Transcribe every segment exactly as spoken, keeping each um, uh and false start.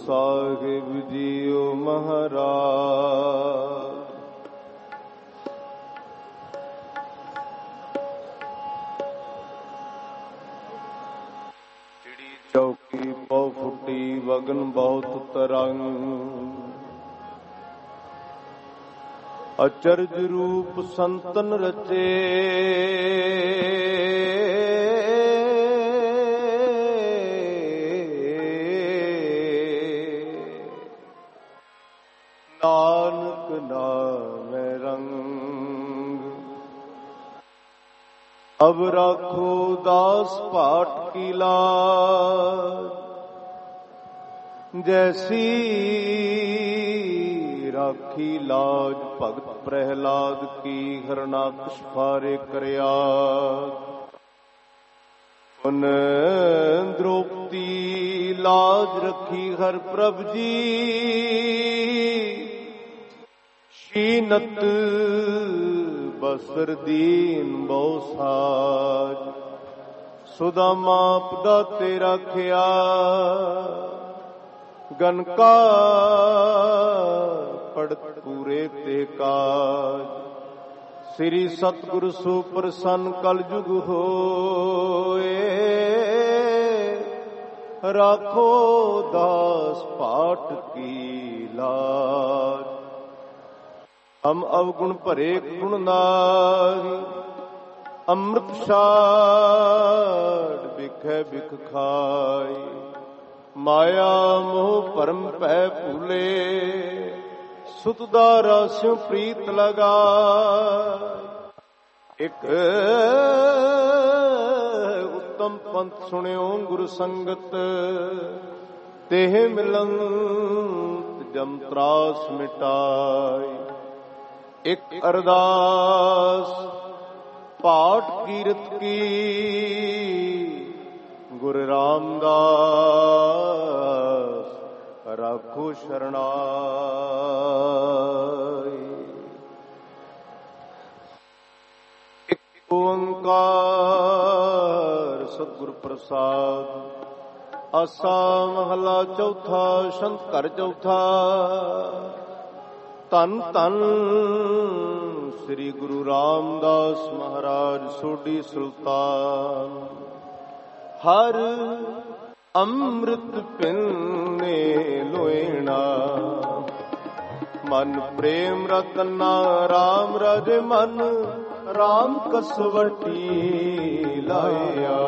ਸਾਹਿਬ JIO ਮਹਾਰਾਜ। ਚਿੜੀ ਚੌਕੀ ਪਉ ਫੁੱਟੀ ਵਗਨ ਬਹੁਤ ਤਰੰਗ, ਅਚਰਜ ਰੂਪ ਸੰਤਨ ਰਚੇ ਨਾਨਕ ਨਾਮੈ ਰੰਗ। ਅਬ ਰਾਖੋ ਦਾਸ ਪਾਟ ਕੀ ਲਾਜ, ਜੈਸੀ ਰਾਖੀ ਲਾਜ ਭਗਤ ਪ੍ਰਹਿਲਾਦ ਕੀ ਹਰਨਾਕਸ਼ ਫਾਰੇ ਕਰਿਆ। ਉਨ ਦ੍ਰੋਪਦੀ ਲਾਜ ਰੱਖੀ ਹਰ ਪ੍ਰਭ ਜੀ, ਸ਼ੀਨਤ ਬਸਰ ਦੀਨ ਬਹੁ ਸਾਜ। ਸੁਦਾਮਾ ਆਪਦਾ ਤੇ ਰਾਖਿਆ, ਗਨਕਾ ਪੜਤ ਪੂਰੇ ਤੇ ਕਾਜ। ਸ੍ਰੀ ਸਤਿਗੁਰ ਸੋ ਪ੍ਰਸੰਨ ਕਲ ਜੁਗ ਹੋਏ, ਰਾਖੋ ਦਾਸ ਪਾਟ ਕੀ ਲਾਜ। ਹਮ ਅਵਗੁਣ ਭਰੇ ਗੁਣ ਨਾਰੀ, ਅੰਮ੍ਰਿਤ ਛਾੜ ਬਿਖੈ ਬਿਖ ਖਾਈ। ਮਾਇਆ ਮੋਹ ਭਰਮ ਭੈ ਭੂਲੇ, ਸੁਤ ਦਾ ਰਾਸਿਉ ਪ੍ਰੀਤ ਲਗਾ। ਇਕ ਉੱਤਮ ਪੰਥ ਸੁਣਿਓ ਗੁਰ ਸੰਗਤ, ਤੇਹ ਮਿਲੰਤ ਜਮ ਤਰਾਸ ਮਿਟਾਈ। ਇਕ ਅਰਦਾਸ ਪਾਠ ਕੀਰਤ ਕੀ, ਗੁਰ ਰਾਮਦਾਸ ਰਾਖੋ ਸ਼ਰਨਾਈ। ਇਕ ਓੰਕਾਰ ਸਤਿਗੁਰ ਪ੍ਰਸਾਦ। ਆਸਾ ਮਹਲਾ ਚੌਥਾ, ਛੰਤ ਘਰ ਚੌਥਾ। ਧੰਨ ਧੰਨ ਸ੍ਰੀ ਗੁਰੂ ਰਾਮਦਾਸ ਮਹਾਰਾਜ ਸੋਢੀ ਸੁਲਤਾਨ। ਹਰ ਅੰਮ੍ਰਿਤ ਪਿੰਨੇ ਲੋਇਣਾ, ਮਨ ਪ੍ਰੇਮ ਰਤਨਾ ਰਾਮ ਰਾਜੇ ਮਨ। ਰਾਮ ਕਸਵਟੀ ਲਾਇਆ,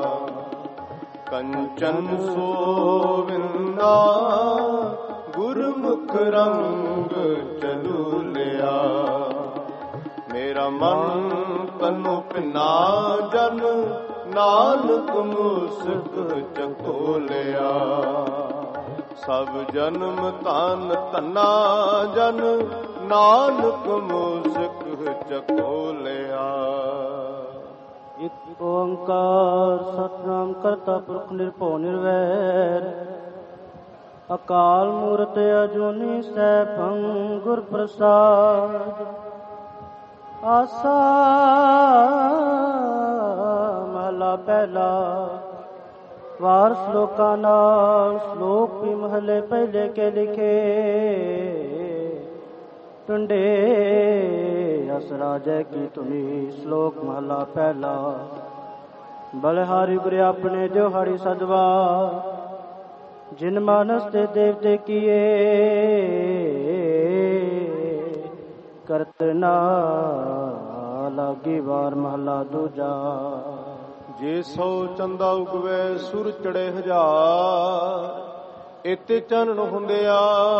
ਕੰਚਨ ਸੋਵਿੰਦਾ ਗੁਰਮੁਖ ਰੰਗ ਚਲੂਲਿਆ। ਮੇਰਾ ਮਨ ਤਨੁ ਪਿਨਾ ਜਨ, ਨਾਨਕ ਮੁਸਕ ਚਕੋਲਿਆ। ਸਭ ਜਨਮ ਤਨ ਧਨਾ ਜਨ, ਨਾਨਕ ਮੁਸਕ ਚਕੋਲਿਆ। ਇਕ ਓੰਕਾਰ ਸਤਿਨਾਮ ਕਰਤਾ ਪੁਰਖ ਨਿਰਭਉ ਨਿਰਵੈਰ, ਅਕਾਲ ਮੂਰਤ ਅਜੂਨੀ ਸੈਭੰ ਗੁਰ ਪ੍ਰਸਾਦ। ਆਸਾ ਮਹਲਾ ਪਹਿਲਾ। ਵਾਰ ਸ਼ਲੋਕਾਂ ਨਾਲ ਸ਼ਲੋਕ ਵੀ ਮਹਲੇ ਪਹਿਲੇ ਕੇ ਲਿਖੇ। ਟੁੰਡੇ ਅਸ ਰਾਜੈ ਕੀ ਧੁਨੀ, ਸ਼ਲੋਕ ਮਹਲਾ ਪਹਿਲਾ। ਬਲਿਹਾਰੀ ਗੁਰ ਆਪਣੇ ਦਿਹਾੜੀ ਸਦਵਾ, ਜਿਨ ਮਾਨਸ ਤੇ ਦੇਵਤੇ ਕੀਏ। ਕਰਤ ਨਾ ਲਾਗੀ ਵਾਰ ਮਹਲਾ ਦੂਜਾ। ਜੇ ਸੋ ਚੰਦਾ ਉਗਵੇ ਸੁਰ ਚੜੇ ਹਜ਼ਾਰ, ਇਤੇ ਚਾਨਣ ਹੁੰਦਿਆ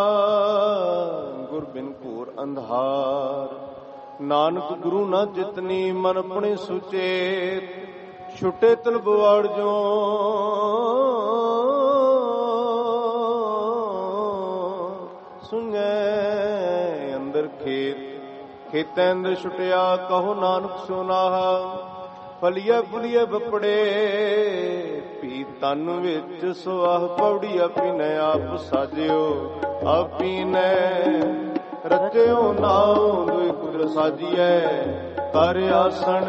ਗੁਰ ਬਿਨ ਘੋਰ ਅੰਧਾਰ। ਨਾਨਕ ਗੁਰੂ ਨਾ ਜਿਤਨੀ ਮਨ ਆਪਣੇ ਸੁਚੇਤ, ਛੁਟੇ ਤਲਬਵਾੜ ਜੋ ਸੁਣੈ ਅੰਦਰ ਖੇਤ। ਖੇਤੈ ਅੰਦਰ ਛੁਟਿਆ ਕਹੋ ਨਾਨਕ ਸੋਨਾਹਾ। ਫਲੀਏ ਫੁਲੀਏ ਬਪੜੇ ਪੀ ਤਨ ਵਿੱਚ ਸੁਆਹ। ਪੌੜੀ ਆਪੀਨੇ ਆਪ ਸਾਜਿਓ, ਆਪੀਨੇ ਰਚਿਓ ਨਾਉ। ਦੁਇ ਕੁਦਰ ਸਾਜੀਐ ਕਰ ਆਸਣ,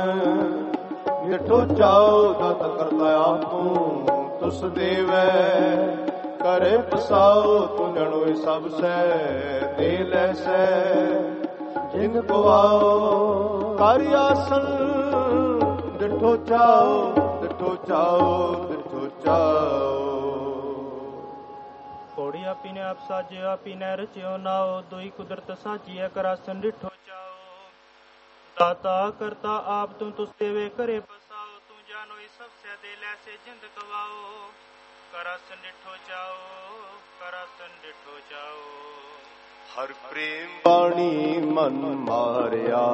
ਜਿਠੋ ਚਾਉ ਦਤ ਕਰਤਾ ਆਪੂ। ਤੁਸ ਦੇਵੈ करे पसाओ तू जनोई सब सै दे लैसै जिंद पवाओ कर आसन डिठो चाओ डिठो चाओ डिठो चाओ। पौड़ी आपी ने आप साजे आपी ने रचियो नाओ दुई कुदरत साजिए करासन डिठो चाओ। दाता करता आप तू तुस देवे करे बसाओ तू जानो सब से दे लैसे जिंद गवाओ करासन डिठो चाओ करासन डिठो चाओ। हर प्रेम बाणी मन मारिया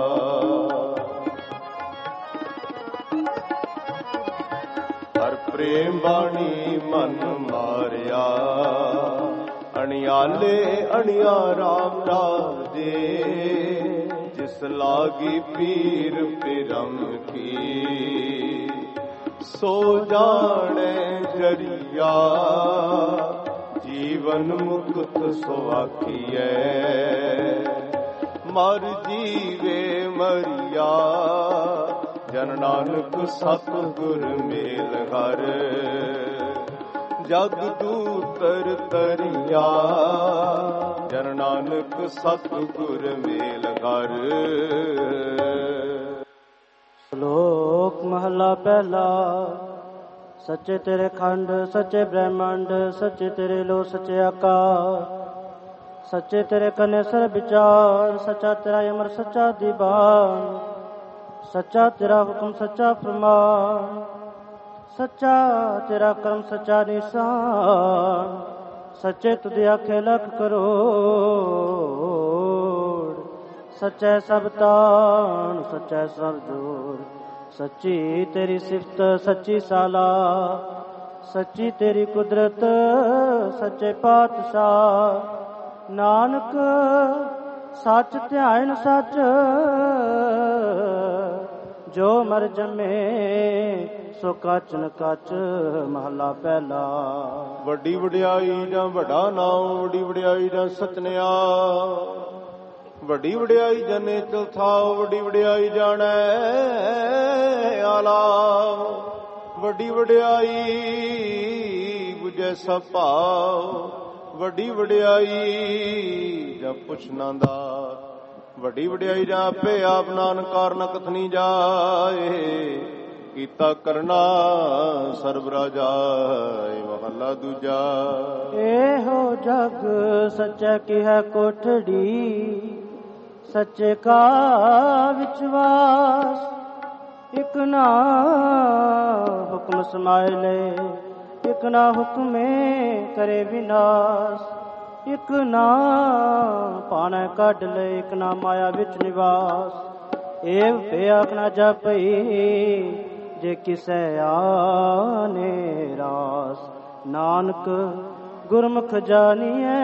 हर प्रेम बाणी मन मारिया अणियाले अणिया राम राजे जिस लागी पीर पिरम की सो जाने जरिया जीवन मुक्त सुआखिए मर जीवे मरिया जन नानक सतगुर मेल हर जग दूतर तरिया जन नानक सतगुर मेल हर। श्लोक महला पहला। सच्चे तेरे खंड सच्चे ब्रह्मांड सच्चे तेरे लो सच्चे आकाश सच्चे तेरे कने सर विचार सच्चा तेरा अमर सच्चा दीवान सच्चा तेरा हुक्म सच्चा फरमान सच्चा तेरा कर्म सच्चा निशान सच्चे तुझे आखे लख करोड़ सच्चा सब तान सच्चा सब जोर सच्ची तेरी सिफत सच्ची साला सच्ची तेरी कुदरत सच्चे पातशाह नानक सच ध्यान सच जो मर जमे सो कच न कच। महला पहला। ਵੱਡੀ ਵਡਿਆਈ ਜਾਂ ਵੱਡਾ ਨਾਮ ਵੱਡੀ ਵਡਿਆਈ ਜਾਂ ਸਤਨਿਆ ਵੱਡੀ ਵਡਿਆਈ ਜਨੇ ਚਲਥਾਓ ਵੱਡੀ ਵਡਿਆਈ ਜਾਣੈ ਆਲਾ ਵੱਡੀ ਵਡਿਆਈ ਬੁਝੈ ਸਭ ਭਾਵ ਵੱਡੀ ਵਡਿਆਈ ਜਾਂ ਪੁੱਛਣਾ ਦਾ ਵੱਡੀ ਵਡਿਆਈ ਜਾਂ ਆਪੇ ਆਪ ਨਾਨਕ ਕਾਰਨ ਕਥਨੀ ਜਾਏ ਕੀਤਾ ਕਰਨਾ ਸਰਬ ਰਾਜਾਏ। ਮਹੱਲਾ ਦੂਜਾ। ਇਹੋ ਜਗ ਸੱਚਾ ਕੀ ਹੈ ਕੋਠੜੀ ਸੱਚੇ ਕਾ ਵਿਸ਼ਵਾਸ ਇਕ ਨਾ ਹੁਕਮ ਸਮਾਏ ਲੈ ਇਕ ਨਾ ਹੁਕਮੇ ਕਰੇ ਵਿਨਾਸ਼ ਇਕ ਨਾ ਪਾਣੈ ਕੱਢ ਲੈ ਇਕ ਨਾ ਮਾਇਆ ਵਿੱਚ ਨਿਵਾਸ ਏਵ ਭਿਆਕ ਨਾ ਜਪਈ ਜੇ ਕਿਸੈ ਆਨੇ ਰਾਸ ਨਾਨਕ ਗੁਰਮੁਖ ਜਾਣੀਐ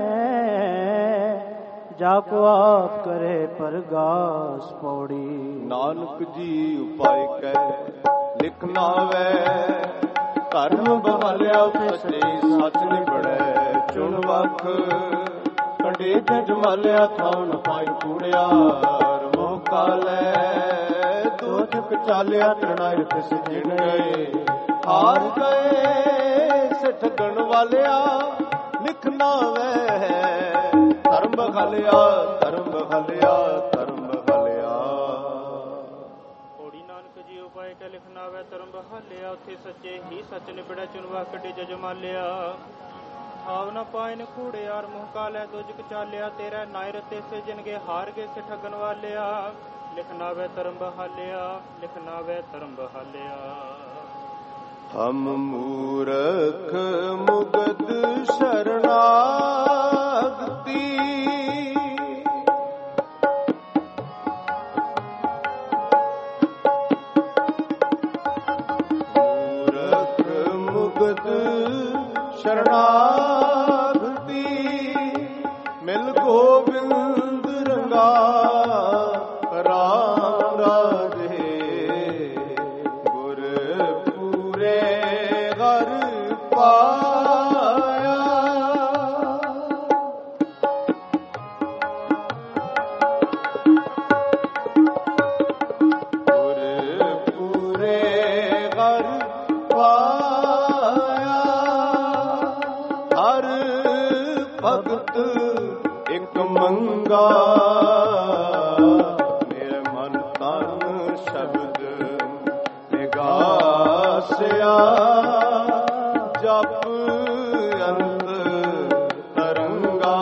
ਜਾ ਕੋ ਆਪ ਕਰੇ ਪਰਗਾਸ। ਪੌੜੀ। ਨਾਨਕ ਜੀ ਉਪਾਇ ਕੈ ਲਿਖ ਨਾਵੈ ਧਰਮ ਬਹਾਲਿਆ ਸੱਚੇ ਸੱਚ ਨਿਬੜੈ ਚੁਣ ਵਖ ਕੰਡੇ ਜਜਮਾਲਿਆ ਥਾਉ ਨ ਪਾਈ ਕੂੜਿਆ ਰਮੋ ਕਾਲੈ ਦੋਜ ਕਚਾਲਿਆ ਤਰਣਾਇ ਤਿਸ ਜਿਣ ਗਏ ਹਾਰ ਗਏ ਸਿੱਠ ਗਣ ਵਾਲਿਆ ਲਿਖ ਨਾਵੈ ਧਰਮ ਬਹਾਲਿਆ ਧਰਮ ਬਹਾਲਿਆ ਧਰਮ ਬਹਾਲਿਆ। ਪੌੜੀ। ਨਾਨਕ ਜੀ ਉਪਾਇ ਕੈ ਲਿਖ ਨਾਵੈ ਧਰਮ ਬਹਾਲਿਆ ਉੱਥੇ ਸੱਚੇ ਹੀ ਸੱਚ ਨਿਬੜੈ ਚੁਣਵਾ ਕੱਢੇ ਜਜਮਾਲਿਆ ਥਾਵ ਨ ਪਾਇਨ ਕੂੜਿਆਰ ਮੂੰਹ ਕਾਲੈ ਦੁਜ ਕਚਾਲਿਆ ਤੇਰਾ ਨਾਇਰ ਤੇ ਸੇ ਜਿਨਗੇ ਹਾਰ ਗਏ ਸੇ ਠੱਗਣ ਵਾਲਿਆ ਲਿਖ ਨਾਵੈ ਧਰਮ ਬਹਾਲਿਆ ਲਿਖ ਨਾਵੈ ਧਰਮ ਬਹਾਲਿਆ। ਹਮ ਮੂਰਖ ਮੁਗਦ ਸ਼ਰਨਾਗਤੀ ਮੂਰਖ ਮੁਗਦ ਸ਼ਰਨਾਗਤੀ ਮਿਲ ਗੋਬਿੰਦ ਰੰਗਾ ਰਾਮ ਰਾਜੇ ਗੁਰ ਪੂਰੇ ਹਰ ਪਾਇਆ ਭਗਤ ਇੱਕ ਮੰਗਾ, ਮੇਰੇ ਮਨ ਤਨ ਸ਼ਬਦ ਨਿਗਾਸਿਆ, ਜਪ ਅੰਤ ਤਰੰਗਾ,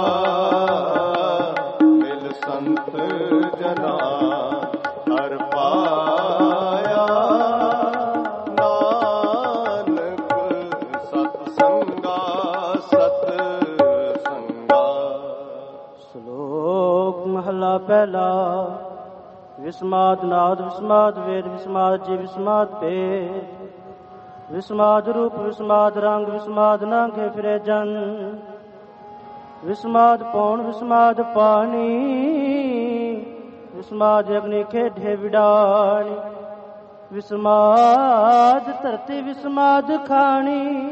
ਮਿਲ ਸੰਤ ਜਨਾ ਹਰ ਪਾਇਆ, ਨਾਨਕ ਸਤ ਸੰਗਾ ਸਤ ਸੰਗਾ। ਸ਼ਲੋਕ ਮਹਲਾ ਪਹਿਲਾ। ਵਿਸਮਾਦ ਨਾਦ ਵਿਸਮਾਦ ਵੇਦ ਵਿਸਮਾਦ ਜੀ ਵਿਸਮਾਦ ਭੇਦ, ਵਿਸਮਾਦ ਰੂਪ ਵਿਸਮਾਦ ਰੰਗ ਵਿਸਮਾਦ ਨਾਂਗੇ ਫਿਰੇ ਜਨ, ਵਿਸਮਾਦ ਪੌਣ ਵਿਸਮਾਦ ਪਾਣੀ, ਵਿਸਮਾਦ ਅਗਨੀ ਖੇਡੇ ਵਿਡਾਣੀ, ਵਿਸਮਾਦ ਧਰਤੀ ਵਿਸਮਾਦ ਖਾਣੀ,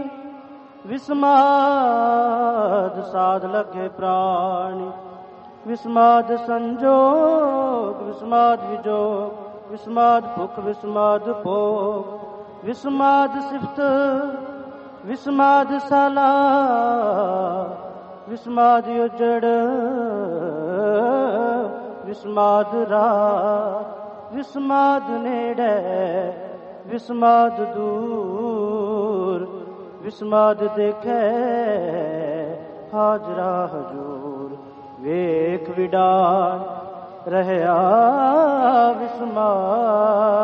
ਵਿਸਮਾਦ ਸਾਧ ਲਗੇ ਪ੍ਰਾਣੀ, ਵਿਸਮਾਦ ਸੰਜੋਗ ਵਿਸਮਾਦ ਵਿਜੋਗ, ਵਿਸਮਾਦ ਭੁਖ ਵਿਸਮਾਦ ਭੋਗ, ਵਿਸਮਾਦ ਸਿਫਤ ਵਿਸਮਾਦ ਸਾਲਾ, ਵਿਸਮਾਦ ਉਜੜ ਵਿਸਮਾਦ ਰਾਹ, ਵਿਸਮਾਦ ਨੇੜੇ ਵਿਸਮਾਦ ਦੂਰ, ਵਿਸਮਾਦ ਦੇਖੇ ਹਾਜ਼ਰਾ ਹਜੂਰ, ਵੇਖ ਵਿਡਾਰ ਰਹਿਆ ਵਿਸਮਾਦ,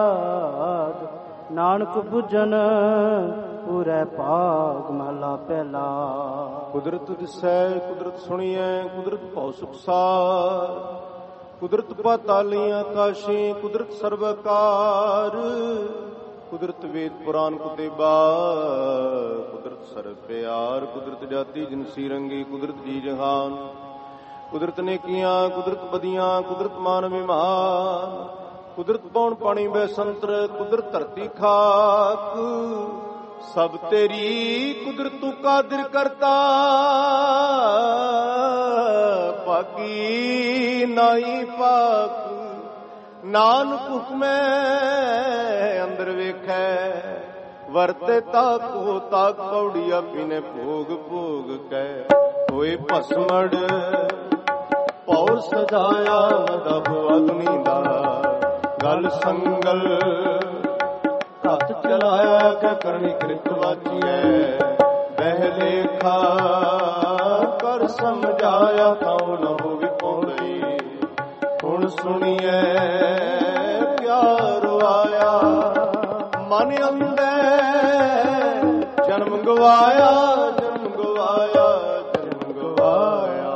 ਨਾਨਕ ਬੁਝਨ ਪੂਰੇ ਭਾਗ ਮਹਲਾ ਪਹਿਲਾ। ਕੁਦਰਤ ਦਿਸੈ ਕੁਦਰਤ ਸੁਣੀਐ, ਕੁਦਰਤ ਭਉ ਸੁਖਸਾਰ, ਕੁਦਰਤ ਪਾਤਾਲੀ ਆਕਾਸ਼ੀ, ਕੁਦਰਤ ਸਰਵਕਾਰ, ਕੁਦਰਤ ਵੇਦ ਪੁਰਾਨ ਕੁਤੇਬਾ, ਕੁਦਰਤ ਸਰਬ ਪਿਆਰ, ਕੁਦਰਤ ਜਾਤੀ ਜਿਨਸੀ ਰੰਗੀ, ਕੁਦਰਤ ਜੀ ਜਹਾਨ, ਕੁਦਰਤ ਨੇਕੀਆਂ ਕੁਦਰਤ ਬਦੀਆਂ, ਕੁਦਰਤ ਮਾਨ ਵਿਮਾਨ, ਕੁਦਰਤ ਪੌਣ ਪਾਣੀ ਬੈਸੰਤਰ, ਕੁਦਰਤ ਧਰਤੀ ਖਾਕ, ਸਭ ਤੇਰੀ ਕੁਦਰਤ ਤੂੰ ਕਾਦਰ ਕਰਤਾ, ਪਾਕੀ ਨਾਈ ਪਾਕ, ਨਾਨਕ ਹੁਕਮੈ ਅੰਦਰ ਵੇਖੈ, ਵਰਤੇ ਤਾਕੋ ਤਾਕ ਪੌੜੀ ਆਪੀ ਨੇ ਭੋਗ ਭੋਗ ਕੈ, ਹੋਏ ਭਸਮੜ ਪੌਰ ਸਜਾਇਆ ਮਦਬ ਅਗਨੀ ਦਾ, ਗਲ ਸੰਗਲ ਹੱਥ ਚਲਾਇਆ ਕਿ ਕਰਨੀ ਕ੍ਰਿਤ ਵਾਚੀਐ, ਬਹਿ ਲੇਖਾ ਕਰ ਸਮਝਾਇਆ ਕਉ ਨ ਹੋਵੀ ਪੌੜਈ, ਹੁਣ ਸੁਣੀਐ ਕਿਆ ਰੁਆਇਆ, ਮਨ ਅੰਦੇ ਜਨਮ ਗਵਾਇਆ, ਜਨਮ ਗਵਾਇਆ, ਜਨਮ ਗਵਾਇਆ।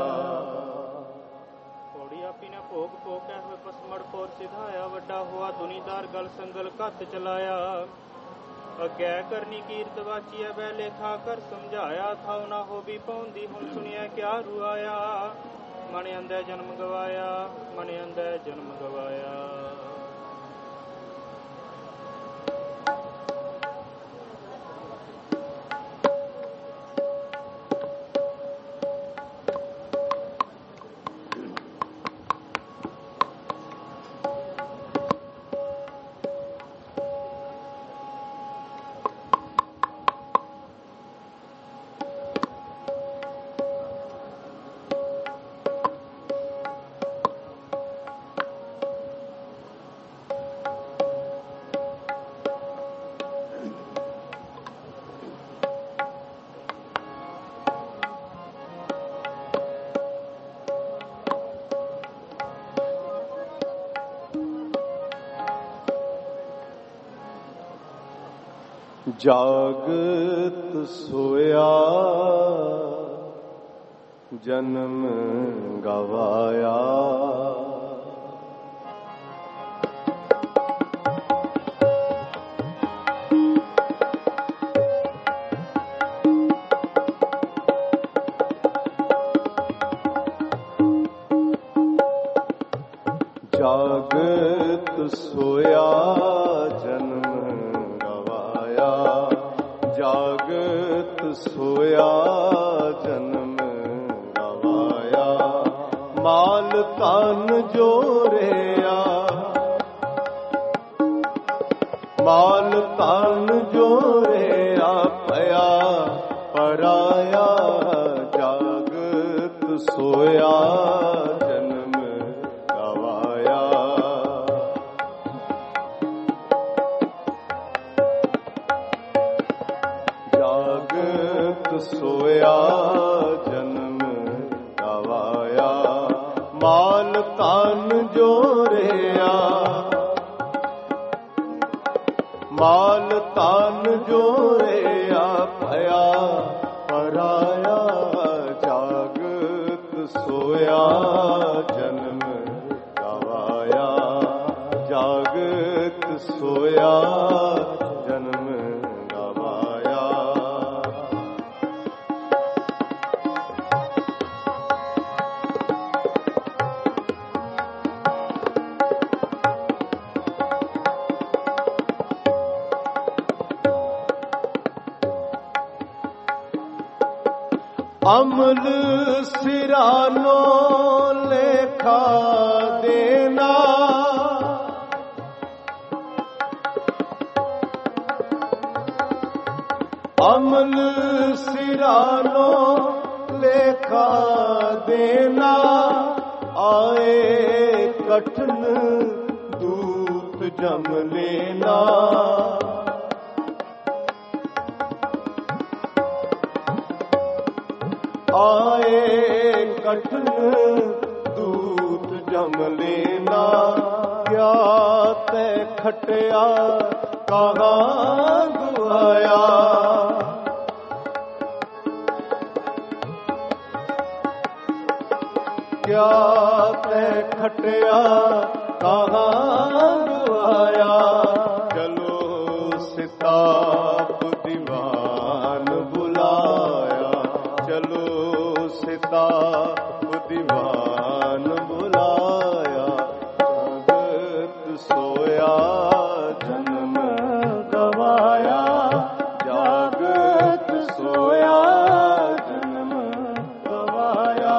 ਪੌੜੀ ਆਪੀ ਨੇ ਭੋਗ ਭੋਗੈ ਹੋਏ ਪਸਮੜ ਪੌਰ ਸਿਧਾਇਆ, ਵੱਡਾ ਹੋਆ ਦੁਨੀਦਾਰ ਗਲ ਸੰਗਲ ਘੱਤ ਚਲਾਇਆ, ਅਗੈ ਕਰਨੀ ਕੀਰਤ ਵਾਚੀਐ, ਬਹਿ ਲੇਖਾ ਕਰ ਸਮਝਾਇਆ, ਥਾਉ ਨਾ ਹੋਵੀ ਪਉਂਦੀ, ਹੁਣ ਸੁਣਿਆ ਕਿਆ ਰੁਆਇਆ, ਮਨ ਅੰਦੇ ਜਨਮ ਗਵਾਇਆ, ਮਨ ਅੰਦੇ ਜਨਮ ਗਵਾਇਆ। ਜਾਗਤ ਸੋਇਆ ਜਨਮ ਗਵਾਇਆ, ਜਾਗਤ ਸੋਇਆ ਜਨਮ ਜਾਗਤ ਸੋਇਆ ਜਨਮ ਗਵਾਇਆ, ਮਾਲ ਤਨ ਜੋਰਿਆ, ਮਾਲ ਤਨ ਜੋਰਿਆ, ਪਿਆ ਪਰਾਇਆ, ਜਾਗਤ सोया जन्म गवाया। जागत सोया जन्म गवाया। माल तान जोरिया, माल तान जोरिया भया पराया। जागत सोया जन्म गवाया। जागत सोया जन्म गवाया। अमल सिरानो लेखा देना। अमल सिरानो लेखा देना। आए कठिन दूत जम लेना। आए कठिन दूत जम लेना। क्या तै खटिया कहाँ गुआया। क्या तै खटिया कहाँ गुआया। चलो सिताब दीवान बुलाया। चलो सिताब दीवान बुलाया। जागत सोया जन्म गवाया। जागत सोया जन्म गवाया।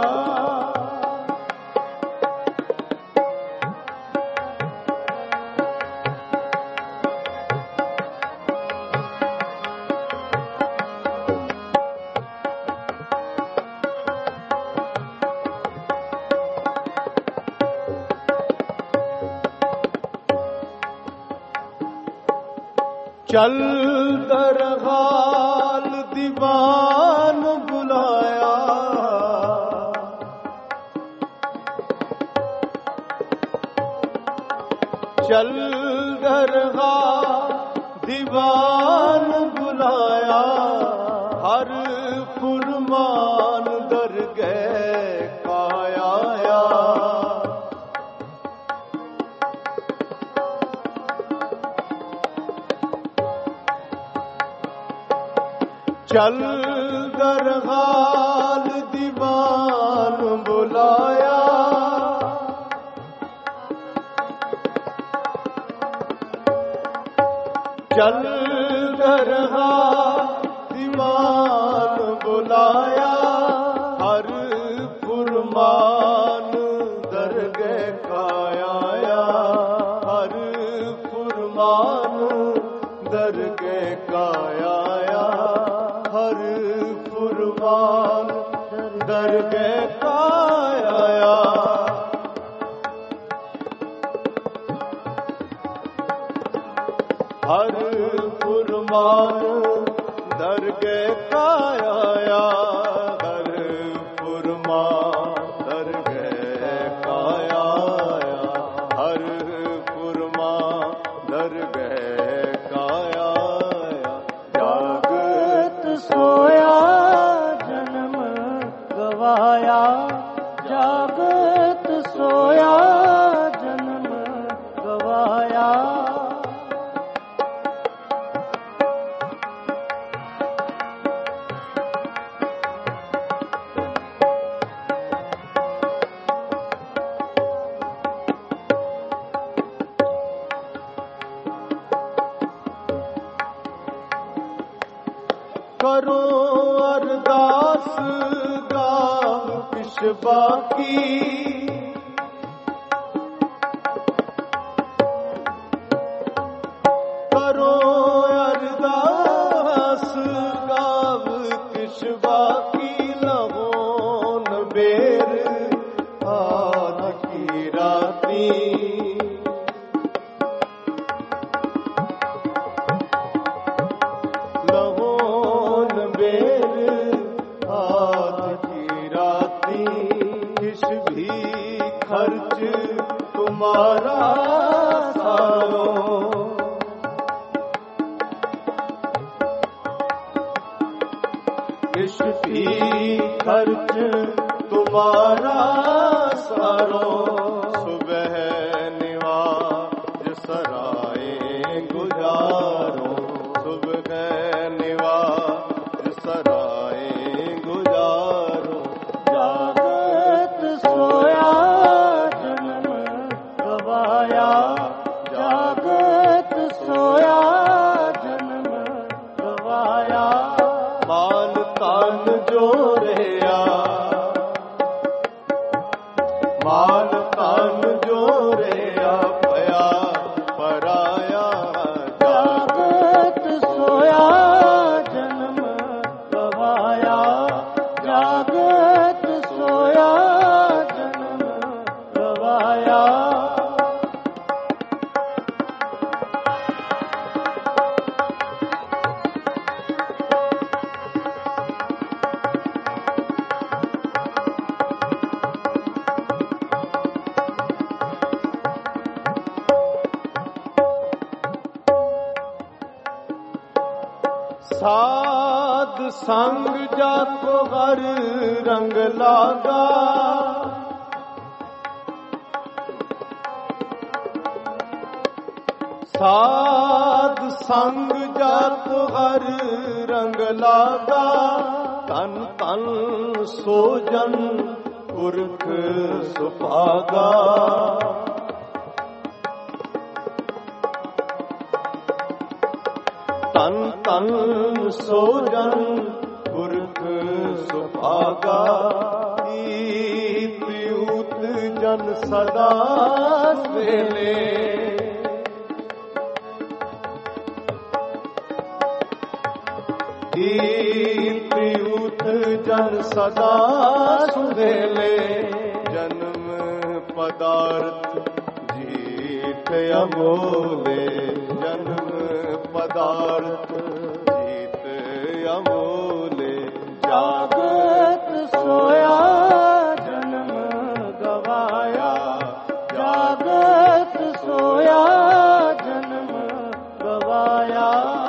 चल दरगाल दीवान बुलाया। चल दरगाल दीवान बुलाया। हर फुरमान दरगह काया। चल दरगाल दीवान बुलाया। चल दरगाल दीवान बुलाया। हर फुरमान दरगह काया। हर फुरमान दरगह काया। हर फुरमान दरगह काया। हर फुरमान दरगह काया। हर फुरमान दरगह काया। हर फुरमान दरगह काया। जागत सोया जन्म गवाया। जागत सोया जन्म गवाया। करो अरदास गाव किश बाकी। करो अरदास गाव किश बाकी। लहो न बेर आध की राती। लहोन बेर आध की राती। किस भी खर्च तुम्हारा सारो। किस भी खर्च तुम्हारा सारो। सुबह निवाज सराए गुजारो। सुबह निवाज सराए गुजारो। जागत सोया जन्म गवाया। जागत सोया जन्म गवाया। माल तान जो रहा। माल तान जो रहा पया पराया। जागत सोया जन्म गवाया। जागत सोया जन्म गवाया। साध संग जाको हर रंग लागा। साध संग जाको हर रंग लागा। तन तन सोजन पुरख सुभागा। तन तन सोजन पुरख सुभागा। ईत ऊत जन सदा स्वेले। ईत ऊत जन सदा सुहेले। जन्म पदार्थ जीत अमोले। जन्म पदार्थ जीत अमोले। जागत सोया जन्म गवाया। जागत सोया जन्म गवाया।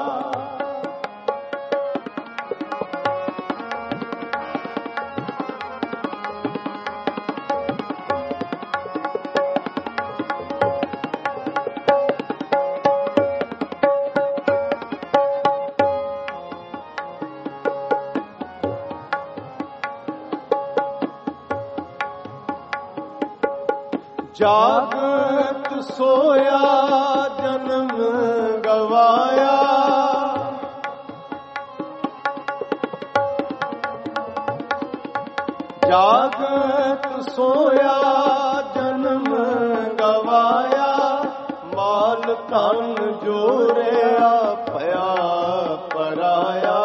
जागत सोया जन्म गवाया। जागत सोया जन्म गवाया। माल तन जोड़िया पया पराया।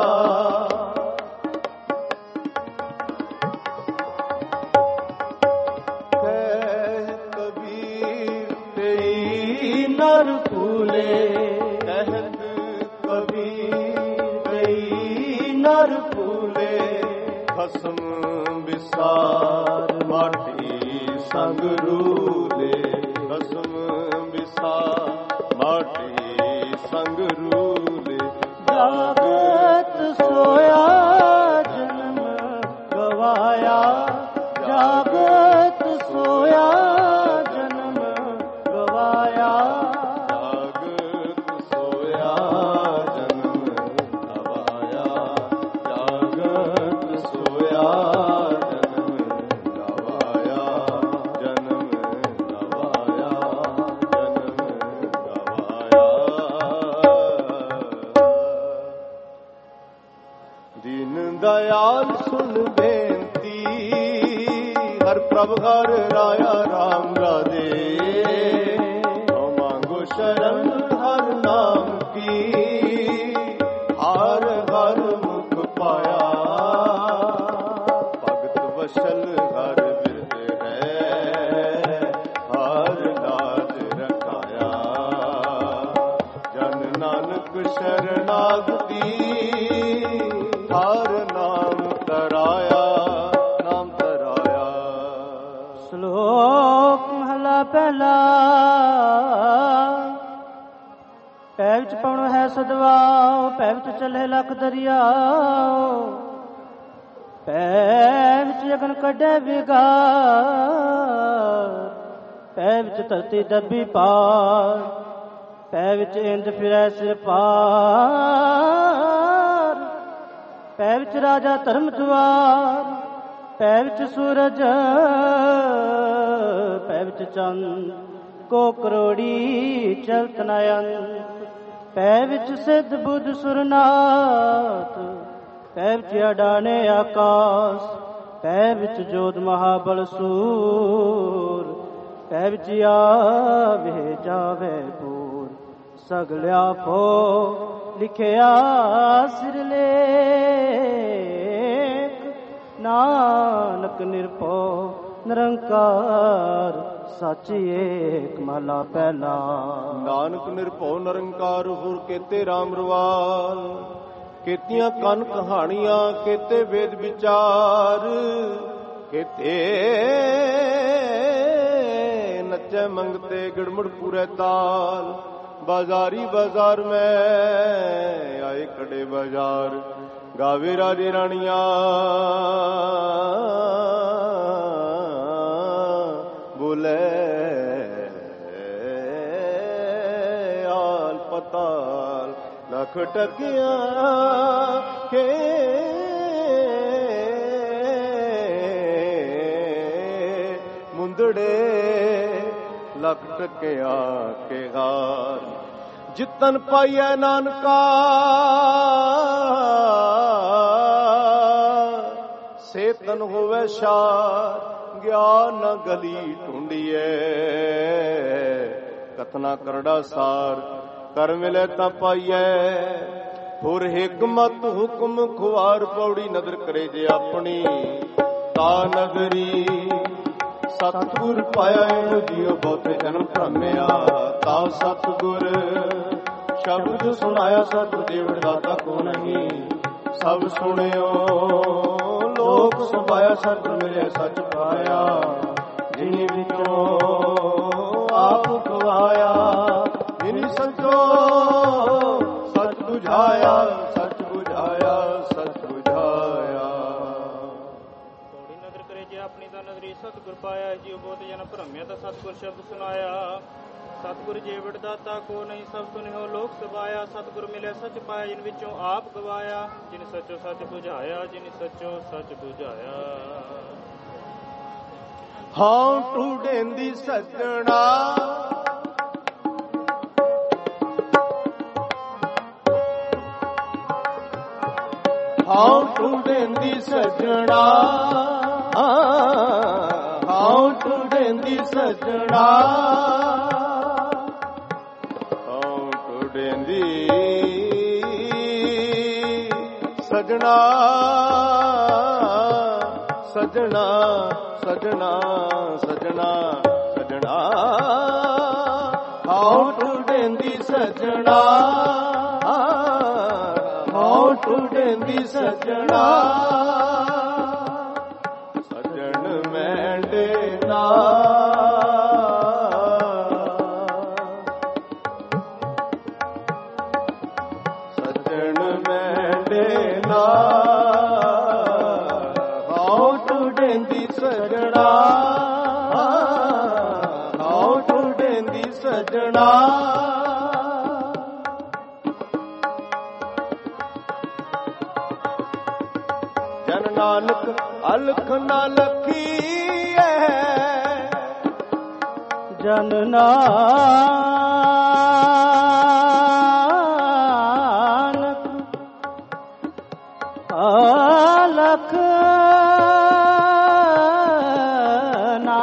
नर फूले कहत कबीर कई नर फूले। खसम विसार माटी संग रूले। खसम विसार माटी संग रूले। जागत सोया जन्म गवाया। जागत सोया जन्म गवाया। जागत सोया जन्म गवाया। जागत सोया जन्म गवाया। जन्म गवाया। जन्म गवाया। दीन दयाल सुन बेनती। हर प्रभ हर राया राम राधे। मांगो शरण हर नाम की। हर हर मुख पाया। भगत वशल ਹਰ ਬਿਰਦ ਹੈ ਹਰ ਲਾਜ ਰਖਾਇਆ। ਜਨ ਨਾਨਕ ਸ਼ਰਨਾਗਤੀ ਹਰ ਨਾਮ ਤਰਾਇਆ ਨਾਮ ਤਰਾਇਆ। ਸ਼ਲੋਕ ਮਹਲਾ ਪਹਿਲਾ। ਪੈ ਵਿੱਚ ਪਉਣ ਹੈ ਸਦਵਾਉ, ਪੈ ਵਿੱਚ ਚੱਲੇ ਲੱਖ ਦਰਿਆ। ਪੈ ਵਿੱਚ ਅਗਨ ਕੱਢੇ ਵਿਗਾਰ, ਪੈ ਵਿੱਚ ਧਰਤੀ ਦੱਬੀ ਪਾਰ। ਪੈ ਵਿੱਚ ਇੰਦ ਫਿਰੈ ਸਿਰ ਪਾਰ, ਪੈ ਵਿੱਚ ਰਾਜਾ ਧਰਮ ਦੁਆਰ। ਪੈ ਵਿੱਚ ਸੂਰਜ, ਪੈ ਵਿੱਚ ਚੰਦ ਕੋ ਕਰੋੜੀ ਚਲਤ ਨ ਅੰਤ। ਪੈ ਵਿੱਚ ਸਿੱਧ ਬੁੱਧ ਸੁਰਨਾਥ, ਪੈ ਵਿੱਚ ਅਡਾਣੇ ਆਕਾਸ਼। ਪੈ ਵਿੱਚ ਜੋਤ ਮਹਾਬਲ ਸੂਰ, ਪੈ ਵਿੱਚ ਆਵੇ ਜਾਵੇ ਪੂਰ। ਸਗਲਿਆ ਫੋ ਲਿਖਿਆ ਸਿਰ ਲੇਖ, ਨਾਨਕ ਨਿਰਭਉ ਨਿਰੰਕਾਰ ਸੱਚ ਏਕ ਮਹਲਾ ਪਹਿਲਾ। ਨਾਨਕ ਨਿਰਭਉ ਨਿਰੰਕਾਰ ਹੁਰ ਕੇਤੇ ਰਾਮ ਰਵਾਲ। ਕੇਤੀਆਂ ਕਨ ਕਹਾਣੀਆਂ ਕੇਤੇ ਵੇਦ ਵਿਚਾਰ। ਕੇਤੇ ਨੱਚੇ ਮੰਗਤੇ ਗਿੜਮੁੜ ਪੂਰੇ ਤਾਲ। ਬਾਜ਼ਾਰੀ ਬਾਜ਼ਾਰ ਮੈਂ ਆਏ ਕੜੇ ਬਾਜ਼ਾਰ। ਗਾਵੇ ਰਾਜੇ ਰਾਣੀਆਂ ਬੋਲੇ ਆਲ ਪਤਾਲ। ਲੱਖ ਟਕਿਆ ਕੇ ਮੁੰਦੜੇ, ਲੱਖ ਟਕਿਆ ਕੇ ਹਾਰ। ਜਿਤਨ ਪਾਈਐ ਨਾਨਕਾ ਸੇ ਤਨ ਹੋਵੇ ਸ਼ਾਰ। ਗਿਆਨ ਨ ਗਲੀ ਢੂੰਡੀਐ ਕਤਨਾ ਕਰੜਾ ਸਾਰ। ਕਰ ਮਿਲੇ ਤਾਂ ਪਾਈਐ ਹੁਰ ਹਿਕਮਤ ਹੁਕਮ ਖੁਆਰ। ਪੌੜੀ ਨਦਰ ਕਰੇ ਜੇ ਆਪਣੀ ਤਾ ਨਗਰੀ। ਸਤਿਗੁਰ ਪਾਇਆ ਇਹੋ ਜਿਉ ਬਹੁਤੇ ਜਨਮ ਭ੍ਰਮਿਆ। ਤਾ ਸਤਿਗੁਰ ਸ਼ਬਦ ਸੁਣਾਇਆ ਸਤਿਗੁਰ ਦਾਤਾ ਕੋ ਨਹੀਂ। ਸਭ ਸੁਣਿਓ ਲੋਕ ਸੁਭਾਇਆ ਸਤਿਗੁਰ ਮਿਲਿਆ ਸੱਚ ਪਾਇਆ। ਜਿਨੀ ਵਿੱਚੋਂ ਆਪ ਗਵਾਇਆ ਜਿਨੀ ਸੱਚੋ ਸੱਚ ਬੁਝਾਇਆ ਸੱਚ ਬੁਝਾਇਆ ਸੱਚ ਬੁਝਾਇਆ। ਥੋੜੀ ਨਦਰ ਕਰੇ ਜੇ ਆਪਣੀ ਤਾਂ ਨਦਰੀ ਸਤਿਗੁਰ ਪਾਇਆ। ਜੀਉ ਬਹੁਤ ਜਨ ਭ੍ਰਮਿਆ ਤਾਂ ਸਤਿਗੁਰ ਸ਼ਬਦ ਸੁਣਾਇਆ। ਸਤਿਗੁਰ ਜੀਵੜ ਦਾਤਾ ਕੋ ਨਹੀਂ ਸਭ ਸੁਨਿਓ ਲੋਕ ਸਬਾਇਆ। ਸਤਿਗੁਰ ਮਿਲਿਆ ਸੱਚ ਪਾਇਆ ਜਿਨ ਵਿੱਚੋਂ ਆਪ ਗਵਾਇਆ। ਜਿਨ ਸੱਚੋ ਸੱਚ ਬੁਝਾਇਆ ਜਿਨ ਸੱਚੋ ਸੱਚ ਬੁਝਾਇਆ। ਹਾਂ ਟੂਡੇਂਦੀ ਸੱਜਣਾ ਹਾਂ ਟੂਡੇਂਦੀ ਸੱਜਣਾ। ਹਾਂ ਟੂਡੇਂਦੀ ਸੱਜਣਾ। ਹਾਂ ਟੂਡੇਂਦੀ ਸੱਜਣਾ ਸੱਜਣਾ ਸੱਜਣਾ ਸੱਜਣਾ ਸੱਜਣਾ। ਹਾਂ ਟੂਡੇਂਦੀ ਸੱਜਣਾ। ਹਾਂ ਟੂਡੇਂਦੀ ਸੱਜਣਾ। ਸੱਜਣ ਮੈਂਡੇ ਨਾ ਸੱਜਣ ਮੈਂਡੇ ਨਾ। ਹਾਂ ਟੂਡੇਂਦੀ ਸੱਜਣਾ। ਹਾਂ ਟੂਡੇਂਦੀ ਸੱਜਣਾ। ਜਨ ਨਾਨਕ ਅਲਖ ਨਾ ਲਖੀਐ। ਜਨ ਨਾਨਕ ਅਲਖ ਨਾ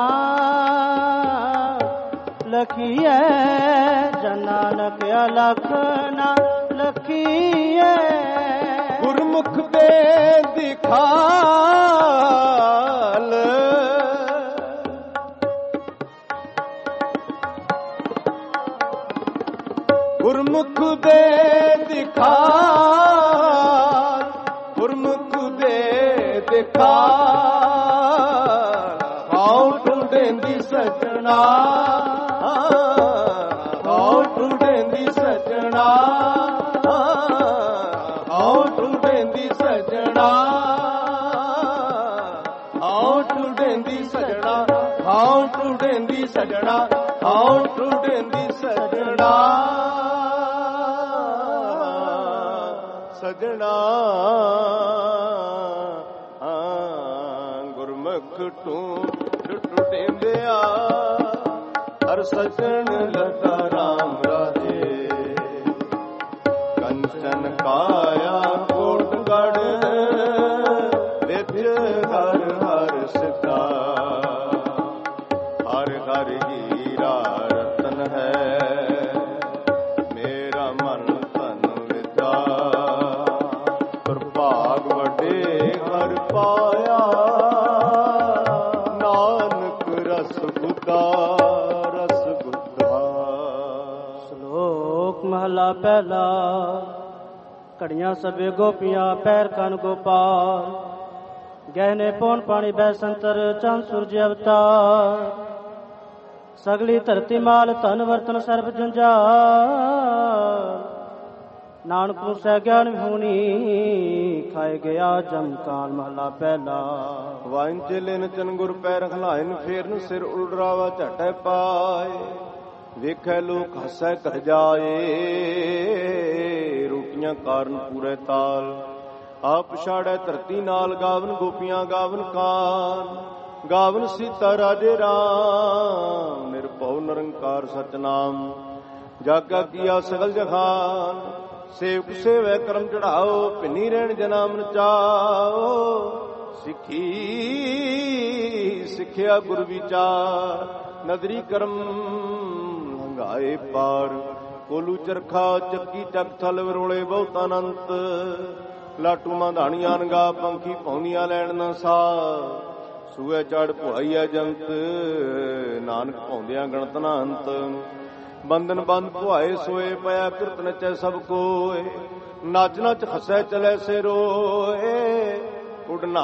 ਲਖੀਐ। ਜਨ ਨਾਨਕ ਅਲਖ ਨਾ ਲਖੀਐ। ਗੁਰਮੁਖ ਦੇ ਦਿਖਾਲ ਗੁਰਮੁਖ ਦੇ ਦਿਖਾਰ, ਗੁਰਮੁਖ ਦੇ ਦਿਖਾਰ, ਹਾਉ ਢੂੰਡੇਂਦੀ ਸਜਣਾ, ਹਾਉ ਢੂੰਡੇਂਦੀ ਸਜਣਾ, ਹਾਉ ਢੂੰਡੇਂਦੀ ਸਜਣਾ, ਹਾਉ ਢੂੰਡੇਂਦੀ ਸਜਣਾ, ਹਾਉ ਢੂੰਡੇਂਦੀ ਸਜਣਾ, ਹਾਉ ਢੂੰਡੇਂਦੀ ਸਜਣਾ, ਸਜਣਾ ਗੁਰਮੁਖ ਢੂੰਡ ਢੂੰਡਿਆ, ਹਰ ਸਜਣ ਲਤਾ ਰਾਮ ਰਾਜੇ, ਕੰਚਨ ਕਾਇਆ ਕੋਟ ਗੜ ਵਿੱਚ ਹਰ ਹਰ ਸਿੱਧਾ, ਹਰ ਹਰ ਹੀਰਾ ਰਤਨ ਹੈ, ਮੇਰਾ ਮਨ ਧਨ ਵਿਦਾ, ਪ੍ਰਭਾਗ ਵੱਡੇ ਹਰ ਪਾਇਆ, ਨਾਨਕ ਰਸ ਬੁੱਧਾ ਰਸ ਬੁੱਧਾ। ਸ਼ਲੋਕ ਮਹਲਾ ਪਹਿਲਾ। ਘੜੀਆਂ ਸਭੇ ਗੋਪੀਆਂ ਪੈਰ ਕਨ ਗੋਪਾਲ, ਗਹਿਨੇ ਪੌਣ ਪਾਣੀ ਬੈ ਸੰਤਰ ਚੰਦ ਸੂਰਜ ਅਵਤਾਰ, ਸਗਲੀ ਧਰਤੀ ਮਾਲ ਧਨ ਵਰਤਨ ਸਰਬ ਜੰਜਾਲ, ਨਾਨਕ ਪੁਰਸੈ ਗਿਆਨ ਵਿਹੂਣੀ, ਖਾਏ ਗਿਆ ਜਮ ਕਾਲ। ਮਹਲਾ ਪਹਿਲਾ। ਵਾਂਝੇ ਲੈਨ ਚਨ ਗੁਰ ਪੈ ਰਖਲਾਇਨ, ਫੇਰਨ ਸਿਰ ਉਲਰਾਵਾ ਝਟੈ ਪਾਏ, ਵੇਖੈ ਲੋਕ ਹੱਸੈ ਕਰ ਜਾਏ, ਰੋਟੀਆਂ ਕਾਰਨ ਪੂਰੇ ਤਾਲ, ਆਪ ਪਛਾੜੈ ਧਰਤੀ ਨਾਲ, ਗਾਵਨ ਗੋਪੀਆਂ ਗਾਵਨ ਕਾਨ, ਗਾਵਨ ਸੀਤਾ ਰਾਜੇ ਰਾਮ, ਨਿਰਭਉ ਨਿਰੰਕਾਰ ਸਤਿਨਾਮ, ਜਾਗਾ ਕੀਆ ਸਗਲ ਜਹਾਨ, ਸੇਵਕ ਸੇਵੈ ਕਰਮ ਚੜਾਓ, ਭਿੰਨੀ ਰਹਿਣ ਜਨਾਮ ਨਚਾਓ, ਸਿੱਖੀ ਸਿੱਖਿਆ ਗੁਰ ਵਿਚਾਰ, ਨਦਰੀ ਕਰਮ ਲੰਘਾਏ ਪਾਰ, ਕੋਲੂ ਚਰਖਾ ਚੱਕੀ ਚੱਕ ਥਲ ਵਿਰੋਲੇ ਬਹੁਤ ਅਨੰਤ, ਲਾਟੂ ਮਾਂਧਾਣੀਆਂ ਨਗਾ ਪੰਖੀ ਪਾਉਂਦੀਆਂ ਲੈਣ ਨਾ ਸਾ, ਸੂਏ ਚੜ ਭੁਆਈਆ ਜੰਤ, ਨਾਨਕ ਪਾਉਂਦਿਆਂ ਗਣਤ ਨਾ ਅੰਤ, ਬੰਧਨ ਬੰਦ ਭੁਆਏ ਸੋਏ, ਪਿਆ ਕਿਰਤ ਨਚੈ ਸਭ ਕੋਏ, ਨੱਚ ਨੱਚ ਹੱਸੈ ਚਲੇ ਸੇ ਰੋਏ, ਉਡਨਾ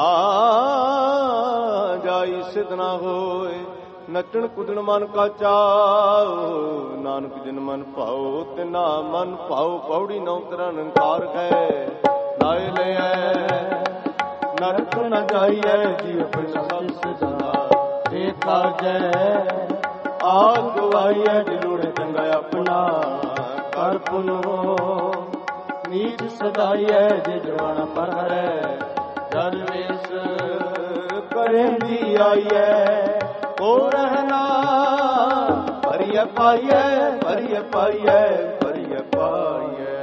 ਜਾਈ ਸਿਧ ਨਾ ਹੋਏ, ਨੱਚਣ ਕੁਦਣ ਮਨ ਕਾ ਚਾਓ, ਨਾਨਕ ਜਿਨ ਮਨ ਭਾਓ ਤਿਨਾ ਮਨ ਭਾਓ, ਪੌੜੀ ਨੌ ਤਰਨ ਅੰਕਾਰ ਹੈ, ਨਾਏ ਲਿਐ ਨਰਕ ਨ ਜਾਈਐ, ਜੀਵ ਪ੍ਰਸਾਦ ਸਦਾ ਦੇਖਾ ਜੈ, ਆਗ ਗਵਾਈਐ ਦਿਲੋੜੇ ਚੰਗਾ ਆਪਣਾ, ਕਰ ਪੁਨੋ ਨੀਚ ਸਦਾਈਐ, ਜੇ ਜਵਾਨਾ ਪਰ ਹਰੈ, ਜਲ ਵੇਸ ਕਰੇਂਦੀ ਆਈਐ, ਹੋ ਰਹਿਣਾ ਭਰੀਏ ਪਾਈਐ, ਭਰੀਏ ਪਾਈਐ, ਭਰੀਏ ਪਾਈਐ।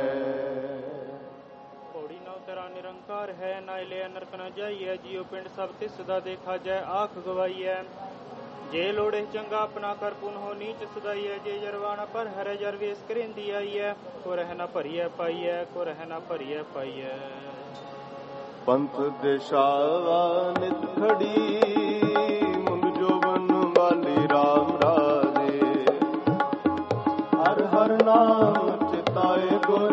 ਪੌੜੀ ਨੌ ਤੇਰਾ ਨਿਰੰਕਾਰ ਹੈ, ਨਾਇ ਲਿਆ ਨਰਕ ਨ ਜਾਈਐ, ਜੀਉ ਪਿੰਡ ਸਭ ਤਿਸ ਸਦਾ ਦੇਖਾ ਜੈ, ਆਖ ਗਵਾਈਐ, ਜੇ ਲੋੜੇ ਚੰਗਾ ਆਪਣਾ ਕਰ ਪੁਨ ਹੋ ਨੀਚ ਸਦਾਈਐ, ਜੇ ਜਰਵਾਣਾ ਪਰ ਹਰੈ, ਜਰ ਵੇਸ ਕਰੇਂਦੀ ਆਈਐ, ਕੋ ਰਹਿ ਨ ਭਰੀਐ ਪਾਈਐ, ਕੋ ਰਹਿ ਨ ਭਰੀਐ ਪਾਈਐ। ਪੰਥ ਦੇਸ਼ਾਵਾ ਨਿਤ ਖੜੀ, ਮੁੰਡ ਜੋਬਨ ਵਾਲੀ ਰਾਮ ਰਾਜੇ, ਹਰ ਹਰ ਨਾਮ ਚਿਤਾਏ ਗੁਰ,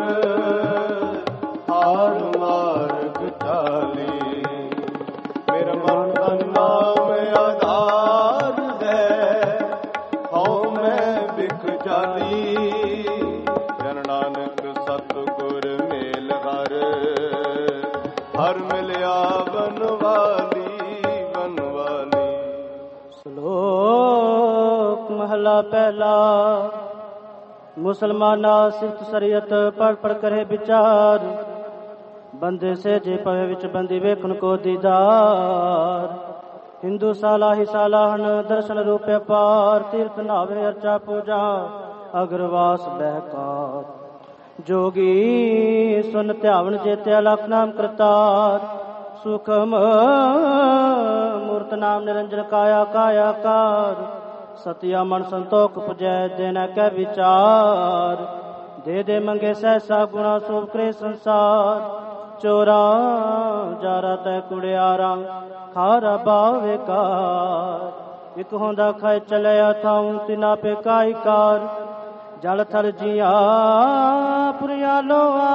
ਹਾਰ ਮਾਰਗ ਚਾਲੀ, ਮੇਰਾ ਮਨ ਤਨ ਨਾਮ ਆਧਾਰ ਹੈ, ਹਉ ਮੈਂ ਬਿਖ ਜਾਲੀ, ਜਨ ਨਾਨਕ ਸਤਿਗੁਰ ਮੇਲ ਹਰ, ਹਰ ਮਿਲਿਆ ਬਨਵਾਲੀ ਬਨਵਾਲੀ। ਸ਼ਲੋਕ ਮਹਲਾ ਪਹਿਲਾ। ਮੁਸਲਮਾਨਾ ਸਿਫਤ ਸ਼ਰੀਅਤ ਪੜ ਪੜ ਕਰੇ ਵਿਚਾਰ, ਬੰਦੇ ਸੇ ਜੇ ਪਵੇ ਵਿੱਚ ਬੰਦੀ ਵੇਖਣ ਕੋ ਦੀਦਾਰ, ਹਿੰਦੂ ਸਾਲਾ ਹੀ ਸਾਲਾਹਨ ਦਰਸ਼ਨ ਰੂਪੇ ਪਾਰ, ਤੀਰਥ ਨਾਵੇ ਅਰਚਾ ਪੂਜਾ ਅਗਰਵਾਸ ਬਹਿਕਾਰ, जोगी सुन त्यावन जेत्या लख नाम करतार, सुखम मूर्त नाम निरंजन काया कायाकार, सतिया मन संतोख पुजै देना कै विचार, दे दे मंगे सहसा गुणा शोभ करे संसार, चोरा जारा तै कुड़ियारा खारा बावेकार, इक होंदा खाए चलिया थाऊं तिना पे काईकार, ਜਲ ਥਲ ਜੀਆ ਪੁਰਿਆਲੋਆ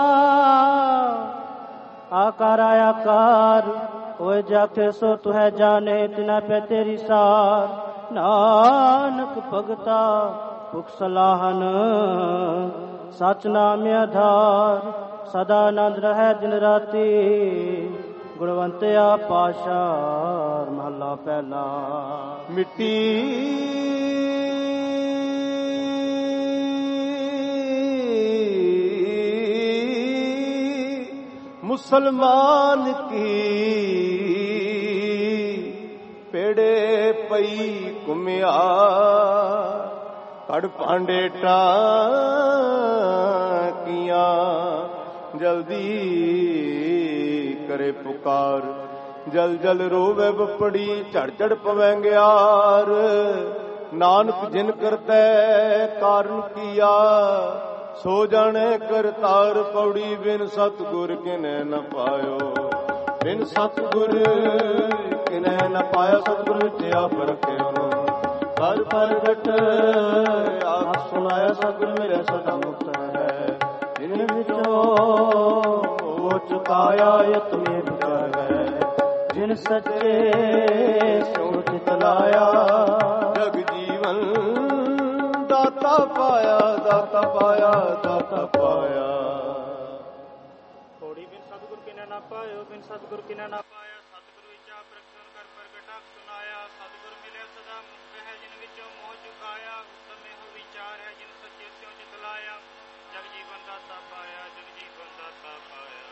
ਆਕਾਰ ਆਕਾਰ ਹੋਏ ਜਾਖੇ ਸੋ ਤੁਹੈ ਜਾਣੇ ਤਿਨਾ ਪੈ ਤੇਰੀ ਸਾਰ ਨਾਨਕ ਭਗਤਾ ਭੁਖ ਸਲਾਹਨ ਸਚ ਨਾਮ ਆਧਾਰ ਸਦਾ ਆਨੰਦ ਰਹਿ ਦਿਨ ਰਾਤੀ ਗੁਣਵੰਤਿਆ ਪਾਸ਼ਾ ਮਹਲਾ ਪਹਿਲਾ। ਮਿੱਟੀ ਮੁਸਲਮਾਨ ਕੀ ਪੇੜੇ ਪਈ ਘੁੰਮਿਆ ਕੜ ਭਾਂਡੇ ਟਾਕੀਆਂ ਜਲਦੀ ਕਰੇ ਪੁਕਾਰ ਜਲ ਜਲ ਰੋਵੇ ਬਪੜੀ ਝੜ ਝੜ ਪਵੈਂਗਿਆਰ ਨਾਨਕ ਜਿਨ ਕਰਤੈ ਕਾਰਨ ਕੀਆ ਸੋ ਜਾਣੇ ਕਰਤਾਰ ਪੌੜੀ ਬਿਨ ਸਤਿਗੁਰ ਕਿਨੈ ਨ ਪਾਇਓ ਬਿਨ ਸਤਿਗੁਰ ਕਿਨੈ ਨ ਪਾਇਆ ਸਤਿਗੁਰ ਵਿੱਚ ਆਪ ਰਖਿਓ ਹਰ ਪ੍ਰਗਟ ਆਪ ਸੁਣਾਇਆ ਸਤਿਗੁਰ ਮੇਰੇ ਸਦਾ ਮੁਕਤ ਹੈ ਜਿਨ ਵਿੱਚੋਂ ਹੋ ਚੁਕਾਇਆ ਯਤਮੇ ਵਿਚਾਰ ਹੈ ਜਿਨ ਸੱਚੇ ਸੋਚ ਤਲਾਇਆ ਜਗ ਜੀਵਨ ਦਾਤਾ ਪਾਇਆ ਦਾਤਾ ਪਾਇਆ ਦਾਤਾ ਪਾਇਆ। ਥੋੜੀ ਬਿਨ ਸਤਿਗੁਰ ਕਿਨੈ ਨਾ ਪਾਇਓ ਬਿਨ ਸਤਿਗੁਰ ਕਿਨੈ ਨਾ ਪਾਇਆ ਸਤਿਗੁਰ ਵਿੱਚ ਆਪ ਪ੍ਰਗਟਨ ਕਰ ਪ੍ਰਗਟਾ ਸੁਨਾਇਆ ਸਤਿਗੁਰ ਮਿਲਿਆ ਸਦਾ ਮੁਕਤ ਹੈ ਜਿਨ ਵਿੱਚੋਂ ਮੋਹ ਚੁਕਾਇਆ ਉਤਮ ਇਹੋ ਵਿਚਾਰ ਹੈ ਜਿਨ ਸੱਚੇ ਸਿਉ ਚਿਤ ਲਾਇਆ ਜਗ ਜੀਵਨ ਦਾਤਾ ਪਾਇਆ ਜਗ ਜੀਵਨ ਦਾਤਾ ਪਾਇਆ।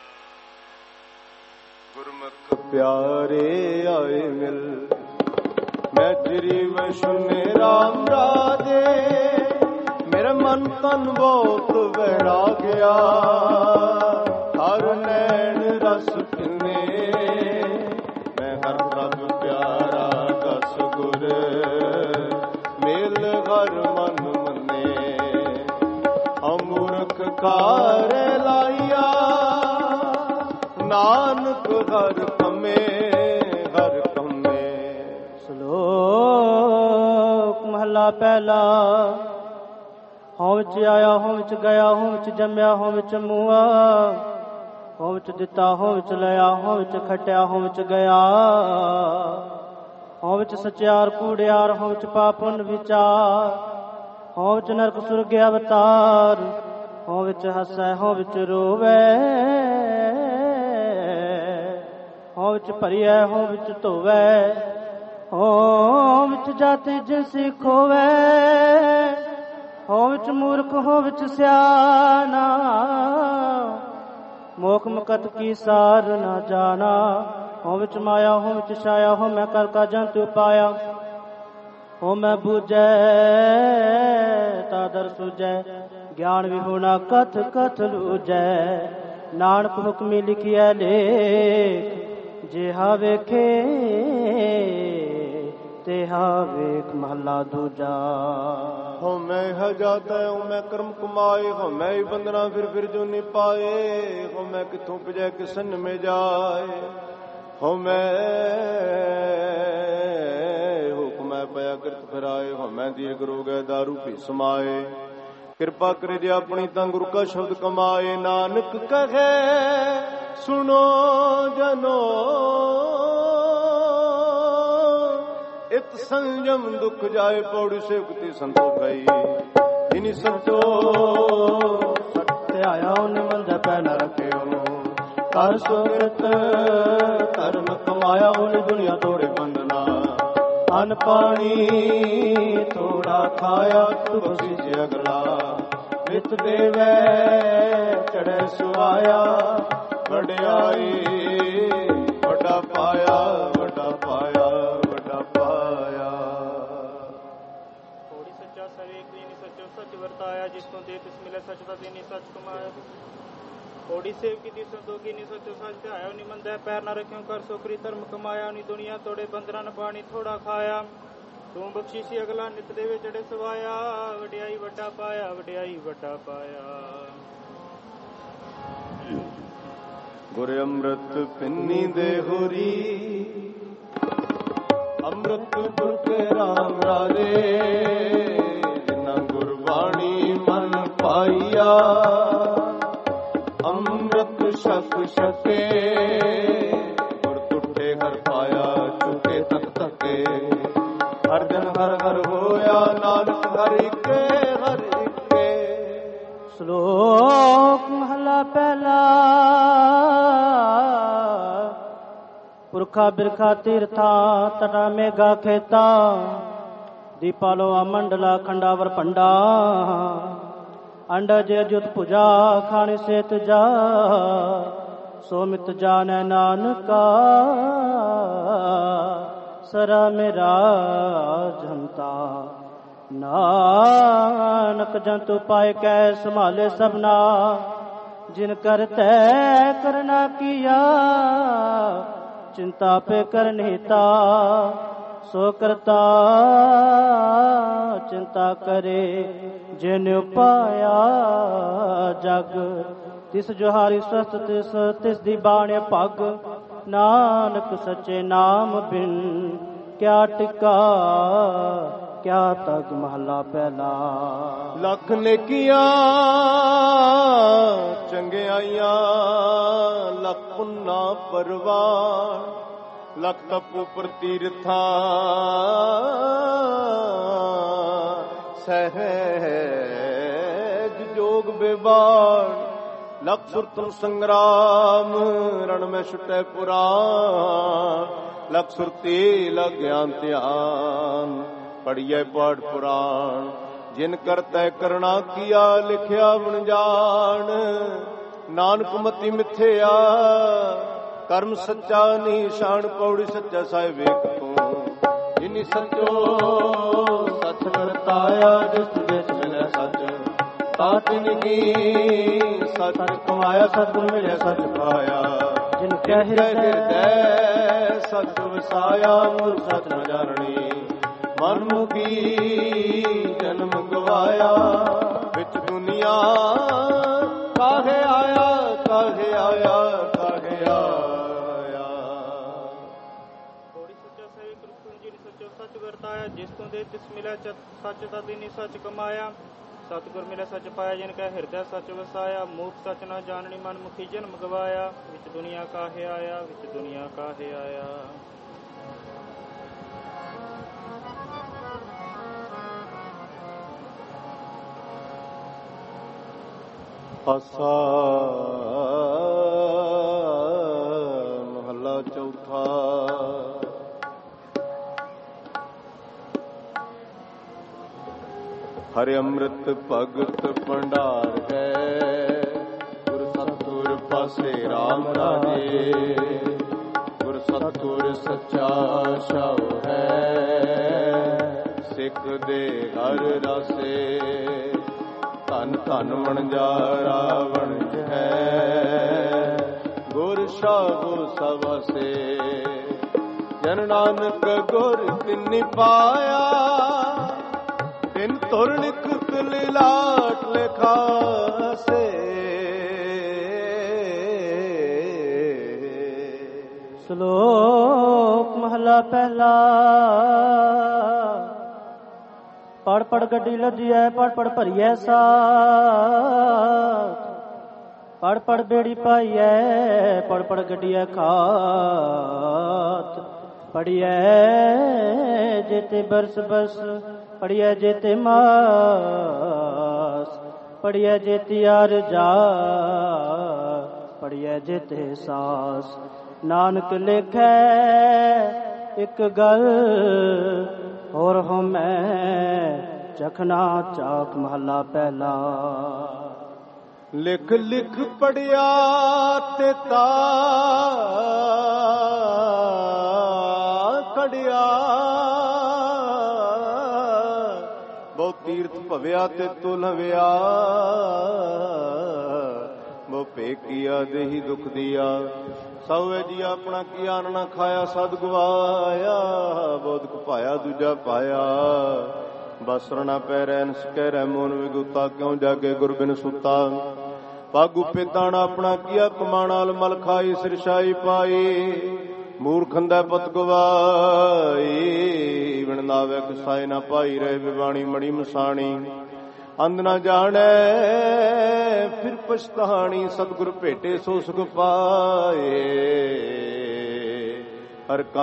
ਗੁਰਮੁਖ ਪਿਆਰੇ ਆਏ ਮਿਲ ਮੈਂ ਤੇਰੀ ਵੈਸ਼ਨੇ ਰਾਮ ਰਾਜੇ ਮੇਰਾ ਮਨ ਤਨ ਬਹੁਤ ਵਹਿਰਾ ਗਿਆ ਹਰ ਨੈਣ ਰਸ ਪਿਨੇ ਮੈਂ ਹਰ ਪ੍ਰਭ ਪਿਆਰਾ ਦਸ ਗੁਰ ਮੇਲ ਹਰ ਮਨ ਮੰਨੇ ਅਮੂਰਖ ਕਾਰ ਲਾਈਆ ਨਾਨਕ ਹਰ ਕਮੇ ਹਰ ਕਮੇ। ਸ਼ਲੋਕ ਮਹਲਾ ਪਹਿਲਾ। ਹੋਂ ਵਿੱਚ ਆਇਆ ਹੋਂ ਵਿੱਚ ਗਿਆ ਹੋਂ ਵਿੱਚ ਜੰਮਿਆ ਹੋਂ ਵਿੱਚ ਮੂਆ ਹੋਂ ਵਿੱਚ ਦਿੱਤਾ ਹੋਂ ਵਿੱਚ ਲਿਆ ਹੋਂ ਵਿੱਚ ਖਟਿਆ ਹੋਂ ਵਿੱਚ ਗਿਆ ਹੋਂ ਵਿੱਚ ਸਚਿਆਰ ਕੂੜਿਆਰ ਹੋਂ ਵਿੱਚ ਪਾਪਨ ਵਿਚਾਰ ਹੋਂ ਵਿੱਚ ਨਰਕ ਸੁਰਗ ਅਵਤਾਰ ਹੋਂ ਵਿੱਚ ਹੱਸੈ ਹੋਂ ਵਿੱਚ ਰੋਵੇ ਹੋਂ ਵਿੱਚ ਭਰੀਐ ਹੋਂ ਵਿੱਚ ਧੋਵੈ ਹੋਂ ਵਿੱਚ ਜਾਤੀ ਜਿਨਸੀ ਖੋਵੈ ਹੋਂ ਵਿੱਚ ਮੂਰਖ ਹੋਂ ਵਿੱਚ ਸਿਆਣਾ ਮੋਖ ਮੁਕਤ ਕੀ ਸਾਰ ਨਾ ਜਾਣਾ ਹੋਂ ਵਿੱਚ ਮਾਇਆ ਹੋਂ ਵਿੱਚ ਛਾਇਆ ਹੋਂ ਮੈਂ ਕਰ ਕਾ ਜੰਤੂ ਪਾਇਆ ਹੋਂ ਮੈਂ ਬੂਝੈ ਤਾਦਰ ਸੁਝੈ ਗਿਆਨ ਵੀ ਹੋਣਾ ਕਥ ਕਥ ਲੂਝੈ ਨਾਨਕ ਹੁਕਮੀ ਲਿਖਿਐ ਲੇਖ ਜਿਹਾ ਵੇਖੇ ਤੇਹਾ ਵੇਖ ਮਹਲਾ ਦੂਜਾ। ਹੋ ਮੈਂ ਹਜਾਤਾ ਹੋ ਮੈਂ ਕਰਮ ਕਮਾਏ ਹੋ ਮੈਂ ਹੀ ਬੰਦਨਾ ਫਿਰ ਫਿਰ ਜੋ ਨੀ ਪਾਏ ਹੋ ਮੈਂ ਕਿੱਥੋਂ ਪੁਜੈ ਕਿਸਨ ਮੇ ਜਾਏ ਹੋ ਮੈਂ ਹੁਕਮੈ ਪਿਆ ਕਿਰਤ ਫਿਰਾਏ ਹੋ ਮੈਂ ਦੀਰਘ ਰੋਗੈ ਦਾਰੂ ਪੀ ਸਮਾਏ ਕਿਰਪਾ ਕਰੇ ਜੇ ਆਪਣੀ ਤਾਂ ਗੁਰੂ ਕਾ ਸ਼ਬਦ ਕਮਾਏ ਨਾਨਕ ਕਹੇ ਸੁਣੋ ਜਨੋ ਇਤ ਸੰਜਮ ਦੁਖ ਜਾਏ ਪੌੜੀ ਸੇਵਕਤੀ ਸੰਤੋ ਗਈ ਇਨੀ ਸੰਤੋ ਸਤਿ ਆਇਆ ਨਿਮੰਦ ਪੈ ਨ ਰੱਖਿਓ ਕਰ ਸੁਕ੍ਰਿਤ ਕਰਮ ਕਮਾਇਆ ਉਹਨੇ ਦੁਨੀਆ ਤੋੜੇ ਬੰਦਨਾ ਅਨ ਪਾਣੀ ਥੋੜਾ ਖਾਇਆ ਤੂੰ ਬਖਸ਼ੀ ਅਗਲਾ ਨਿਤ ਦੇਵੈ ਚੜੈ ਸੁਆਇਆ ਵਡਿਆਈ ਵੱਡਾ ਪਾਇਆ ਵੱਡਾ ਪਾਇਆ ਵੱਡਾ ਪਾਇਆ। ਥੋੜੀ ਸੱਚਾ ਸਵੇਕ ਦੀਨੀ ਸੱਚੋ ਸੱਚ ਵਰਤਾਇਆ ਜਿਸ ਤੋਂ ਦੇ ਤਿਸ ਮਿਲੇ ਸੱਚ ਦਾ ਦੀਨੀ ਸੱਚ ਕਮਾਇਆ ਥੋੜੀ ਸੇਵ ਕੀਤੀ ਸੰਤੋਖੀ ਨੀ ਸੱਚੋ ਸੱਚ ਧਿਆਇਆ ਨੀ ਮੰਦੈ ਪੈਰ ਨਾ ਰੱਖਿਓ ਕਰ ਸੋਕਰੀ ਧਰਮ ਕਮਾਇਆ ਨੀ ਦੁਨੀਆ ਤੋੜੇ ਬੰਦਰਾਂ ਨ ਪਾਣੀ ਥੋੜਾ ਖਾਇਆ ਤੂੰ ਬਖਸ਼ੀਸ਼ੀ ਅਗਲਾ ਨਿਤ ਦੇ ਵਿੱਚ ਚੜੇ ਸਵਾਇਆ ਵਡਿਆਈ ਵੱਡਾ ਪਾਇਆ ਵਡਿਆਈ ਵੱਡਾ ਪਾਇਆ। ਗੁਰ ਅੰਮ੍ਰਿਤ ਪਿੰਨੀ ਦੇ ਹੋਰੀ ਅੰਮ੍ਰਿਤ ਗੁਰ ਕੇ ਰਾਮ ਰਾਜੇ ਜਿਨ੍ਹਾਂ ਗੁਰਬਾਣੀ ਮਨ ਸ਼ਕ ਸ਼ਕੇ, ਗੁਰ ਟੁੱਟੇ ਘਰ ਪਾਇਆ ਚੁਕੇ ਤਕ ਤਕੇ, ਹਰ ਜਨ ਹਰ ਹਰ ਹੋਇਆ ਨਾਨਕ ਹਰ ਇਕੇ ਹਰ ਇਕੇ। ਸ਼ਲੋਕ ਮਹਲਾ ਪਹਿਲਾ। ਪੁਰਖਾ ਬਿਰਖਾ ਤੀਰਥਾਂ ਤਟਾ ਮੇਗਾ ਖੇਤਾ, ਦੀਪਾਲੋ ਮੰਡਲਾ ਖੰਡਾਵਰ ਪੰਡਾ, ਅੰਡਾ ਜੇ ਜੁਤ ਭੁਜਾ ਖਾਣੀ ਸੇ ਤੁਜਾ, ਸੋ ਮਿਤ ਜਾਣੈ ਨਾਨਕਾ, ਸਰਾ ਮੇਰਾ ਜਨਤਾ। ਨਾਨਕ ਜੰਤੂ ਪਾਏ ਕੈ ਸੰਭਾਲੇ ਸਭਨਾ, ਜਿਨ ਕਰ ਤੈ ਕਰਨਾ ਕੀਆ, ਚਿੰਤਾ ਪੇ ਕਰਨੀਤਾ, ਸੋ ਕਰਤਾ ਚਿੰਤਾ ਕਰੇ, ਜਿਨ ਉਪਾਇਆ ਜਗ। ਤਿਸ ਜੁਹਾਰੀ ਸਸਤ ਤਿਸ ਤਿਸ ਦੀ ਬਾਣਿ ਪੱਗ, ਨਾਨਕ ਸੱਚੇ ਨਾਮ ਬਿਨ ਕਿਆ ਟਿਕਾ, ਕਿਆ ਤਗ। ਮਹਲਾ ਪਹਿਲਾ। ਲੱਖ ਨੇਕੀਆਂ ਚੰਗਿਆਈਆਂ, ਲੱਖ ਪੁੰਨਾ ਪਰਵਾਨ, ਲੱਖ ਤਪੂ ਪ੍ਰਤੀਰਥਾਂ, ਸਹਿਜ ਜੋਗ ਬੇਬਾਨ, ਲੱਖ ਸੁਰਤਨ ਸੰਗਰਾਮ, ਰਣ ਮੈਂ ਛੁਟੈ ਪੁਰਾਨ, ਲੱਖ ਸੁਰਤੀ ਲਗ ਗਿਆਨ ਧਿਆਨ, ਪੜੀਐ ਪਾਠ ਪੁਰਾਣ। ਜਿਨ ਕਰਤੈ ਕਰਣਾ ਕੀਆ, ਲਿਖਿਆ ਬਣ ਜਾਣ, ਨਾਨਕ ਮਤੀ ਮਿਥਿਆ, ਕਰਮ ਸੱਚਾ ਨਿਸ਼ਾਨ। ਪੌੜੀ ਸੱਚਾ ਸਾਹਿਬ ਵੇਖ ਤੂੰ, ਜਿਨੀ ਸੱਚੋ ਸੱਚ ਵਰਤਾਇਆ, ਜਿਸ ਵਿੱਚ ਮਿਲਿਆ ਸੱਚ ਤਾਤਿਨ ਕੀ, ਸੱਚ ਕਮਾਇਆ ਸਤਿਗੁਰ ਮਿਲਿਆ ਸੱਚ ਪਾਇਆ। ਜਿਨ ਕੈ ਹਿਰਦੈ ਸੱਚ ਵਸਾਇਆ, ਮੁਰ ਸੱਚ ਨ ਜਾਣਨੀ, ਮਨ ਮੁਖੀ ਜਨਮ ਗਵਾਇਆ। ਵਿੱਚ ਦੁਨੀਆ ਕਾਹੇ ਆਇਆ, ਕਾਹੇ ਆਇਆ, ਕਾਹੇ ਆਇਆ। ਥੋੜੀ ਸੱਚਾ ਸਹੀ ਕ੍ਰਿਸ਼ਨ ਜੀ ਨੇ ਸੱਚੋ ਸੱਚ ਵਰਤਾਇਆ, ਜਿਸ ਤੋਂ ਦੇ ਤਿਸ ਮਿਲਿਆ ਸੱਚ ਦਾ ਦਿਨੀ ਸੱਚ ਕਮਾਇਆ। ਸਤਿਗੁਰ ਮਿਲਿਆ ਸੱਚ ਪਾਇਆ, ਜਿਨ ਕੈ ਹਿਰਦੈ ਸੱਚ ਵਸਾਇਆ। ਮੂਰਖ ਸੱਚ ਨਾ ਜਾਣਨੀ, ਮਨ ਮੁਖੀ ਜਨਮ ਗਵਾਇਆ। ਵਿੱਚ ਦੁਨੀਆ ਕਾਹੇ ਆਇਆ, ਵਿੱਚ ਦੁਨੀਆ ਕਾਹੇ ਆਇਆ। ਆਸਾ ਮਹੱਲਾ ਚੌਥਾ। ਹਰਿ ਅੰਮ੍ਰਿਤ ਭਗਤ ਭੰਡਾਰ ਹੈ, ਗੁਰ ਸਤਿਗੁਰ ਪਾਸੇ ਰਾਮ ਰਾਜੇ। ਗੁਰ ਸਤਿਗੁਰ ਸੱਚਾ ਸ਼ਉ ਹੈ, ਸਿੱਖ ਦੇ ਹਰ ਰਾਸੇ। ਧਨ ਧਨ ਵਣਜਾਰਾ ਵਣਜ ਹੈ, ਗੁਰ ਸਾਬੋ ਸਵਸੇ। ਜਨ ਨਾਨਕ ਗੁਰ ਤਿਨਿ ਪਾਇਆ, ਤਿਨ ਤੁਰ ਲਿਖ ਲਾਟ ਲਿਖਾਸੇ। ਸ਼ਲੋਕ ਮਹਲਾ ਪਹਿਲਾ। ਪੜ ਪੜ ਗੱਡੀ ਲੱਦੀਐ, ਪੜ ਪੜ ਭਰੀਐ ਸਾਥ। ਪੜ ਪੜ ਬੇੜੀ ਪਾਈਐ, ਪੜ ਪੜ ਗੱਡੀਐ ਖਾਤ। ਪੜੀਐ ਜੇਤੇ ਬਰਸ ਬਸ, ਪੜੀਐ ਜੇਤੇ ਮਾਸ। ਪੜੀਐ ਜੇਤੀ ਅਰਜਾ, ਪੜੀਐ ਜੇਤੇ ਸਾਸ। ਨਾਨਕ ਲਿਖੈ ਇੱਕ ਗੱਲ, ਹੋਰ ਹੋ ਮੈਂ ਚਖਣਾ ਚਾਕ। ਮਹੱਲਾ ਪਹਿਲਾ। ਲਿਖ ਲਿਖ ਪੜਿਆ ਤੇ ਤਾ ਕੜਿਆ, ਬਹੁ ਤੀਰਥ ਭਵਿਆ ਤੇ ਤੁਲਵਿਆ। ਬਹੁ ਭੇਕੀਆ ਦੇਹੀ ਦੁਖ ਦੀਆ, ਸੌਏ ਜੀ ਆਪਣਾ ਕੀ ਆਨ ਨਾ ਖਾਇਆ ਸਦ ਗਵਾਇਆ। ਬੋਧਕ ਪਾਇਆ ਦੂਜਾ ਪਾਇਆ, ਬਸਰ ਨਾ ਪੈ ਰਹਿ ਸਕੈ ਰਹਿ ਮੋਨ ਵਿਗੁਤਾ। ਕਿਉਂ ਜਾਗੇ ਗੁਰ ਬਿਨ ਸੁਤਾ, ਪਾਗੂ ਪੇਤਾਣਾ ਆਪਣਾ ਕੀਆ ਕਮਾਣਾ। ਮਲ ਖਾਈ ਸਿਰਸ਼ਾਈ ਪਾਈ, ਮੂਰਖੰਦਾ ਪਤ ਗਵਾਈ। ਬਿਨ ਨਾਵੇ ਕਸਾਏ ਨਾ ਪਾਈ ਰਹੇ, ਬਿਵਾਣੀ ਮੜੀ ਮਸਾਣੀ। ਅੰਧ ਨਾ ਜਾਣੈ ਫਿਰ ਪਛਤਾਣੀ, ਸਤਿਗੁਰ ਭੇਟੇ ਸੋ ਸੁਖ ਪਾਏ। ਹਰਿ ਕਾ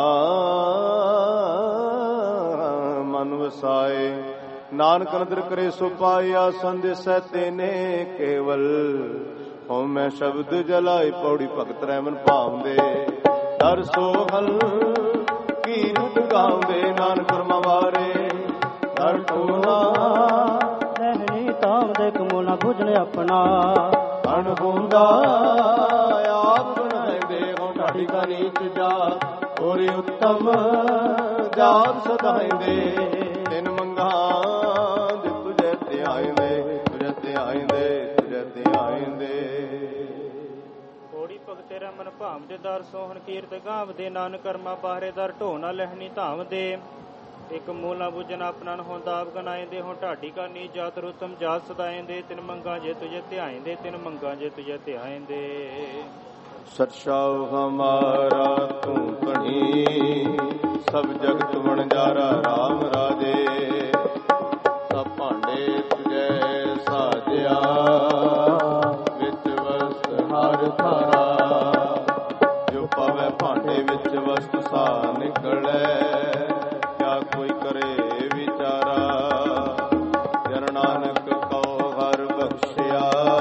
ਨਾਮ ਮਨ ਵਸਾਏ, ਨਾਨਕ ਨਦਰ ਕਰੇ ਸੋ ਪਾਇਆ। ਸੰਦੇਸੈ ਤੇਨੇ ਕੇਵਲ, ਹਉ ਮੈਂ ਸ਼ਬਦ ਜਲਾਏ। ਪੌੜੀ ਭਗਤ ਰਹਿਮਨ ਭਾਵਦੇ, ਦਰ ਸੋਹਲ ਕੀਰਤ ਗਾਉਂਦੇ। ਨਾਨਕ ਕਰਮਾ ਵਾਰੇ ਦਰ ਟੋਨਾ, ਰਹਿਣੀ ਤਾਮ ਦੇ ਕਮੋਲਾ ਭੁਜਨ ਆਪਣਾ। ਅਣ ਹੁੰਦਾ ਆਪ ਬਣਾਉਂਦੇ, ਹੋ ਢਾਡੀ ਕਾ ਨੀਚ ਜਾਤ, ਹੋਰੀ ਉੱਤਮ ਜਾਤ ਸਦਾਇਂਦੇ। ਤਿਨ ਮੰਗਾ ਦੇ ਤੁਝੇ ਧਿਆਇਂਦੇ, ਤੁਝੇ ਧਿਆਇਂਦੇ, ਤੁਝੇ ਧਿਆਇਂਦੇ। ਹੋੜੀ ਭਗਤੇ ਰਮਨ ਭਾਮ ਦੇ ਦਰ ਸੋਹਣ ਕੀਰਤ ਗਾਵਦੇ। ਨਾਨਕ ਕਰਮਾ ਬਾਹਰੇ ਦਰ ਢੋਣਾ ਲਹਿਣੀ ਧਾਮ ਦੇ। ਇੱਕ ਮੂਲਾ ਬੁਝਨ ਆਪਣਾ ਹੁੰਦਾ ਆਪ ਗਨਾਇਂਦੇ। ਹੋ ਢਾਡੀ ਕਾ ਨੀ ਜਾਤ ਰੁਤਮ ਜਾਤ ਸਦਾਇਂਦੇ। ਤਿਨ ਮੰਗਾ ਜੇ ਤੁਝੇ ਧਿਆਇਂਦੇ, ਤਿਨ ਮੰਗਾ ਜੇ ਤੁਝੇ ਧਿਆਇਂਦੇ। ਸਤਿਸ਼ਾਉ ਹਮਾਰਾ ਤੂੰ ਕਣੀ, ਸਭ ਜਗਤ ਵਣਜਾਰਾ ਰਾਮ ਰਾਜੇ। ਸਭ ਭਾਂਡੇ ਤੁਝੇ ਸਾਜਿਆ, ਵਿੱਚ ਵਸਤ ਹਰ ਧਾਰਾ। ਜੋ ਪਵੈ ਭਾਂਡੇ ਵਿੱਚ ਵਸਤ ਸਾ ਨਿਕਲੈ, ਕਿਆ ਕੋਈ ਕਰੇ ਵਿਚਾਰਾ। ਜਨ ਨਾਨਕ ਕਉ ਹਰ ਬਖਸ਼ਿਆ,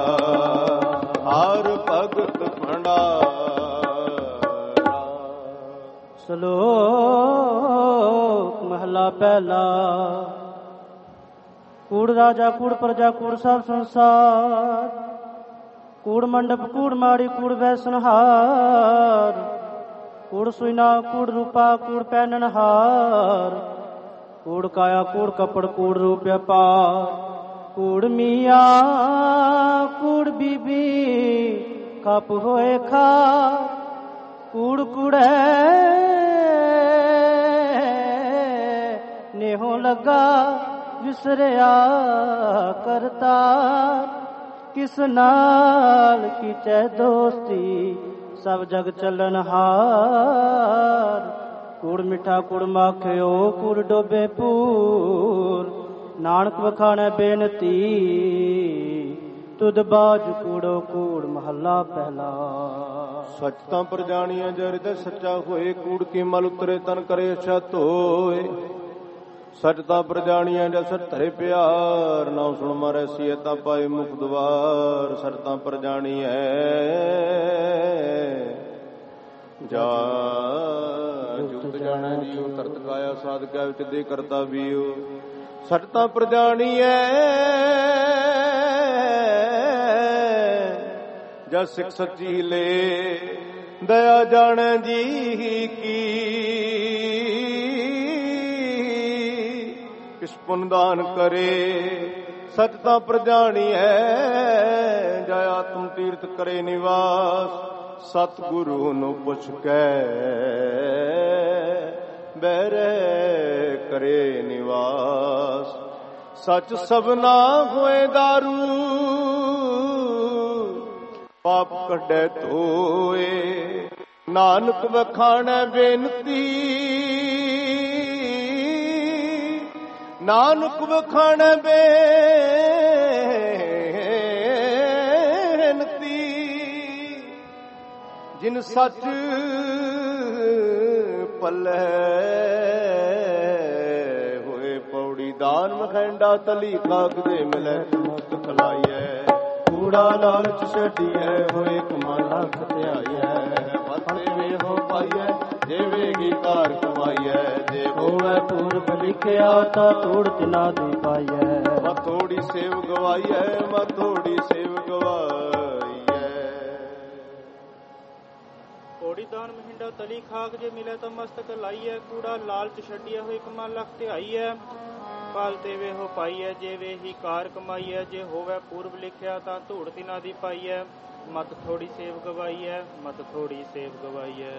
ਹਰ ਭਗਤ ਭੰਡਾਰਾ। ਸ਼ਲੋਕ ਮਹਲਾ ਪਹਿਲਾ। ਕੂੜ ਰਾਜਾ ਕੂੜ ਪ੍ਰਜਾ ਕੂੜ ਸਭ ਸੰਸਾਰ, ਕੂੜ ਮੰਡਪ ਕੂੜ ਮਾੜੀ ਕੂੜ ਵੈਸਨਹਾਰ। ਕੂੜ ਸੁਇਨਾ ਕੂੜ ਰੂਪਾ ਕੂੜ ਪਹਿਨਣਹਾਰ, ਕੂੜ ਕਾਇਆ ਕੂੜ ਕਪੜ ਕੂੜ ਰੂਪ ਵਪਾਰ। ਕੂੜ ਮੀਆਂ ਕੂੜ ਬੀਬੀ ਕੱਪ ਹੋਏ ਖਾ, ਕੂੜ ਕੂੜੈ ਨੇਹੋਂ ਲੱਗਾ ਵਿਸਰਿਆ ਕਰਤਾ। ਕਿਸ ਨਾਲ ਕੀਚੈ ਦੋਸਤੀ, ਸਭ ਜਗ ਚੱਲਣ ਹਾਰ। ਕੂੜ ਮਿੱਠਾ ਕੂੜ ਮਾਖਿਓ ਕੂੜ ਡੋਬੇ ਪੂਰ, ਨਾਨਕ ਵਖਾਣੈ ਬੇਨਤੀ ਤੁਧ ਬਾਜ ਕੂੜੋ ਕੂੜ। ਮਹੱਲਾ ਪਹਿਲਾ। ਸਚ ਤਾਂ ਪ੍ਰਜਾਣੀਆਂ ਜੋ ਹਿਰਦੈ ਸੱਚਾ ਹੋਏ, ਕੂੜ ਕੀ ਮਲ ਉਤਰੇ ਤਨ ਕਰੇ ਅੱਛਾ ਧੋਏ। ਸਚ ਤਾਂ ਪ੍ਰਜਾਣੀਆਂ ਜੋ ਸਚ ਧਰੇ ਪਿਆਰ, ਨਾਉ ਸੁਣ ਮਾਰੈ ਸੀਏ ਤਾਂ ਪਾਏ ਮੁਖ ਦੁਆਰ। ਸਚ ਤਾਂ ਪ੍ਰਜਾਣੀਐ ਜਾ ਜੁਗਤ ਜਾਣੈ ਜੀਉ, ਤਰਤ ਕਾਇਆ ਸਾਧ ਕੈ ਵਿੱਚ ਦੇ ਕਰਤਾ ਵੀਉ। ਸਚ ਤਾਂ ਪ੍ਰਜਾਣੀਐ ਜਦ ਸਿੱਖ ਸੱਚੀ ਲੇ, ਦਇਆ ਜਾਣੈ ਜੀ ਕੀ। ਕਿਸ ਪੁੰਨ ਦਾਨ ਕਰੇ, ਸਚ ਤਾਂ ਪ੍ਰਜਾਣੀਐ ਜੈ ਆਤਮ ਤੀਰਥ ਕਰੇ ਨਿਵਾਸ। ਸਤ ਗੁਰੂ ਨੂੰ ਪੁੱਛ ਕੇ ਬਹਿਰੇ ਕਰੇ ਨਿਵਾਸ। ਸਚ ਸਭਨਾ ਹੋਏ ਦਾਰੂ, ਪਾਪ ਕੱਢੈ ਧੋਏ। ਨਾਨਕ ਵਖਾਣੈ ਬੇਨਤੀ, ਨਾਨਕ ਵਖਾਣੈ ਬੇਨਤੀ। ਜਿਨ ਸੱਚ ਪੱਲੇ ਹੋਏ, ਪੌੜੀ ਦਾਨ ਮਖੈਂਡਾ ਤਲੀ ਖਾਕ ਦੇ ਮਿਲੈ ਮੁਕਤ ਖਲਾਈਐ। ਕੂੜਾ ਲਾਲਚ ਛੱਡੀਐ, ਹੋਏ ਕਮਾਲਾ ਖਤਿਆਈਐ। ਮਤੇ ਵੇ ਹੋ ਪਾਈਐ, ਜੇਵੇਗੀ ਕਾਰ ਕਮਾਈਐ। ਜੇ ਹੋਵੇ ਪੂਰਬ ਲਿਖਿਆ, ਤਾਂ ਤੋੜ ਤਿਨਾ ਦੀ ਪਾਈਐ। ਮੈਂ ਥੋੜੀ ਸੇਵ ਗਵਾਈਐ, ਮੈਂ ਥੋੜੀ ਸੇਵ ਗਵਾਈਐ। ਕੋੜੀ ਦਾਨ ਮਹਿੰਡਾ ਤਲੀ ਖਾਕ, ਜੇ ਮਿਲੇ ਤਾਂ ਮਸਤਕ ਲਾਈਐ। ਕੂੜਾ ਲਾਲਚ ਛੱਡੀਐ, ਹੋਏ ਕਮਾਲਾ ਖਤਿਆਈਐ। ਪਾਲਤੇ ਵੇ ਹੋ ਪਾਈਐ, ਜੇ ਵੇ ਹੀ ਕਾਰ ਕਮਾਈਐ। ਜੇ ਹੋਵੇ ਪੂਰਬ ਲਿਖਿਆ, ਤਾਂ ਧੂੜ ਤਿਨਾ ਦੀ ਪਾਈਐ। ਮਤ ਥੋੜੀ ਸੇਵ ਗਵਾਈਐ, ਮਤ ਥੋੜੀ ਸੇਵ ਗਵਾਈਐ।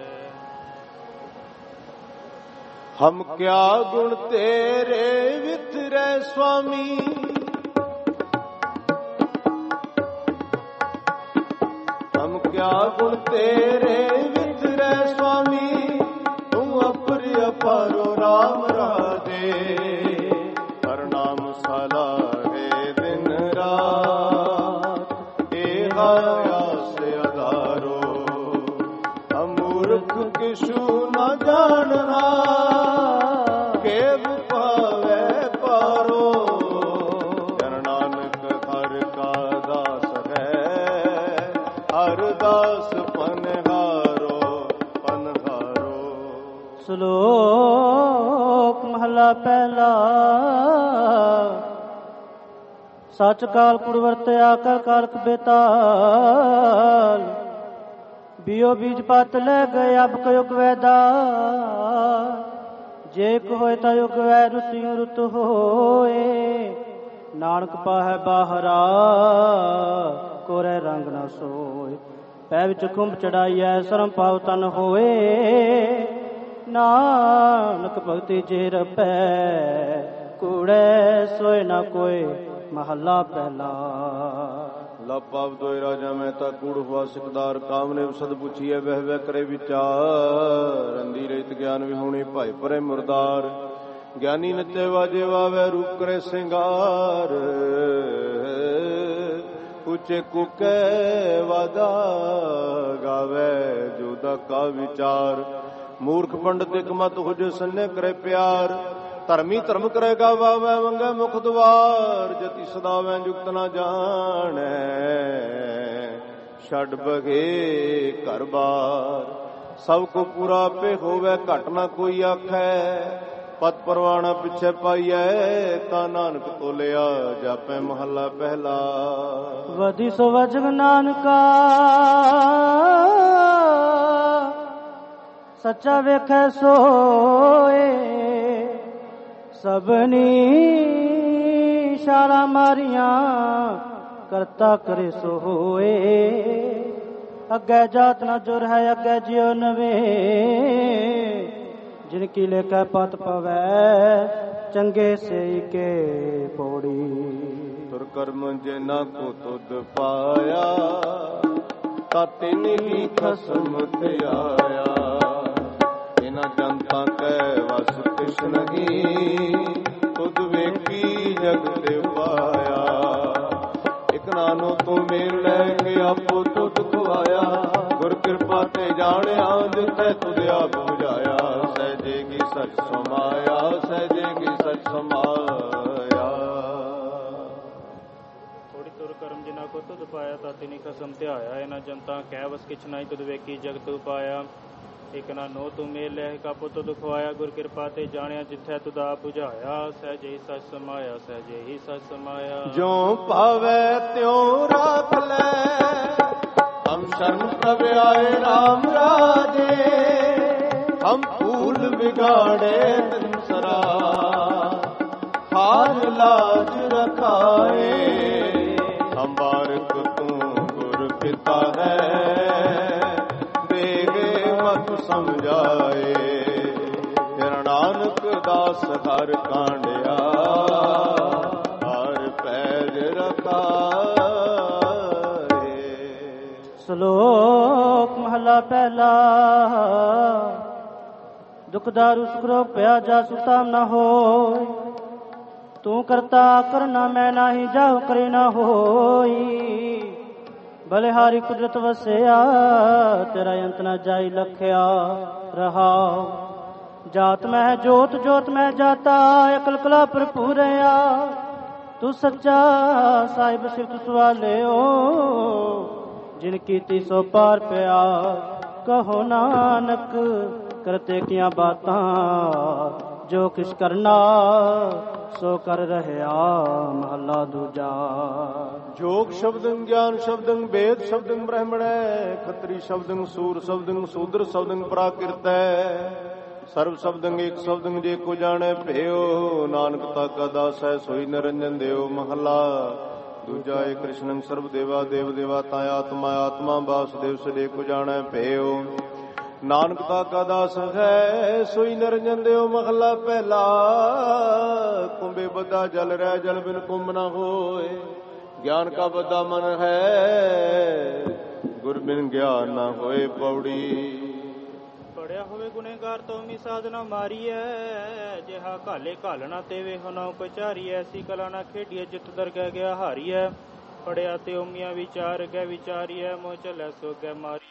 ਹਮ ਕਿਆ ਗੁਣ ਤੇਰੇ ਵਿਤਰੈ ਸੁਆਮੀ, ਹਮ ਕਿਆ ਗੁਣ ਤੇਰੇ ਵਿਤਰੈ ਸੁਆਮੀ। ਤੂੰ ਅਪਰ ਅਪਾਰੋ ਰਾਮ ਰਾਜੇ, ਹਰ ਨਾਮ ਸਾਲਾ ਹੈ ਜਾਵੇ ਪਾਰੋ। ਜਨ ਨਾਨਕ ਹਰ ਕਾ ਦਾਸ ਹੈ, ਹਰ ਦਾਸ ਪਨਹਾਰੋ ਪਨਹਾਰੋ। ਸ਼ਲੋਕ ਮਹਲਾ ਪਹਿਲਾ। ਸੱਚ ਕਾਲ ਕੁੜ ਵਰਤਿਆ ਕਰ ਕਾਲਕ ਬੇਤਾਲ। ਬਿਓ ਬੀਜ ਪਤ ਲੈ ਗਏ ਅਬ ਕਯੁਗ ਵੈਦਾ। ਜੇ ਇੱਕ ਹੋਏ ਤਾਂ ਯੁਗ ਵੈ ਰੁਤਿਉ ਰੁਤ ਹੋਏ। ਨਾਨਕ ਪਾਹੈ ਬਾਹਰਾ ਕੋਰੇ ਰੰਗ ਨਾ ਸੋਏ। ਪੈ ਵਿੱਚ ਕੁੰਭ ਚੜਾਈਐ ਸਰਮ ਪਾਉ ਤਨ ਹੋਏ। ਨਾਨਕ ਭਗਤੀ ਜੇ ਰਪੈ ਕੂੜੈ ਸੋਏ ਨਾ ਕੋਏ। ਮਹੱਲਾ ਪਹਿਲਾ। ਲਪਾਵ ਦੋਇ ਰਾਜਾ ਮੈਂ ਤਾ ਕੂੜ ਹੁਆ ਸਿਕਦਾਰ। ਕਾਮਨੇ ਸਦ ਪੁੱਛੀਐ ਵਹਿ ਵਹਿ ਕਰੇ ਵਿਚਾਰ। ਅੰਦੀ ਰਹਿਤ ਗਿਆਨ ਵਿਹੂਣੀ ਭਾਈ ਪਰੇ ਮੁਰਦਾਰ। ਗਿਆਨੀ ਨੱਚੇ ਵਾਜੇ ਵਾਵੇ ਰੂਪ ਕਰੇ ਸਿੰਗਾਰ। ਉੱਚੇ ਕੁਕੇ ਵਾਦਾ ਗਾਵੇ ਜੋਦਾ ਕਾ ਵਿਚਾਰ। ਮੂਰਖ ਪੰਡਤ ਇਕ ਮਤ ਹੋ ਜੋ ਸੰਨਿਆ ਕਰੇ ਪਿਆਰ। ਧਰਮੀ ਧਰਮ ਕਰੇਗਾ ਵਾਵੈ ਮੰਗੇ ਮੁਖ ਦੁਆਰ। ਜਤੀ ਸਦਾਵੈ ਜੁਗਤ ਨਾ ਜਾਣੈ ਛੱਡ ਬਗੇ ਘਰ ਬਾਰ। ਸਭ ਕੋ ਪੂਰਾ ਆਪੇ ਹੋਵੇ ਘਟ ਨਾ ਕੋਈ ਆਖੈ। ਪਤ ਪਰਵਾਣਾ ਪਿੱਛੇ ਪਾਈਐ ਤਾਂ ਨਾਨਕ ਤੋਲਿਆ ਜਾਪੈ ਮਹੱਲਾ ਪਹਿਲਾ। ਵਧੀ ਸੋ ਵਜਗ ਨਾਨਕਾ ਸੱਚਾ ਵੇਖੈ ਸੋਏ। ਸਭਨੀ ਛਾਲਾ ਮਾਰੀਆਂ ਕਰਤਾ ਕਰੇ ਸੋ ਹੋਏ। ਅੱਗੇ ਜਾਤ ਨਾ ਜੁਰ ਹੈ ਅੱਗੇ ਜਿਉ ਨਵੇਂ। ਜਿਨ ਕੀ ਲੇਖੈ ਪਤ ਪਵੈ ਚੰਗੇ ਸੇ ਕੇ ਪੌੜੀ। ਤੁਰ ਕਰਮ ਜਿਨਾ ਕੋ ਤੁਧ ਪਾਇਆ ਤਾਤੇ ਨੀ ਖਸਮ ਧਿਆਇਆ। ਇਹਨਾਂ ਜਨਤਾ ਕੈ ਵਸ ਕਿਛ ਨਹੀਂ ਤੁਧ ਵੇਖੀ ਜਗ ਤੇ ਪਾਇਆ। ਇਕ ਨਾਨੋ ਤੂੰ ਮੇਲ ਲੈ ਕੇ ਆਪੋ ਤੁਧ ਖਵਾਇਆ। ਗੁਰ ਕਿਰਪਾ ਤੇ ਜਾਣਿਆ ਜਿਤੈ ਤੁਧ ਆਪ ਬੁਝਾਇਆ। ਸਹਿਜੇ ਕੀ ਸਚ ਸਮਾਇਆ ਸਹਿਜੇ ਕੀ ਸਚ ਸਮਾਇਆ। ਥੋੜੀ ਤੁਰ ਕਰਮ ਜਿਨਾ ਕੋ ਤੁਧ ਪਾਇਆ ਤਾਤੇ ਨੀ ਖਸਮ ਧਿਆਇਆ। ਇਹਨਾਂ ਜਨਤਾ ਕਹਿ ਵਸ ਕਿਛ ਨਹੀਂ ਤੁਧ ਵੇਖੀ ਜਗ ਤੂੰ ਪਾਇਆ। ਇਕ ਨਾ ਨੋ ਤੂੰ ਮੇਲ ਲੈ ਕਾਪੋ ਤੁਧ ਖਵਾਇਆ। ਗੁਰ ਕਿਰਪਾ ਤੇ ਜਾਣਿਆ ਜਿੱਥੈ ਤੁਧ ਆਪ ਬੁਝਾਇਆ। ਸਹਿਜੇ ਹੀ ਸਚ ਸਮਾਇਆ ਸਹਿਜੇ ਹੀ ਸਚ ਸਮਾਇਆ। ਜੋ ਭਾਵੈ ਤਿਉ ਰਾਖ ਲੈ ਹਮ ਸ਼ਰਨ ਪ੍ਰਭ ਆਏ ਰਾਮ ਰਾਜੇ। ਹਮ ਫੂਲ ਵਿਗਾੜੇ ਤਿਨਸਰਾ ਹਾਰ ਲਾਜ ਰਖਾਏ। ਹਮ ਬਾਰਕ ਤੂੰ ਗੁਰ ਪਿਤਾ ਹੈ ਸਮਝਾਏ। ਤੇਰਾ ਨਾਨਕ ਦਾਸ ਹਰ ਕਾਂਡਿਆ ਹਰ ਪੈਜ ਰਖਾਏ। ਸ਼ਲੋਕ ਮਹਲਾ ਪਹਿਲਾ। ਦੁਖਦਾਰੂ ਸੁਖਰੋ ਪਿਆ ਜਾ ਸੁਤਾਮ ਨਾ ਹੋਇ। ਤੂੰ ਕਰਤਾ ਕਰਨਾ ਮੈਂ ਨਾਹੀ ਜਾਉ ਕਰੇ ਨਾ ਹੋਈ। ਬਲਿਹਾਰੀ ਕੁਦਰਤ ਵਸਿਆ ਤੇਰਾ ਅੰਤ ਨਾ ਜਾਈ ਲਖਿਆ ਰਹਾਉ। ਜਾਤ ਮੈਂ ਜੋਤ ਜੋਤ ਮੈਂ ਜਾਤਾ ਅਕਲ ਕਲਾ ਭਰਪੂਰਿਆ। ਤੂੰ ਸੱਚਾ ਸਾਹਿਬ ਸਿਫਤ ਸਵਾਲਿਓ। ਜਿਨ ਕੀਤੀ ਸੋ ਪਾਰ ਪਿਆ ਕਹੋ ਨਾਨਕ ਕਰਤੇ ਕੀਆਂ ਬਾਤਾਂ। ਜੋ ਕਿਛ ਕਰਨਾ ਸੋ ਕਰ ਰਹਿਆ ਮਹੱਲਾ ਦੂਜਾ। ਜੋਗ ਸ਼ਬਦੰ ਗਿਆਨ ਸ਼ਬਦੰ ਵੇਦ ਸ਼ਬਦੰ ਬ੍ਰਹਮਣੈ। ਖੱਤਰੀ ਸ਼ਬਦੰ ਸੂਰ ਸ਼ਬਦੰ ਸੂਦਰ ਸ਼ਬਦੰ ਪ੍ਰਾਕਿਰਤੈ। ਸਰਬ ਸ਼ਬਦੰ ਏਕ ਸ਼ਬਦੰ ਜੇ ਕੋ ਜਾਣੈ ਭਇਓ। ਨਾਨਕ ਤਾਕਾ ਦਾਸ ਹੈ ਸੋਈ ਨਿਰੰਜਨ ਦਿਓ ਮਹੱਲਾ ਦੂਜਾ। ਏ ਕ੍ਰਿਸ਼ਨੰ ਸਰਬ ਦੇਵਾ ਦੇਵ ਦੇਵਾ ਤਾ ਆਤਮਾ ਆਤਮਾ ਵਾਸੁਦੇਵ ਸਦੇ ਕੋ ਜਾਣੈ ਭਇਓ। ਨਾਨਕ ਤਾਕਾ ਦਾਸ ਹੈ ਸੋਈ ਨਿਰੰਜਨ ਦਿਓ ਮਹੱਲਾ ਪਹਿਲਾ। ਕੁੰਭੇ ਬੱਧਾ ਜਲ ਰਹਿ ਜਲ ਬਿਨ ਕੁੰਭ ਨਾ ਹੋਏ। ਗਿਆਨ ਕਾ ਬੱਧਾ ਮਨ ਹੈ ਗੁਰ ਬਿਨ ਗਿਆਨ ਨਾ ਹੋਏ ਪੌੜੀ। ਪੜਿਆ ਹੋਵੇ ਗੁਨੇਗਾਰ ਤੋਂ ਮੀ ਸਾਧਨਾ ਮਾਰੀਐ। ਜਿਹਾ ਘਾਲੇ ਘਾਲਣਾ ਤੇਵੇ ਹੁਨਾ ਉਪਚਾਰੀ। ਐਸੀ ਕਲਾ ਨਾ ਖੇਡੀਏ ਜਿਤ ਦਰਗਹਿ ਗਿਆ ਹਾਰੀਐ। ਪੜਿਆ ਤੇ ਉਮੀਆਂ ਵਿਚਾਰ ਗੈ ਵਿਚਾਰੀਐ। ਮੋਹ ਚੱਲੈ ਸੋ ਗੈ ਮਾਰੀਐ।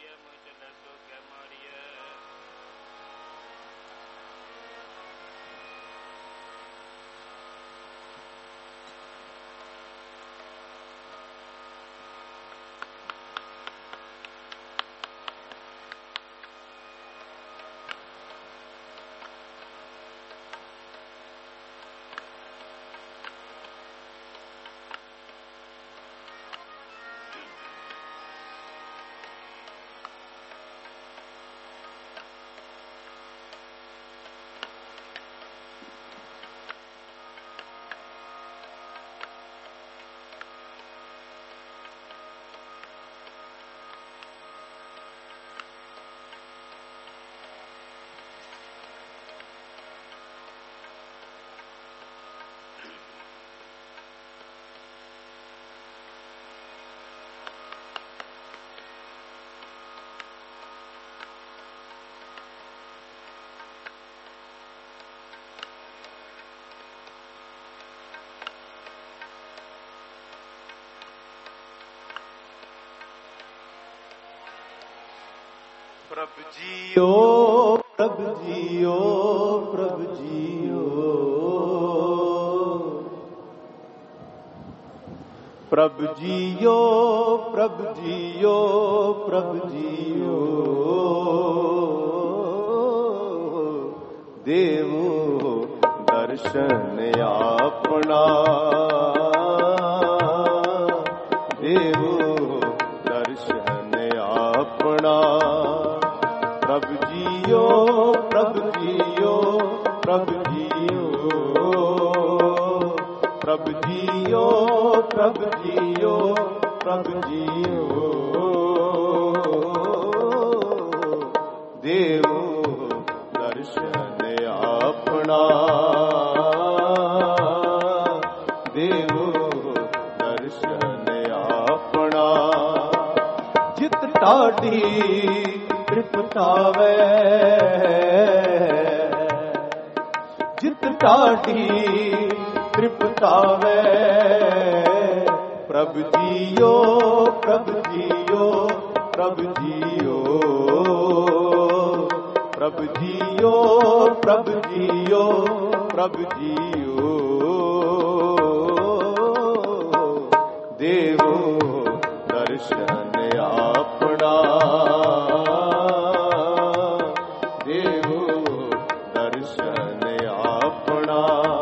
ਪ੍ਰਭ ਜੀਓ ਪ੍ਰਭ ਜੀਓ ਪ੍ਰਭ ਜੀਓ ਪ੍ਰਭ ਜੀਓ ਪ੍ਰਭ ਜੀਓ ਪ੍ਰਭ ਜੀਓ ਦੇਵੋ ਦਰਸ਼ਨ ਆਪਣਾ ਦੇਵੋ ਦਰਸ਼ਨ ਆਪਣਾ ਪ੍ਰਭ ਜੀਓ ਪ੍ਰਭ ਜੀਓ ਪ੍ਰਭ ਜੀਓ ਪ੍ਰਭ ਜੀਓ ਪ੍ਰਭ ਜੀਓ ਪ੍ਰਭ ਜੀਓ ਦੇਵੋ ਦਰਸ਼ਨ ਆਪਣਾ ਦੇਵੋ ਦਰਸ਼ਨ ਆਪਣਾ ਜਿਤ ਢਾਡੀ ਤ੍ਰਿਪਤਾਵੇ ਜਿਤ ਢਾਡੀ ਤ੍ਰਿਪਤਾਵੇ ਪ੍ਰਭ ਜੀਓ ਪ੍ਰਭ ਜੀਓ ਪ੍ਰਭ ਜੀਓ ਪ੍ਰਭ ਜੀਓ ਪ੍ਰਭ ਜੀਓ ਪ੍ਰਭ ਜੀਓ ਦੇਵੋ ਦਰਸ਼ਨ ਆਪਣਾ ਦੇਵੋ ਦਰਸ਼ਨ ਆਪਣਾ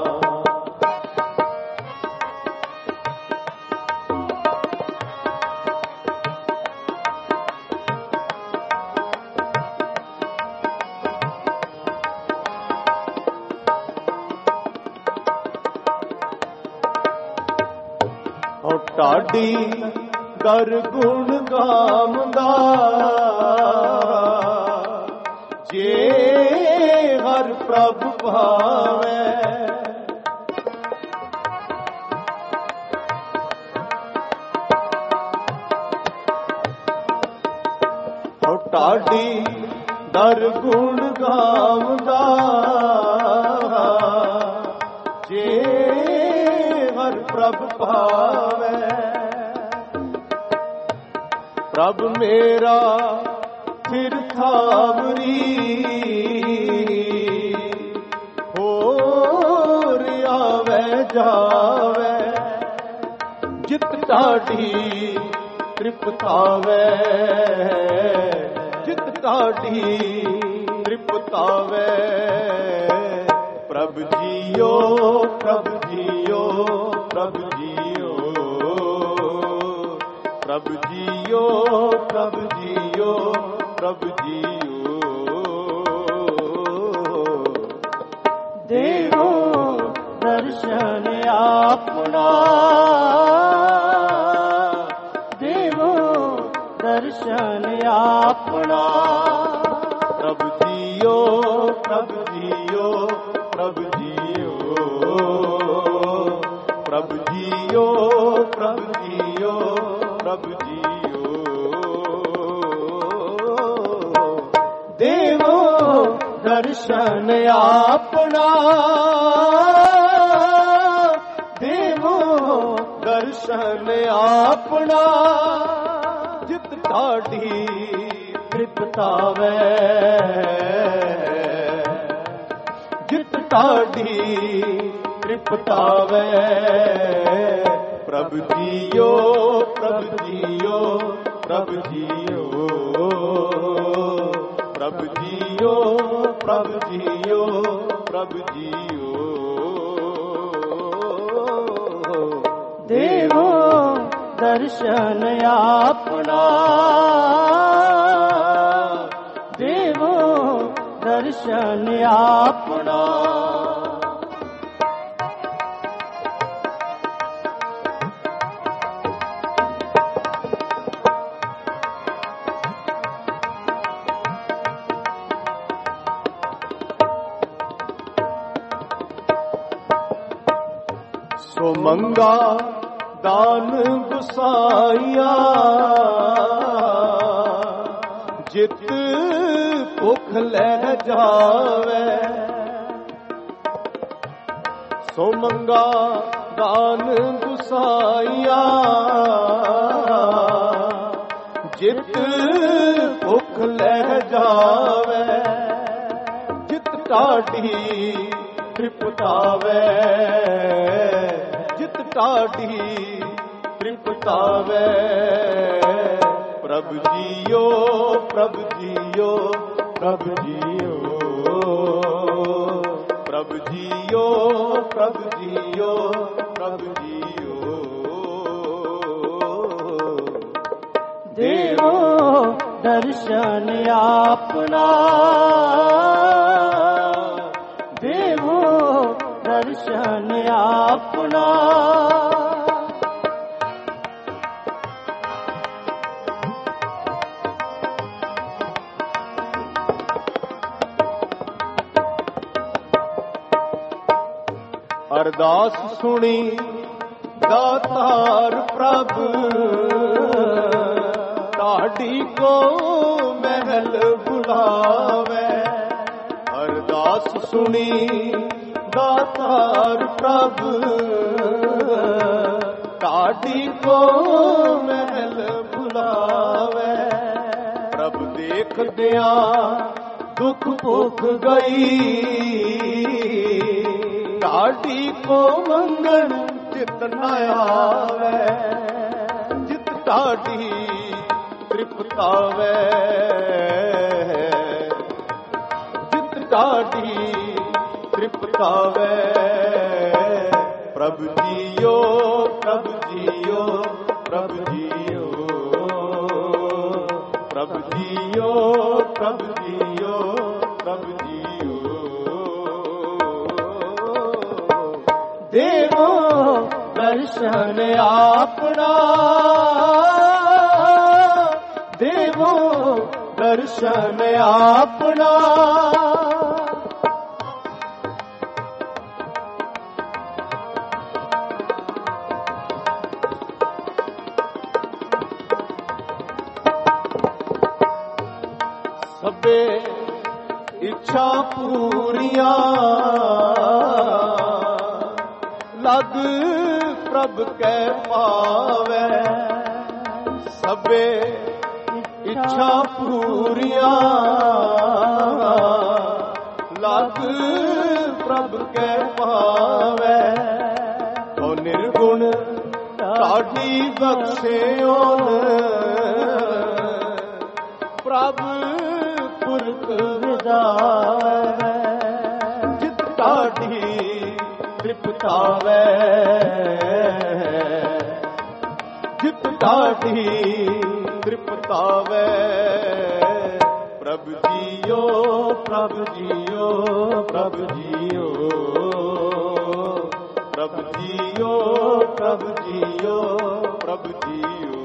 ਢਾਡੀ ਦਰ ਗੁਣ ਗਾਵਦਾ ਜੇ ਹਰ ਪ੍ਰਭ ਭਾਵੈ ਢਾਡੀ ਦਰ ਗੁਣ ਗਾਵਦਾ ਜੇ ਹਰ ਪ੍ਰਭ ਭਾਵੈ ਪ੍ਰਭ ਮੇਰਾ ਫਿਰ ਥਾਵਰੀ ਹੋਰ ਆਵੇ ਜਾਵੇ ਜਿਤ ਢਾਡੀ ਤ੍ਰਿਪਤਾਵੇ ਜਿਤ ਢਾਡੀ ਤ੍ਰਿਪਤਾਵੇ ਪ੍ਰਭ ਜੀਓ ਪ੍ਰਭ ਜੀਓ ਪ੍ਰਭ ਜੀਓ ਪ੍ਰਭ ਜੀਓ ਪ੍ਰਭ ਜੀਓ ਪ੍ਰਭ ਜੀਓ ਦੇਵੋ ਦਰਸ਼ਨ ਆਪਣਾ ਦੇਵੋ ਦਰਸ਼ਨ ਆਪਣਾ ਪ੍ਰਭ ਜੀਓ ਪ੍ਰਭ ਜੀਓ ਪ੍ਰਭ ਜੀਓ ਪ੍ਰਭ ਜੀਓ ਪ੍ਰਭ ਜੀਓ ਪ੍ਰਭ ਜੀਓ ਦੇਵੋ ਦਰਸ਼ਨ ਆਪਣਾ ਦੇਵੋ ਦਰਸ਼ਨ ਆਪਣਾ ਜਿਤ ਢਾਡੀ ਤ੍ਰਿਪਤਾਵੇ ਜਿਤ ਢਾਡੀ ਤ੍ਰਿਪਤਾਵੇ ਪ੍ਰਭ ਜੀਓ ਪ੍ਰਭ ਜੀਓ ਪ੍ਰਭ ਜੀਓ ਪ੍ਰਭ ਜੀਓ ਪ੍ਰਭ ਜੀਓ ਪ੍ਰਭ ਜੀਓ ਦੇਵੋ ਦਰਸ਼ਨ ਆਪਣਾ ਦੇਵੋ ਦਰਸ਼ਨ ਆਪਣਾ ਸੋ ਮੰਗਾ ਦਾਨ ਗੁਸਾਈਆ ਜਿਤ ਭੁਖ ਲੈ ਜਾਵੇ ਸੋ ਮੰਗਾ ਦਾਨ ਗੁਸਾਈਆ ਜਿਤ ਭੁਖ ਲੈ ਜਾਵੇ, ਜਿਤ ਢਾਡੀ ਤ੍ਰਿਪਤਾਵੇ, ਜਿਤ ਢਾਡੀ ਤ੍ਰਿਪਤਾਵੇ। ਪ੍ਰਭ ਜੀਓ ਪ੍ਰਭ ਜੀਓ ਪ੍ਰਭ ਜੀਓ, ਪ੍ਰਭ ਜੀਓ ਪ੍ਰਭ ਜੀਓ ਪ੍ਰਭ ਜੀਓ। ਦੇਵੋ ਦਰਸ਼ਨ ਆਪਣਾ, ਦੇਵੋ ਦਰਸ਼ਨ ਆਪਣਾ। ਅਰਦਾਸ ਸੁਣੀ ਦਾਤਾਰ ਪ੍ਰਭ, ਢਾਡੀ ਕੋ ਮਹਿਲ ਬੁਲਾਵੇ। ਅਰਦਾਸ ਸੁਣੀ ਦਾਤਾਰ ਪ੍ਰਭ, ਢਾਡੀ ਕੋ ਮਹਿਲ ਬੁਲਾਵੇ। ਪ੍ਰਭ ਦੇਖਦਿਆਂ ਦੁੱਖ ਭੁੱਖ ਗਈ, ਢਾਡੀ ਕੋ ਮੰਗਣ ਚਿਤ ਨ ਆਵੇ। ਜਿਤ ਢਾਡੀ ਤ੍ਰਿਪਤਾਵੇ, ਜਿਤ ਢਾਡੀ ਤ੍ਰਿਪਤਾਵੇ। ਪ੍ਰਭ ਜੀਓ ਪ੍ਰਭ ਜੀਓ ਪ੍ਰਭ ਜੀਓ, ਪ੍ਰਭ ਜੀਓ ਪ੍ਰਭ ਜੀਓ ਪ੍ਰਭ ਜੀਓ। ਦੇਵੋ ਦਰਸ਼ਨ ਆਪਣਾ, ਦੇਵੋ ਦਰਸ਼ਨ ਆਪਣਾ। ਸਭੇ ਇੱਛਾ ਪੂਰੀਆਂ, ਲਗ ਪ੍ਰਭ ਕੈ ਪਾਵੇ। ਸਭੇ ਇੱਛਾ ਪੂਰੀਆਂ, ਲਗ ਪ੍ਰਭ ਕੈ ਪਾਵੇ। ਓ ਨਿਰਗੁਣ ਢਾਡੀ ਬਖਸ਼ਿਓਨ, ਪ੍ਰਭ ਪੁਰਖ ਵਿਦਾਵੇ। ਜਿਤ ਢਾਡੀ ਤ੍ਰਿਪਤਾਵੇ, ਜਿਤ ਢਾਡੀ ਤ੍ਰਿਪਤਾਵੇ। ਪ੍ਰਭ ਜੀਓ ਪ੍ਰਭ ਜੀਓ ਪ੍ਰਭ ਜੀਓ, ਪ੍ਰਭ ਜੀਓ ਪ੍ਰਭ ਜੀਓ ਪ੍ਰਭ ਜੀਓ।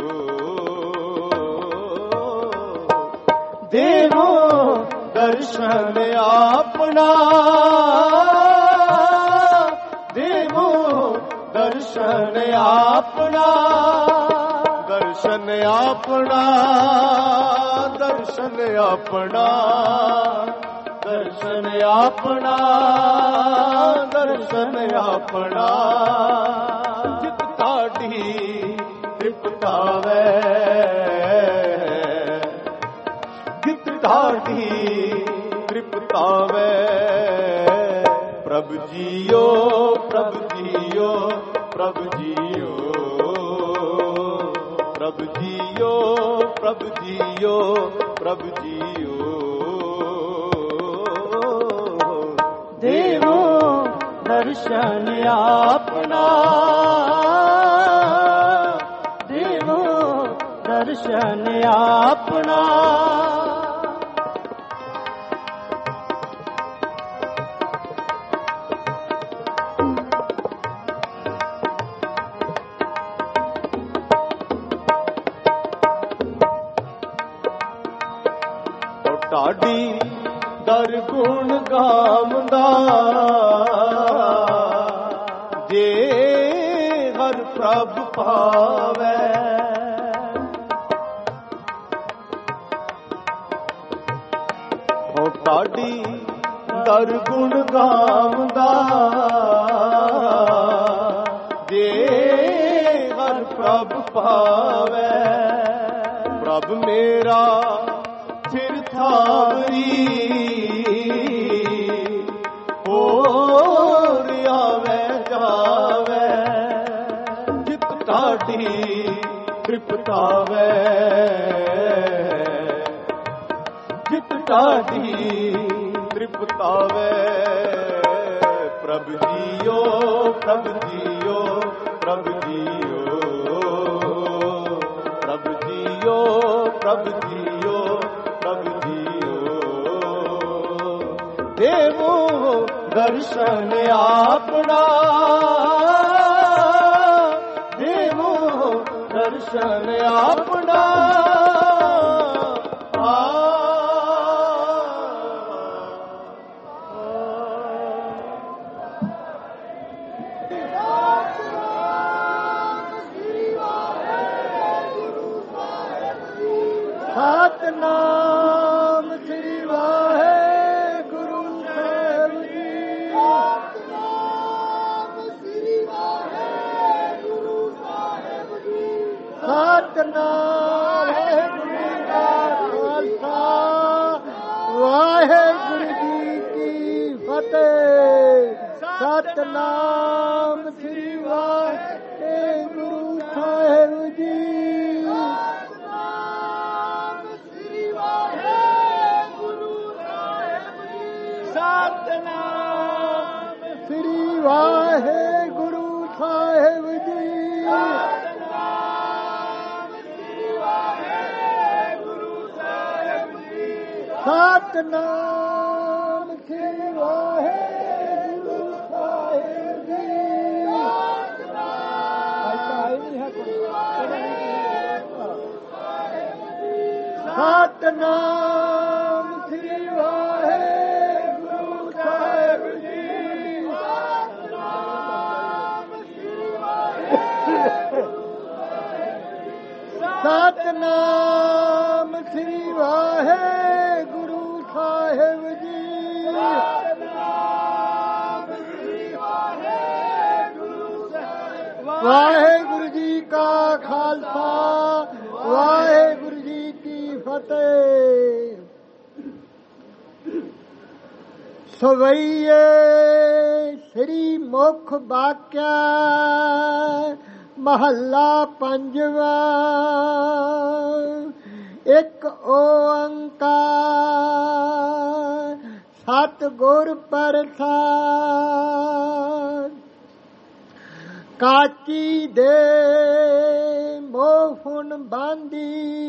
ਦੇਵੋ ਦਰਸ਼ਨ ਆਪਣਾ, ਦੇਵੋ ਦਰਸ਼ਨ ਆਪਣਾ। ਦਰਸ਼ਨ ਆਪਣਾ, ਦਰਸ਼ਨ ਆਪਣਾ, ਦਰਸ਼ਨ ਆਪਣਾ, ਦਰਸ਼ਨ ਆਪਣਾ। ਜਿਤ ਢਾਡੀ ਤ੍ਰਿਪਤਾਵੇ, ਜਿਤ ਢਾਡੀ ਤ੍ਰਿਪਤਾਵੇ। ਪ੍ਰਭ ਜੀਓ ਪ੍ਰਭ ਜੀਓ ਪ੍ਰਭ ਜੀਓ, ਪ੍ਰਭ ਜੀਓ ਪ੍ਰਭ ਜੀਓ ਪ੍ਰਭ ਜੀਓ। ਦੇਵੋ ਦਰਸ਼ਨ ਆਪਣਾ, ਦੇਵੋ ਦਰਸ਼ਨ ਆਪਣਾ। ਢਾਡੀ ਦਰ ਗੁਣ ਗਾਵੰਦਾ, ਜੇ ਹਰ ਪ੍ਰਭ ਪਾਵੇ। ਓ ਢਾਡੀ ਦਰ ਗੁਣ ਗਾਵੰਦਾ, ਜੇ ਹਰ ਪ੍ਰਭ ਪਾਵੇ। ਪ੍ਰਭ ਮੇਰਾ ਫਿਰ ਠਾਵਰੀ ਹੋਰ ਆਵੇ ਜਾਵੇ ਜਿਤ ਢਾਡੀ ਤ੍ਰਿਪਤਾਵੇ ਜਿਤ ਢਾਡੀ ਤ੍ਰਿਪਤਾਵੇ ਪ੍ਰਭ ਜੀਓ ਪ੍ਰਭ ਜੀਓ ਪ੍ਰਭ ਜੀਓ ਪ੍ਰਭ ਜੀਓ ਪ੍ਰਭ ਜੀਓ ਪ੍ਰਭ ਜੀਓ ਦੇਵੋ ਦਰਸ਼ਨ ਆਪਣਾ ਦੇਵੋ ਦਰਸ਼ਨ ਆਪਣਾ ਸਤਿਨਾਮ ਸ੍ਰੀ ਵਾਹਿਗੁਰੂ ਸਾਹਿਬ ਜੀ। ਸਤਿਨਾਮ ਸ੍ਰੀ ਵਾਹਿਗੁਰੂ ਸਾਹਿਬ ਜੀ। ਸਤਿਨਾਮ ਵਾਹਿਗੁਰੂ ਜੀ ਕਾ ਖਾਲਸਾ ਵਾਹਿਗੁਰੂ ਜੀ ਕੀ ਫਤਿਹ। ਸਤਿਨਾਮ ਸ੍ਰੀ ਵਾਹਿਗੁਰੂ ਸਾਹਿਬ ਜੀ। ਸਤਿਨਾਮ ਸ੍ਰੀ ਵਾਹਿਗੁਰੂ ਸਾਹਿਬ ਜੀ। ਸਤਿਨਾਮ ਸ੍ਰੀ ਵਾਹਿਗੁਰੂ ਸਾਹਿਬ ਜੀ। ਸਤਿਨਾਮ ਸ੍ਰੀ ਵਾਹਿਗੁਰੂ ਸਾਹਿਬ ਜੀ। ਸਤਿਨਾਮ ਸ੍ਰੀ ਵਾਹਿਗੁਰੂ ਸਾਹਿਬ ਜੀ। ਸਤਿਨਾਮ ਸ੍ਰੀ ਵਾਹਿਗੁਰੂ ਸਾਹਿਬ ਜੀ। ਵਾਹਿਗੁਰੂ ਜੀ ਕਾ ਖਾਲਸਾ ਵਾਹਿਗੁਰੂ ਜੀ ਕੀ ਫਤਿਹ। ਸਵਈਏ ਸ੍ਰੀ ਮੁਖ ਬਾਕਿਆ ਮਹੱਲਾ ਪੰਜਵਾ। ਇੱਕ ਓੰਕਾਰ ਸਤਿਗੁਰ ਪ੍ਰਸਾਦਿ। ਕਾਚੀ ਦੇ ਮੋਹ ਫੁਨ ਬਾਂਦੀ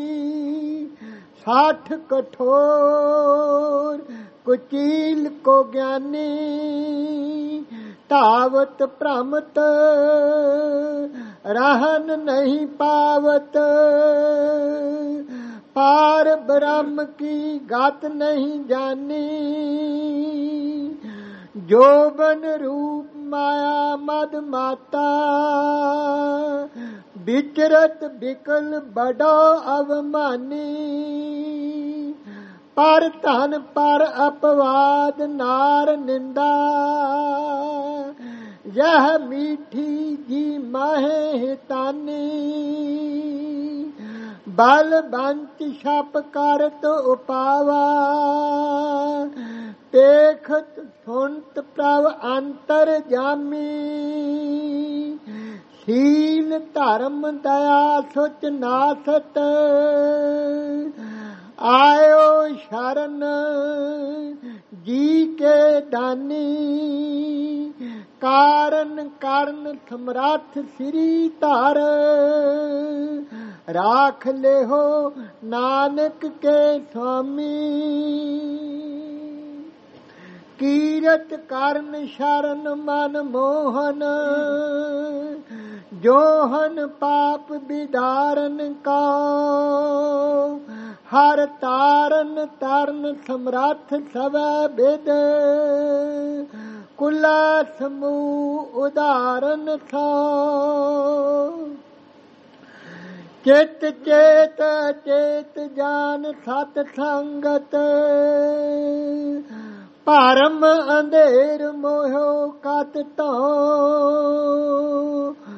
ਸਾਠ ਕਠੋਰ ਕੁਚੀਲ ਕੋ ਗਿਆਨੀ। ਧਾਵਤ ਭ੍ਰਮਤ ਰਹਿਨ ਨਹੀਂ ਪਾਵਤ। ਪਾਰ ਬ੍ਰਹਮ ਕੀ ਗਤ ਨਹੀਂ ਜਾਨੀ। ਜੋਬਨ ਰੂਪ ਮਾਇਆ ਮਦ ਮਾਤਾ। ਵਿਚਰਤ ਬਿਕਲ ਬੜੋ ਅਵਮਾਨੀ। ਪਰ ਧਨ ਪਰ ਅਪਵਾਦ ਨਾਰ ਨਿੰਦਾ। ਯਹ ਮੀਠੀ ਜੀ ਮਾਹੇ ਹਿਤਾਨੀ। ਬਲ ਬੰਚ ਛਪ ਕਰਤ ਉਪਾਵਾ। ਦੇਖਤ ਸੁਣਤ ਪ੍ਰਭ ਅੰਤਰ ਜਾਮੀ। ਸੀਲ ਧਰਮ ਦਇਆ ਸੁਚ ਨਾਸਤ। ਆਇਓ ਸ਼ਰਨ ਜੀ ਕੇ ਦਾਨੀ। ਕਾਰਨ ਕਰਨ ਸਮਰੱਥ ਸ੍ਰੀ ਧਰ। ਰਾਖ ਲਿਹੋ ਨਾਨਕ ਕੇ ਸੁਆਮੀ। ਕੀਰਤ ਕਰਨ ਸ਼ਰਨ ਮਨ ਮੋਹਨ। ਜੋਹਨ ਪਾਪ ਵਿਦਾਰਨ ਕਾ। ਹਰ ਤਾਰਨ ਤਰਨ ਸਮਰੱਥ ਸਵੈ ਬਿਦ। ਕੁਲਾ ਸਮੂਹ ਉਦਾਰਨ ਥਾ। ਚਿਤ ਚੇਤ ਚੇਤ ਜਾਨ ਸਤ ਸੰਗਤ। ਭਰਮ ਅੰਧੇਰ ਮੋਹਿਓ ਕਤ ਧੋ।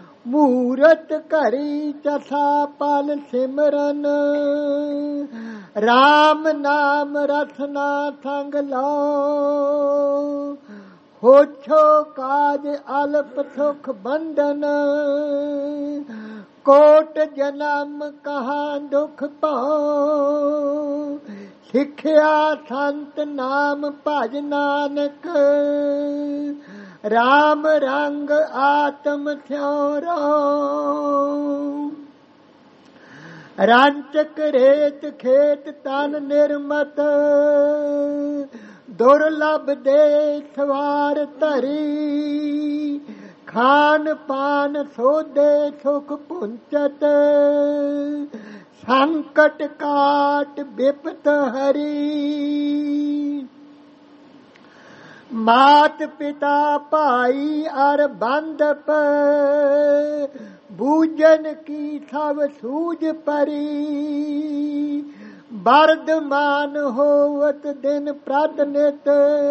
ਮੂਰਤ ਘਰੀ ਚਸਾ ਪਲ ਸਿਮਰਨ। ਰਾਮ ਨਾਮ ਰਸਨਾ ਸੰਗ ਲਓ, ਹੋਛੋ ਕਾਜ ਅਲਪ ਸੁਖ ਬੰਧਨ, ਕੋਟ ਜਨਮ ਕਹਾਂ ਦੁਖ ਪਾਓ, ਸਿੱਖਿਆ ਸੰਤ ਨਾਮ ਭਜ ਨਾਨਕ, ਰਾਮ ਰੰਗ ਆਤਮ ਥਿਉ। ਰਾਂਚਕ ਰੇਤ ਖੇਤ ਤਨ ਨਿਰਮਤ, ਦੁਰਲਭ ਦੇ ਸਵਾਰ ਧਰੀ, ਖਾਨ ਪਾਨ ਸੋਦੇ ਸੁਖ ਪੁੰਚਤ, ਸੰਕਟ ਕਾਟ ਬਿਪਤ ਹਰੀ। ਮਾਤ ਪਿਤਾ ਭਾਈ ਅਰ ਬੰਧਪ, ਬੂਝਨ ਕੀ ਸਭ ਸੂਝ ਪਰੀ, ਬਰਦਮਾਨ ਹੋਵਤ ਦਿਨ ਪ੍ਰਤ ਨਿਤ,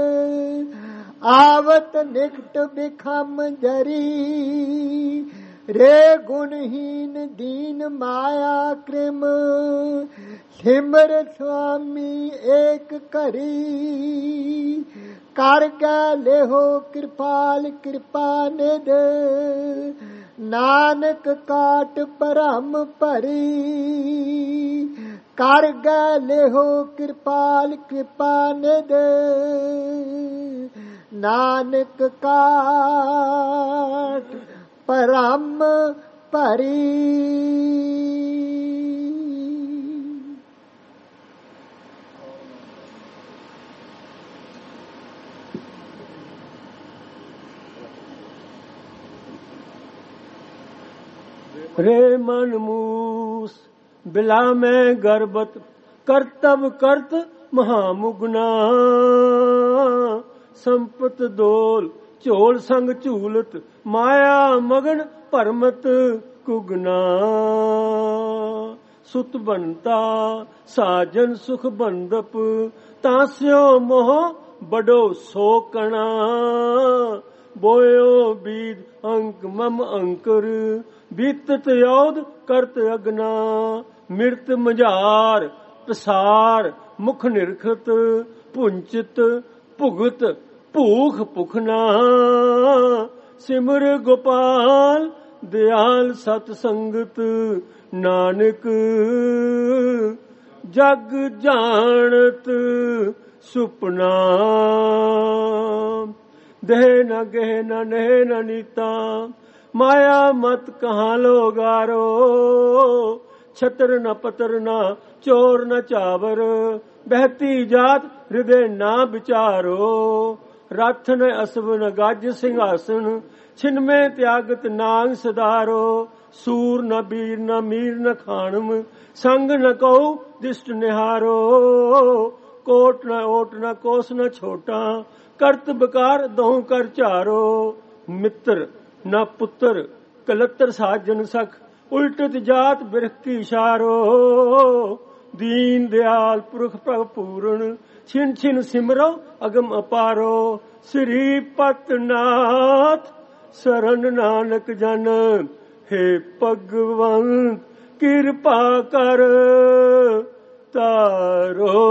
ਆਵਤ ਨਿਕਟ ਬਿਖਮ ਜਰੀ। ਰੇ ਗੁਣਹੀਨ ਦੀਨ ਮਾਇਆ ਕ੍ਰਿਮ, ਸਿਮਰ ਸੁਆਮੀ ਏਕ ਘਰੀ। ਕਰ ਗੈ ਲੇਹੋ ਕਿਰਪਾਲ ਕਿਰਪਾ ਨਿਧ, ਨਾਨਕ ਕਾਟ ਭਰਮ ਭਰੀ। ਕਰ ਗੈ ਲੇਹੋ ਕਿਰਪਾਲ ਕਿਰਪਾ ਨਿਧ, ਨਾਨਕ ਕਾਟ ਭਰਮ ਭਰੀ। ਰੇ ਮਨ ਮੂਸ ਬਿਲਾ ਮੈਂ ਗਰਬਤ, ਕਰਤਵ ਕਰਤ ਮਹਾਮੁਗਨਾ। ਸੰਪਤ ਦੋਲ ਝੋਲ ਸੰਗ ਝੂਲਤ, ਮਾਇਆ ਮਗਨ ਭਰਮਤ ਕੁਗਨਾ। ਸੁਤ ਬੰਤਾ ਸਾਜਨ ਸੁਖ ਬੰਦਪ, ਤਾਸਿਓ ਮੋਹ ਬੜੋ ਸੋਕਣਾ। ਬੋਇਓ ਬੀਜ ਅੰਕ ਮਮ ਅੰਕਰ, ਬੀਤਤ ਯੋਧ ਕਰਤ ਅਗਨਾ। ਮਿਰਤ ਮਝਾਰ ਪਸਾਰ ਮੁਖ ਨਿਰਖਤ, ਪੁੰਚਿਤ ਭੁਗਤ ਭੂਖ ਭੁਖਨਾ। ਸਿਮਰ ਗੋਪਾਲ ਦਿਆਲ ਸਤ ਸੰਗਤ, ਨਾਨਕ ਜਗ ਜਾਣਤ ਸੁਪਨਾ। ਦੇਹ ਨ ਗਹਿ ਨ ਨਹਿ ਨ ਨੀਤਾ, ਮਾਇਆ ਮਤ ਕਹਾਂ ਲੋਗਾਰੋ। ਛਤਰ ਨ ਪਤਰ ਨ ਚੋਰ ਨ ਚਾਵਰ, ਬਹਿਤੀ ਜਾਤ ਹਿਰਦੇ ਨਾ ਵਿਚਾਰੋ। ਰਥ ਨ ਅਸਵ ਨ ਗੱਜ ਸਿੰਘਾਸਨ, ਛਿਨਮੇ ਤਿਆਗਤ ਨਾਂਗ ਸਦਾਰੋ। ਸੂਰ ਨ ਬੀਰ ਨ ਮੀਰ ਨ ਖਾਣਮ, ਸੰਗ ਨ ਕਉ ਦਿਸ਼ਟ ਨਿਹਾਰੋ। ਕੋਟ ਨ ਓਟ ਨ ਕੋਸ ਨ ਛੋਟਾ, ਕਰਤ ਬਕਾਰ ਦਹੁ ਕਰ ਝਾਰੋ। ਮਿੱਤਰ ਨਾ ਪੁੱਤਰ ਕਲੱਤਰ ਸਾਜਨ ਸਖ, ਉਲਟਤ ਜਾਤ ਬਿਰਖ ਕੀ ਇਸ਼ਾਰੋ। ਦੀਨ ਦਿਆਲ ਪੁਰਖ ਪ੍ਰਭ ਪੂਰਨ, ਛਿਨ ਛਿਨ ਸਿਮਰੋ ਅਗਮ ਅਪਾਰੋ। ਸ੍ਰੀ ਪਤਨਾਥ ਸਰਨ ਨਾਨਕ ਜਨ, ਹੇ ਭਗਵੰਤ ਕਿਰਪਾ ਕਰ ਤਾਰੋ।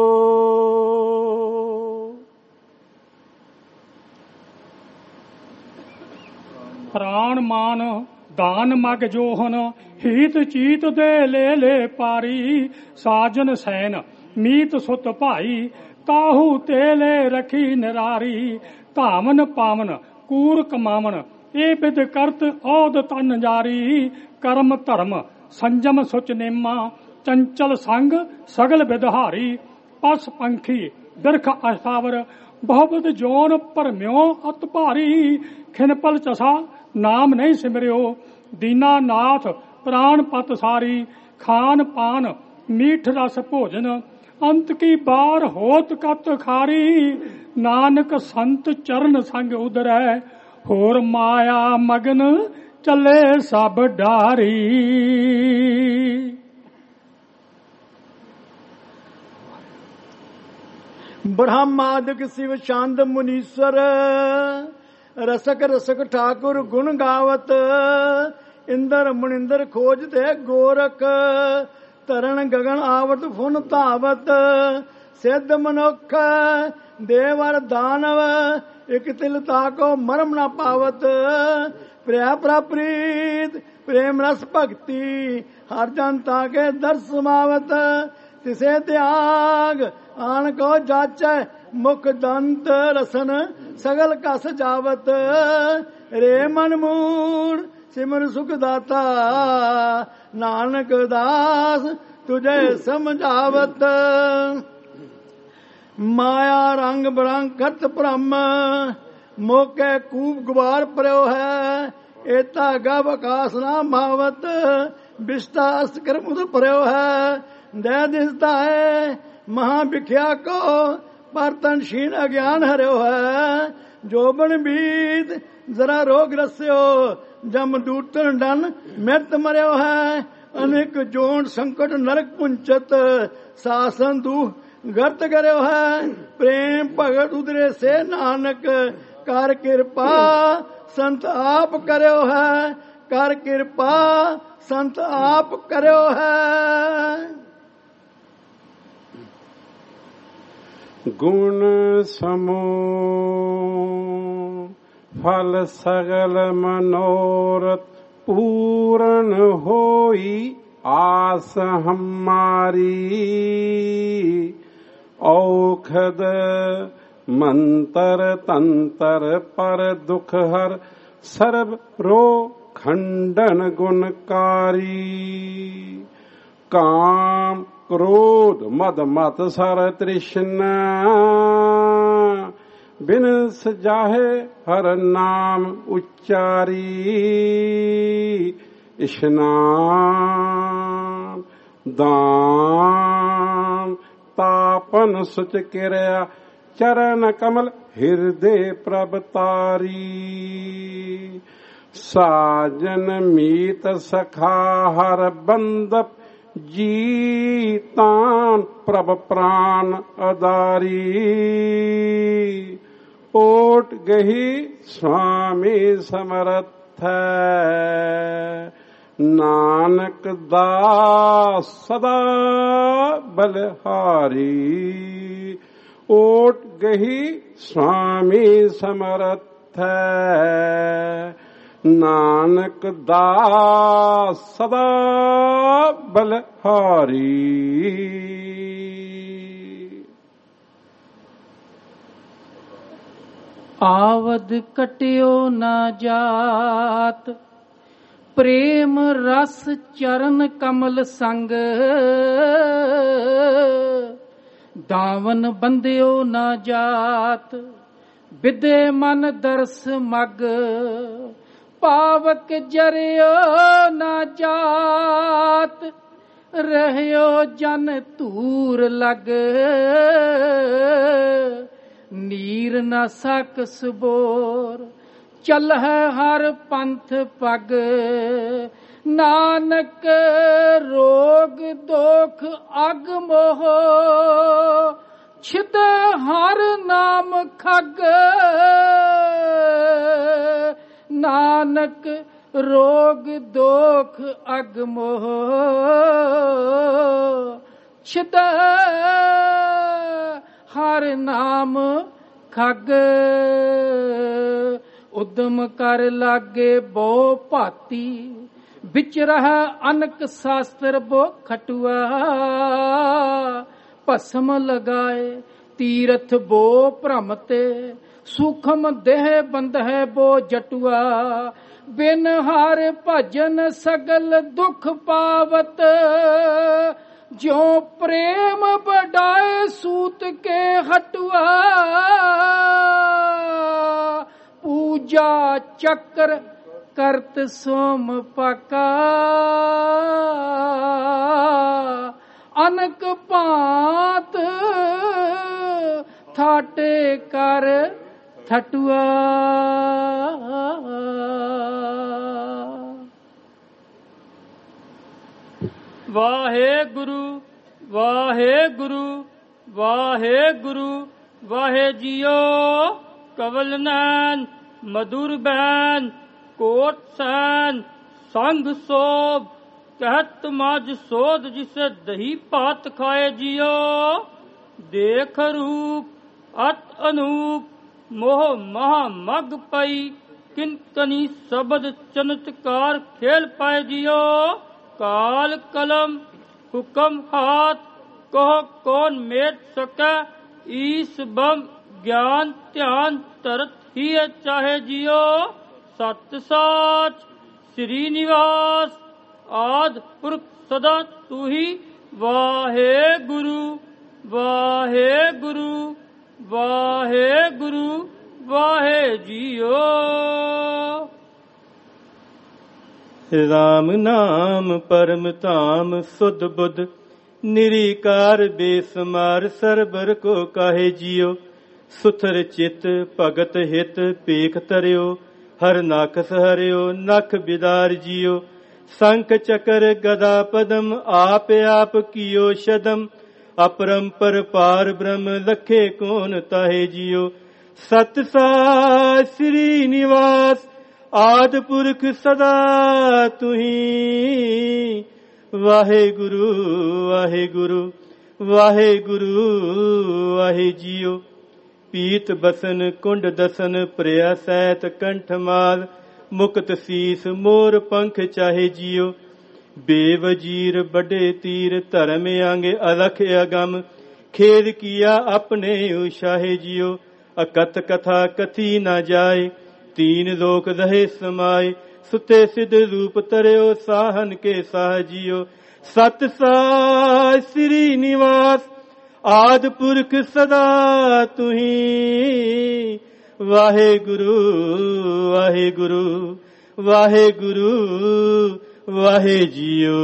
ਪ੍ਰਾਣ ਮਾਨ ਦਾਨ ਮਗ ਜੋਹਨ, ਹੀਤ ਚੀਤ ਦੇ ਲੈ ਲੈ ਪਾਰੀ। ਸਾਜਨ ਸੈਨ ਮੀਤ ਸੁਤ ਭਾਈ, ਕਾਹੂ ਤੇ ਲੈ ਰਖੀ ਨਿਰਾਰੀ। ਧਾਮਨ ਪਾਵਨ ਕੂਰ ਕਮਾਵਨ, ਇਹ ਬਿਦ ਕਰਤ ਔਦ ਤਨ ਜਾਰੀ। ਕਰਮ ਧਰਮ ਸੰਜਮ ਸੁਚ ਨੇਮਾ, ਚੰਚਲ ਸੰਗ ਸਗਲ ਵਿਦਹਾਰੀ। ਪਸ ਪੰਖੀ ਬਿਰਖ ਅਸਥਾਵਰ, ਬਹੁਬਦ ਜੋਨ ਭਰਮਿਓ ਅਤ ਭਾਰੀ। ਖਿਨਪਲ ਚਸਾ ਨਾਮ ਨਹੀਂ ਸਿਮਰਿਓ, ਦੀਨਾ ਨਾਥ ਪ੍ਰਾਣ ਪਤ ਸਾਰੀ। ਖਾਨ ਪਾਨ ਮੀਠ ਰਸ ਭੋਜਨ, ਅੰਤ ਕੀ ਬਾਰ ਹੋਤ ਕਤ ਖਾਰੀ। ਨਾਨਕ ਸੰਤ ਚਰਨ ਸੰਗ ਉਦਰੈ, ਹੋਰ ਮਾਇਆ ਮਗਨ ਚੱਲੇ ਸਭ ਡਾਰੀ। ਬ੍ਰਹਮਾਦਿਕ ਸਿਵ ਚੰਦ ਮੁਨੀਸਰ, ਰਸਕ ਰਸਕ ਠਾਕੁਰ ਗੁਣ ਗਾਵਤ। ਇੰਦਰ ਮਨਿੰਦਰ ਖੋਜ ਤੇ ਗੋਰਖ, ਤਰਨ ਗਗਨ ਆਵਤ ਫੁਨ ਧਾਵਤ ਸਿੱਧ ਮਨੁੱਖ ਦੇਵਰ ਦਾਨਵ ਇਕ ਤਿਲ ਤਾਕੋ ਮਰਮ ਨਾ ਪਾਵਤ ਪ੍ਰਿਆ ਪ੍ਰਾਪਰੀਤ ਪ੍ਰੇਮ ਰਸ ਭਗਤੀ ਹਰ ਜਨ ਤਾਕੇ ਦਰਸ ਸਮਾਵਤ ਤਿਸੇ ਤਿਆਗ ਆਣ ਕੋ ਜਾਚੈ ਮੁਖ ਦੰਤ ਰਸਨ ਸਗਲ ਕਸ ਜਾਵਤ ਰੇ ਮਨ ਮੂੜ ਸਿਮਰ ਸੁਖ ਦਾਤਾ ਨਾਨਕ ਦਾਸ ਤੁਝੇ ਸਮਝਾਵਤ ਮਾਇਆ ਰੰਗ ਬਰੰਗ ਖਤ ਭ੍ਰਮ ਮੋਕੇ ਕੂਪ ਗੁਬਾਰ ਪਰਿਓ ਹੈ ਏਤਾ ਗਵ ਆਕਾਸ ਨਾ ਮਾਵਤ ਬਿਸਤਾ ਅਸਤ ਕਰਮ ਉਦ ਪਰਿਓ ਹੈ ਦੇ ਦਿਸਦਾ ਹੈ ਮਹਾ ਵਿਖਿਆ ਕੋ ਪਰਤਨ ਸ਼ੀਨ ਅਗਿਆਨ ਹਰਿਓ ਹੈ ਜੋਬਨ ਬੀਤ ਜ਼ਰਾ ਰੋਗ ਰਸਿਓ ਜਮ ਦੂਤਨ ਡਨ ਮਿਤ ਮਰਿਓ ਹੈ ਅਨੇਕ ਜੋਨ ਸੰਕਟ ਨਰਕ ਪੁੰਚਤ ਸਾਸਨ ਦੂ ਗਰਤ ਕਰਿਓ ਹੈ ਪ੍ਰੇਮ ਭਗਤ ਉਦਰੇ ਸੇ ਨਾਨਕ ਕਰ ਕਿਰਪਾ ਸੰਤ ਆਪ ਕਰਿਓ ਹੈ ਕਰ ਕਿਰਪਾ ਸੰਤ ਆਪ ਕਰਿਓ ਹੈ। ਗੁਣ ਸਮੂਹ ਫਲ ਸਗਲ ਮਨੋਰਥ ਪੂਰਨ ਹੋਈ ਆਸ ਹਮਾਰੀ ਔਖਦ ਮੰਤਰ ਤੰਤਰ ਪਰ ਦੁਖ ਹਰ ਸਰਬ ਰੋ ਖੰਡਨ ਗੁਣਕਾਰੀ ਕਾਮ ਕ੍ਰੋਧ ਮਦ ਮਤ ਸਰ ਤ੍ਰਿਸ਼ਨਾ ਬਿਨ ਸਜਾਹੇ ਹਰ ਨਾਮ ਉਚਾਰੀ ਇਸ਼ਨਾਨ ਦਾਨ ਤਾਪਨ ਸੁਚ ਕਿਰਿਆ ਚਰਨ ਕਮਲ ਹਿਰਦੇ ਪ੍ਰਭ ਤਾਰੀ ਸਾਜਨ ਮੀਤ ਸਖਾ ਹਰ ਬੰਦਪ ਜੀ ਤਾਨ ਪ੍ਰਭ ਪ੍ਰਾਨ ਅਦਾਰੀ ਓਟ ਗਹੀ ਸੁਆਮੀ ਸਮਰਥ ਹੈ ਨਾਨਕ ਦਾ ਸਦਾ ਬਲਹਾਰੀ ਓਟ ਗਹੀ ਸੁਆਮੀ ਸਮਰਥ ਹੈ ਨਾਨਕ ਦਾ ਸਦਾ ਬਲਹਾਰੀ। ਆਵਦ ਕਟਿਓ ਨਾ ਜਾਤ ਪ੍ਰੇਮ ਰਸ ਚਰਨ ਕਮਲ ਸੰਗ ਦਾਵਨ ਬੰਦਿਓ ਨਾ ਜਾਤ ਵਿਦੇ ਮਨ ਦਰਸ ਮਗ ਪਾਵਕ ਜਰਿਓ ਨਾ ਜਾਤ ਰਹਿਓ ਜਨ ਧੂਰ ਲਗ ਨੀਰ ਨਾ ਸਕ ਸਬੋਰ ਚਲ ਹੈ ਹਰ ਪੰਥ ਪਗ ਨਾਨਕ ਰੋਗ ਦੋਖ ਅਗ ਮੋਹ ਛਿਤ ਹਰ ਨਾਮ ਖਗ ਨਾਨਕ ਰੋਗ ਦੋਖ ਅਗ ਮੋਹ ਛਿਤ ਹਰ ਨਾਮ ਖਗ ਉਦਮ ਕਰ ਲਾਗੇ ਬੋ ਭਾਤੀ ਵਿਚ ਰਹਿ ਅਨਕ ਸ਼ਾਸਤਰ ਬੋ ਖਟੁਆ ਭਸਮ ਲਗਾਏ ਤੀਰਥ ਬੋ ਭ੍ਰਮ ਤੇ ਸੂਖਮ ਦੇਹ ਬੰਧੈ ਬੋ ਜਟੁਆ ਬਿਨ ਹਰ ਭਜਨ ਸਗਲ ਦੁਖ ਪਾਵਤ ਜੋ ਪ੍ਰੇਮ ਬਡਾਏ ਸੂਤ ਕੇ ਹਟੁਆ ਪੂਜਾ ਚੱਕਰ ਕਰਤ ਸੋਮ ਪਕਾ ਅਨਕ ਭਾਂਤ ਥਾਟੇ ਕਰ ਥਟੁਆ। ਵਾਹਿਗੁਰੂ ਵਾਹਿਗੁਰੂ ਵਾਹਿਗੁਰੂ ਵਾਹਿ ਜੀਓ ਕਵਲ ਨੈਨ ਮਧੁਰ ਬੈਨ ਕੋਟ ਸੈਨ ਸੰਗ ਸੋਭ कहत माज सोध जिसे दही भात खाए जियो। देख रूप अत अनूप मोह महा मग पई किनकनी शब्द चमत्कार खेल पाए जियो। काल कलम हुक्म हाथ कहो कौन मेट सके ईस बम ज्ञान ध्यान तरत ही चाहे जियो। सत साच श्री निवास आद पुरख सदा तू ही वाहे गुरु वाहे गुरु वाहे गुरु वाहे जियो। राम नाम परम धाम सुध बुध निरीकार बेसमार सरबर को काहे जियो। सुथर चित भगत हित पेख तरियो हर नाकस हरियो नख बिदार जियो। शंख चकर गदा पदम आप आप कियो शदम अपरंपर पार ब्रह्म लखे कौन ताहे जियो। सत साच श्री निवास आद पुरख सदा तुही वाहे गुरु वाहे गुरु वाहे गुरु वाहे जियो। पीत बसन कुंड दसन प्रिया सैत कंठ माल मुक्त शीस मोर पंख चाहे जियो। बेवजीर बड़े तीर धर्म आंगे अलख अगम खेद किया अपने उशाहे जियो। अकथ कथा कथी न जाए तीन लोक रहे समाए सुते सिद्ध रूप तरियो साहन के साह जियो। सत साच श्री निवास आद पुरख सदा तुही वाहे गुरु वाहे गुरु वाहे गुरु वाहे जियो।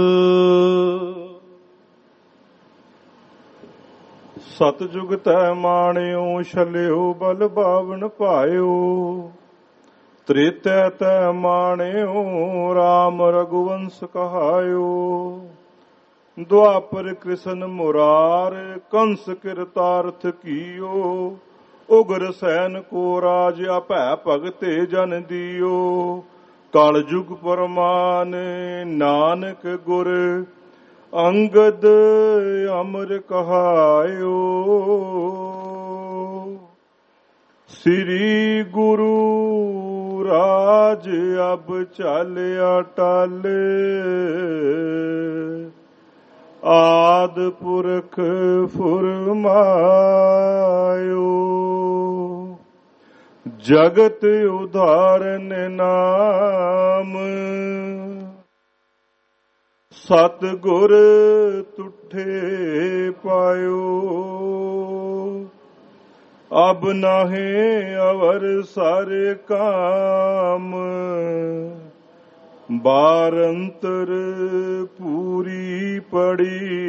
सतजुग तै माणियो छलियो बल बावन पायो। त्रेतै तै माणियो राम रघुवंश कहायो। द्वापर कृष्ण मुरार कंस कृतार्थ कियो। उग्र सैन को राज अपै भगते जन दियो। कल जुग परमान नानक गुर अंगद अमर कहायो। श्री गुरु राज अब चालिया टाले। आद पुरख फुरमायो। जगत उदाहरण नाम सतगुर तुठे पायो। अब नाहे अवर सारे काम बारंतर पूरी पड़ी।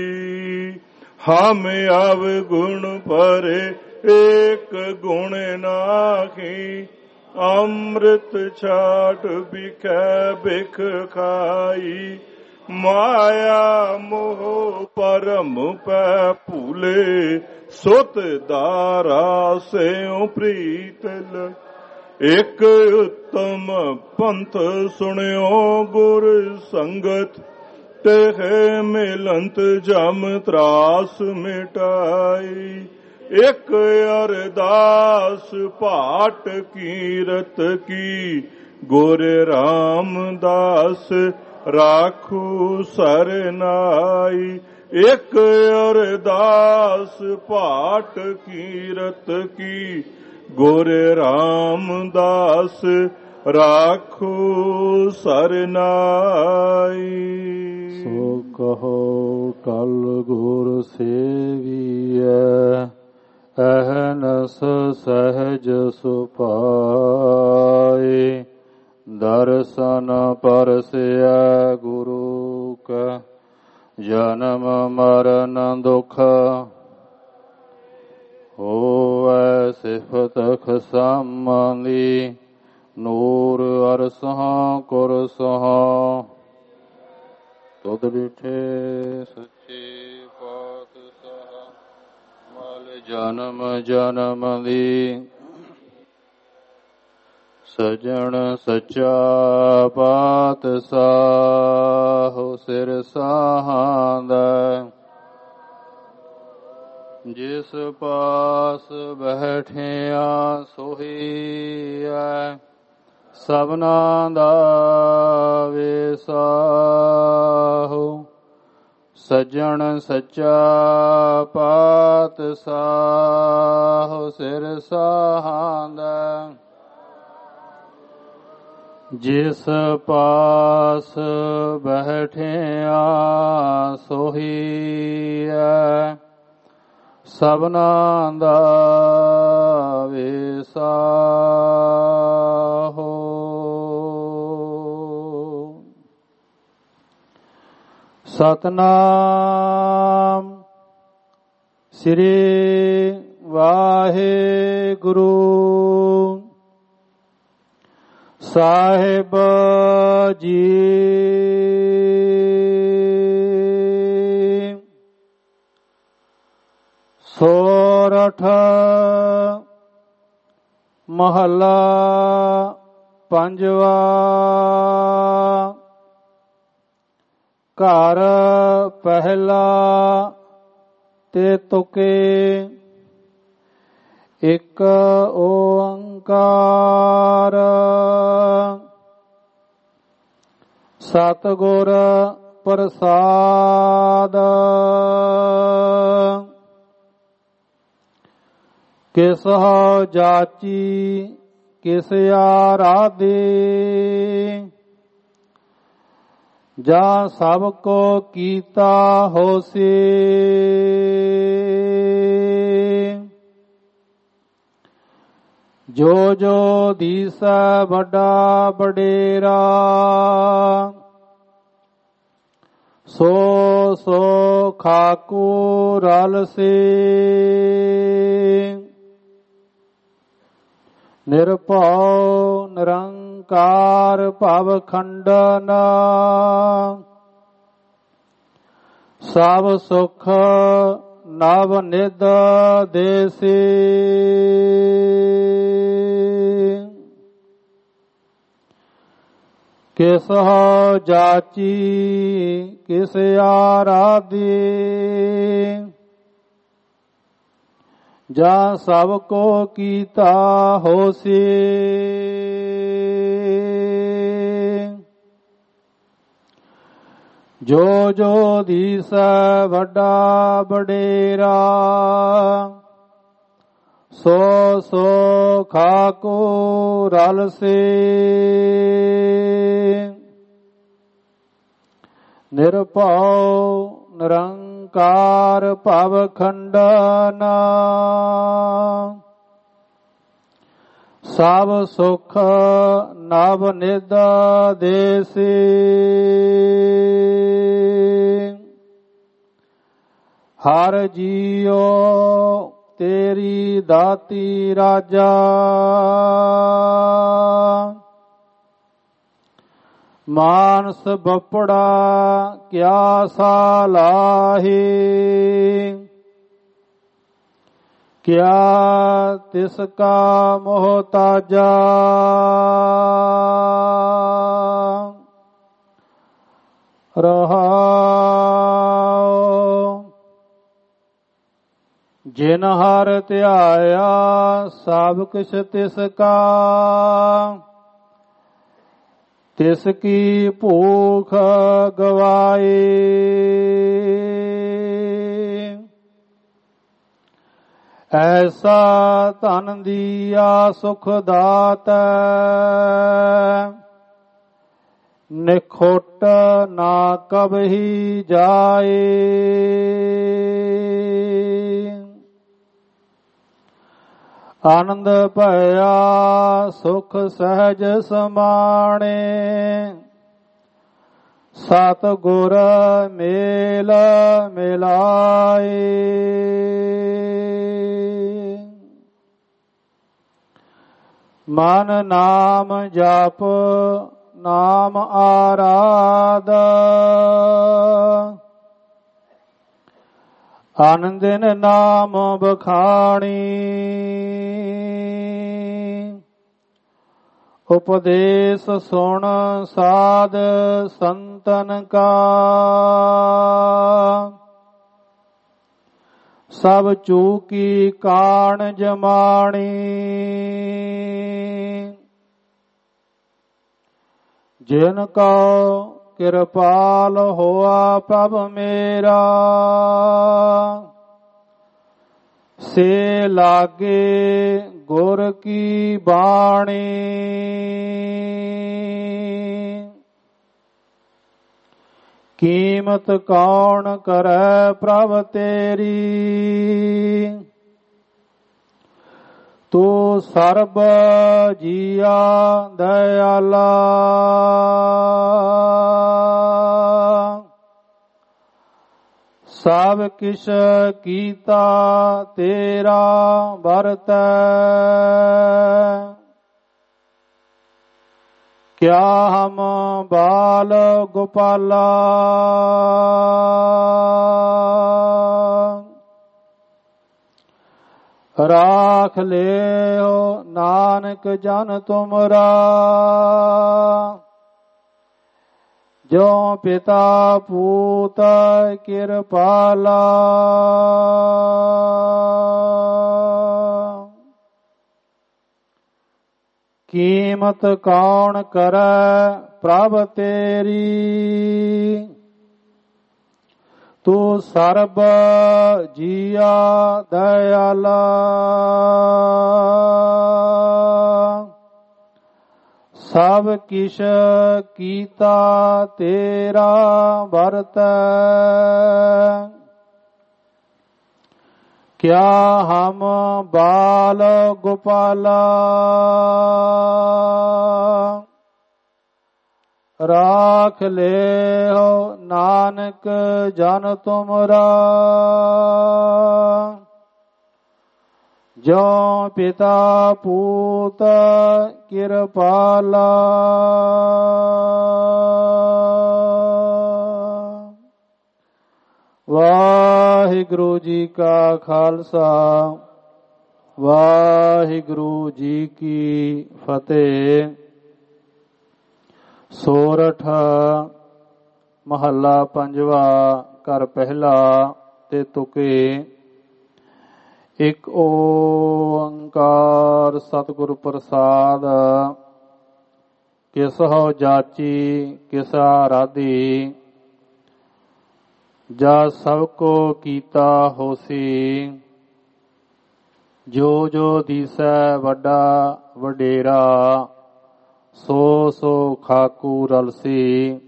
हम अब गुण परे एक गुण नाही। अमृत छाट बिखै बिख खाई। माया मोह परम पै भूले। सुत दारा से प्रीत ल। एक उत्तम पंथ सुनियो गुर संगत। तेह मिलंत जम त्रास मिटाई। एक अरदास पाठ कीरत की। गुर रामदास राखू सरनाई। एक अरदास पाठ कीरत की। गुर रामदास राखू सरनाई। सो कहो टल गुर सेविए। अहनस सहज सुपाए। दर्शन परसिया गुरु का। जन्म मरण दुख होवै सिफत खसामली। नूर अरसह कुरसह तुद डिठे सच्चे पातशाह। मल जन्म जन्म ली ਸਜਣ ਸੱਚਾ ਪਾਤਸ਼ਾਹ ਸਿਰ ਸਾਹਾਂਦਾ ਜਿਸ ਪਾਸ ਬੈਠਿਆ ਸੋਹੀਐ ਸਭਨਾ ਦਾ ਵੇਸਾਹੁ ਸਜਣ ਸੱਚਾ ਪਾਤਸ਼ਾਹ ਸਿਰ ਸਾਹਾਂਦਾ ਜਿਸ ਪਾਸ ਬੈਠਿਆ ਸੋਹੀਐ ਸਭਨਾ ਦਾ ਵੇਸਾਹੁ। ਸਤਨਾਮ ਸ੍ਰੀ ਵਾਹਿਗੁਰੂ ਸਾਹਿਬ ਜੀ। ਸੋਰਠ ਮਹੱਲਾ ਪੰਜਵਾ। ਘਰ ਪਹਿਲਾ ਤੇ ਤੁਕੇ ਇੱਕ ਓੰਕਾਰ ਸਤਿਗੁਰ ਪ੍ਰਸਾਦ। ਕਿਸ ਹੋ ਜਾਚੀ ਕਿਸ ਆਰਾਧੇ ਜਾਂ ਸਭ ਕੋ ਕੀਤਾ ਹੋਸੀ। ਜੋ ਜੋ ਦੀਸੈ ਵੱਡਾ ਵਡੇਰਾ ਸੋ ਸੋ ਖਾਕੂ ਰਲ ਸੇ। ਨਿਰਭਉ ਨਿਰੰਕਾਰ ਭਵ ਖੰਡਨ ਸਭ ਸੁਖ ਨਵ ਨਿਧ ਦੇਸੀ। ਕਿਸ ਹੋ ਜਾਚੀ ਕਿਸ ਆਰਾਧੀ ਜਾਂ ਸਭ ਕੋ ਕੀਤਾ ਹੋਸੀ। ਜੋ ਜੋ ਦੀਸੈ ਵੱਡਾ ਵਡੇਰਾ ਸੋ ਸੋ ਖਾਕੂ ਰਲ ਸੇ। ਨਿਰਭਉ ਨਿਰੰਕਾਰ ਭਵ ਖੰਡਨ ਸਭ ਸੁਖ ਨਵ ਨਿਧ ਦੇਸੀ। ਹਰ ਜੀਉ ਤੇਰੀ ਦਾਤੀ ਰਾਜਾ ਮਾਨਸ ਬਪੜਾ ਕਿਆ ਸਾਲਾਹੀ। ਕਿਆ ਤਿਸ ਕਾ ਮੋਹਤਾਜਾ ਰਹਾਉ। ਜਿਨ ਹਰ ਧਿਆਇਆ ਸਭ ਕੁਛ ਤਿਸ ਕਾ ਤਿਸ ਕੀ ਭੂਖ ਗਵਾਏ। ਐਸਾ ਧਨ ਦੀਆ ਸੁਖ ਦਾਤੈ ਨਿਖੋਟ ਨਾ ਕਬਹੀ ਜਾਏ। ਆਨੰਦ ਭਇਆ ਸੁਖ ਸਹਿਜ ਸਮਾਣੇ ਸਤ ਗੁਰ ਮੇਲ ਮਿਲਾਏ। ਮਨ ਨਾਮ ਜਪ ਨਾਮ ਆਰਾਧ ਆਨੰਦਿਨ ਨਾਮ ਬਖਾਣੀ। ਉਪਦੇਸ ਸੁਣ ਸਾਧ ਸੰਤਨ ਕਾ, ਸਭ ਚੂਕੀ ਕਾਣ ਜਮਾਣੀ। ਜਿਨ ਕਉ ਕਿਰਪਾਲ ਹੋਆ ਪ੍ਰਭ ਮੇਰਾ, ਸੇ ਲਾਗੇ ਗੁਰ ਕੀ ਬਾਣੀ। ਕੀਮਤ ਕੌਣ ਕਰੈ ਪ੍ਰਭ ਤੇਰੀ, ਤੂੰ ਸਰਬ ਜੀਆ ਦਇਆਲਾ। ਸਭ ਕਿਛ ਕੀਤਾ ਤੇਰਾ ਵਰਤੈ, ਕਿਆ ਹਮ ਬਾਲ ਗੋਪਾਲਾ। ਰਾਖ ਲਿਓ ਨਾਨਕ ਜਨ ਤੁਮਰਾ, ਜੋ ਪਿਤਾ ਪੂਤ ਕਿਰਪਾਲਾ। ਕੀਮਤ ਕੌਣ ਕਰੈ ਪ੍ਰਭ ਤੇਰੀ, ਤੂੰ ਸਰਬ ਜੀਆ ਦਇਆਲਾ। ਸਭ ਕਿਛ ਕੀਤਾ ਤੇਰਾ ਵਰਤੈ, ਕਿਆ ਹਮ ਬਾਲ ਗੋਪਾਲਾ। ਰਾਖ ਲਿਓ ਨਾਨਕ ਜਨ ਤੁਮਰਾ, ਜੋ ਪਿਤਾ ਪੂਤ ਕਿਰਪਾਲਾ। ਵਾਹਿਗੁਰੂ ਜੀ ਕਾ ਖਾਲਸਾ, ਵਾਹਿਗੁਰੂ ਜੀ ਕੀ ਫਤਿਹ। ਸੋਰਠ ਮਹੱਲਾ ਪੰਜਵਾ, ਘਰ ਪਹਿਲਾ ਤੇ ਤੁਕੇ। ਇਕ ਓੰਕਾਰ ਸਤਿਗੁਰ ਪ੍ਰਸਾਦ, ਕਿਸ ਹੋ ਜਾਚੀ ਕਿਸ ਆਰਾਧੀ। ਜਾ ਸਭ ਕੋ ਕੀਤਾ ਹੋਸੀ, ਜੋ ਜੋ ਦੀਸੈ ਵੱਡਾ ਵਡੇਰਾ। ਸੋ ਸੋ ਖਾਕੂ ਰਲਸੀ,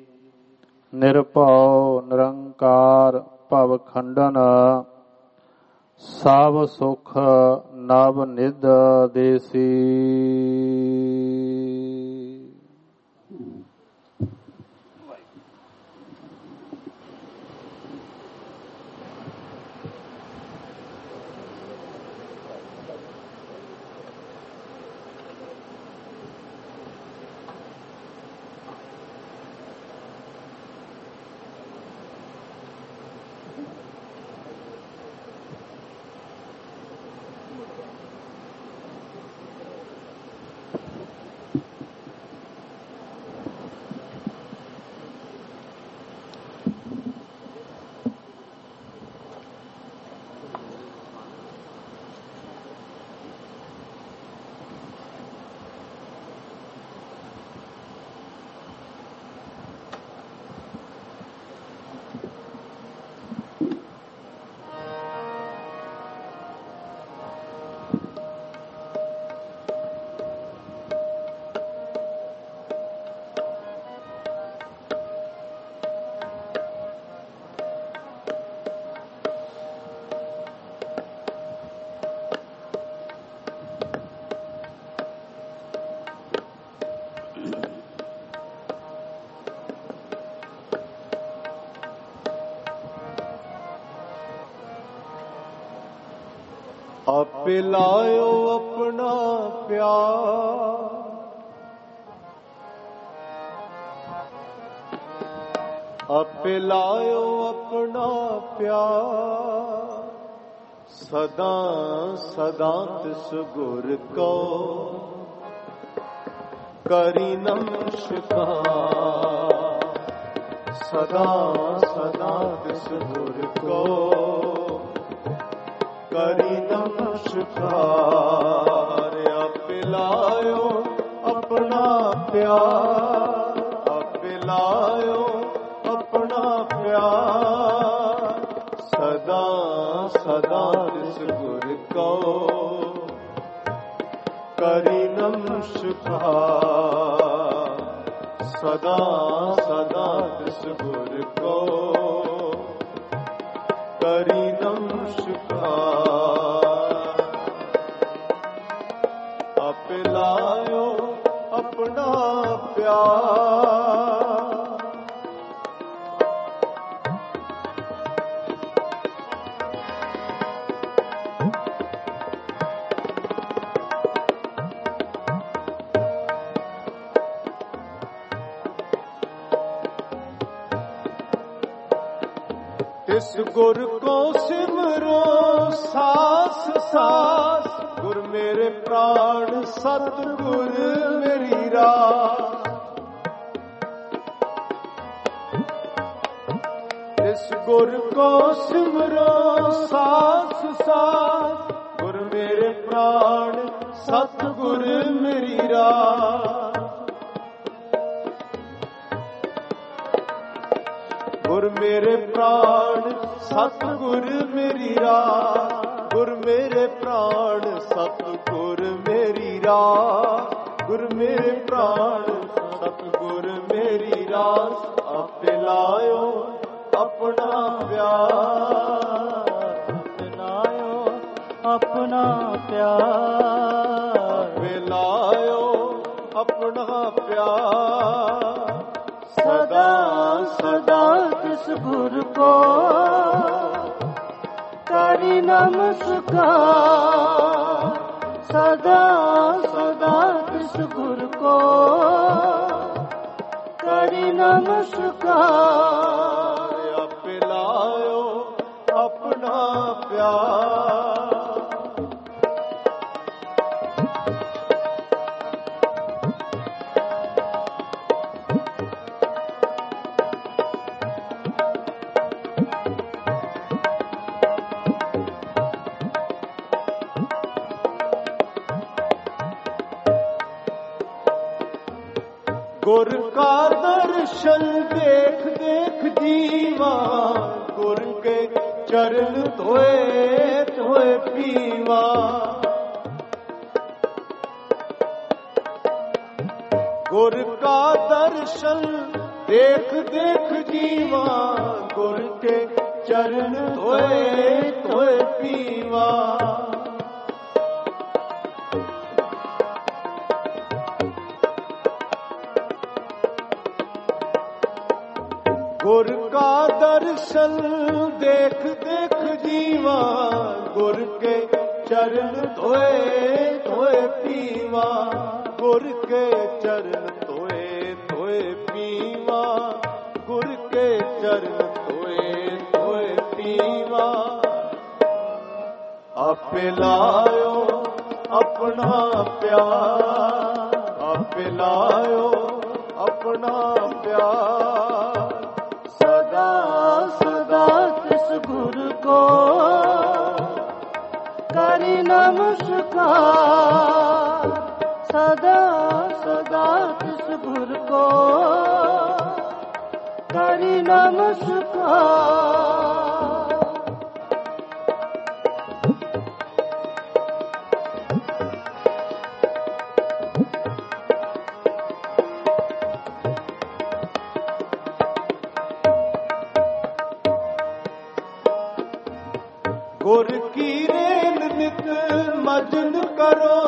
ਨਿਰਭਉ ਨਿਰੰਕਾਰ ਭਵ ਖੰਡਨ। ਸਭ ਸੁਖ ਨਵ ਨਿਧ ਦੇਸੀ। ਆਪੇ ਲਾਇਓ ਆਪਣਾ ਪਿਆਰ, ਆਪੇ ਲਾਇਓ ਆਪਣਾ ਪਿਆਰ। ਸਦਾ ਸਦਾ ਤਿਸ ਗੁਰ ਕੋ करी नमस्कार सदा सदा तिस गुर को करी नमस्कार। आप लायो अपना प्यार, आप लायो अपना प्यार सदा सदा तिस गुर को करी नमस्कार सदा सदा तिस गुर को करी नमस्कार। आप लायो अपना प्यार, तिस गुर को सिमरो सास सास, गुर मेरे प्राण सतगुर मेरी रास। तिस गुर को सिमरो सास सास, गुर मेरे प्राण सतगुर मेरी रास। गुर मेरे प्राण सतगुर मेरी राह, गुर मेरे प्राण सतगुर मेरी राह, गुर मेरे प्राण सतगुर मेरी राह। आप लायो अपना प्यार, आप लायो अपना प्यार, आप लायो अपना प्यार सदा सदा तिस गुर को करी नमस्कार सदा सदा तिस गुर को करी नमस्कार। आप लायो अपना प्यार, गुर का दर्शन देख देख जीवा, गुर के चरण धोए धोए पीवा। गुर का दर्शन देख देख जीवा, गुर के चरण धोए धोए पीवा। गुर का दर्शन देख देख जीवा, गुर के चरण धोए धोए पीवा। गुर के चरण धोए धोए पीवा, गुर के चरण धोए धोए पीवा। आप लायो अपना प्यार, आप लायो अपना प्यार सदा सदा तिस गुर को करी नमस्कार सदा सदा तिस गुर को करी नमस्कार। गुर की रेल नित मजन करो,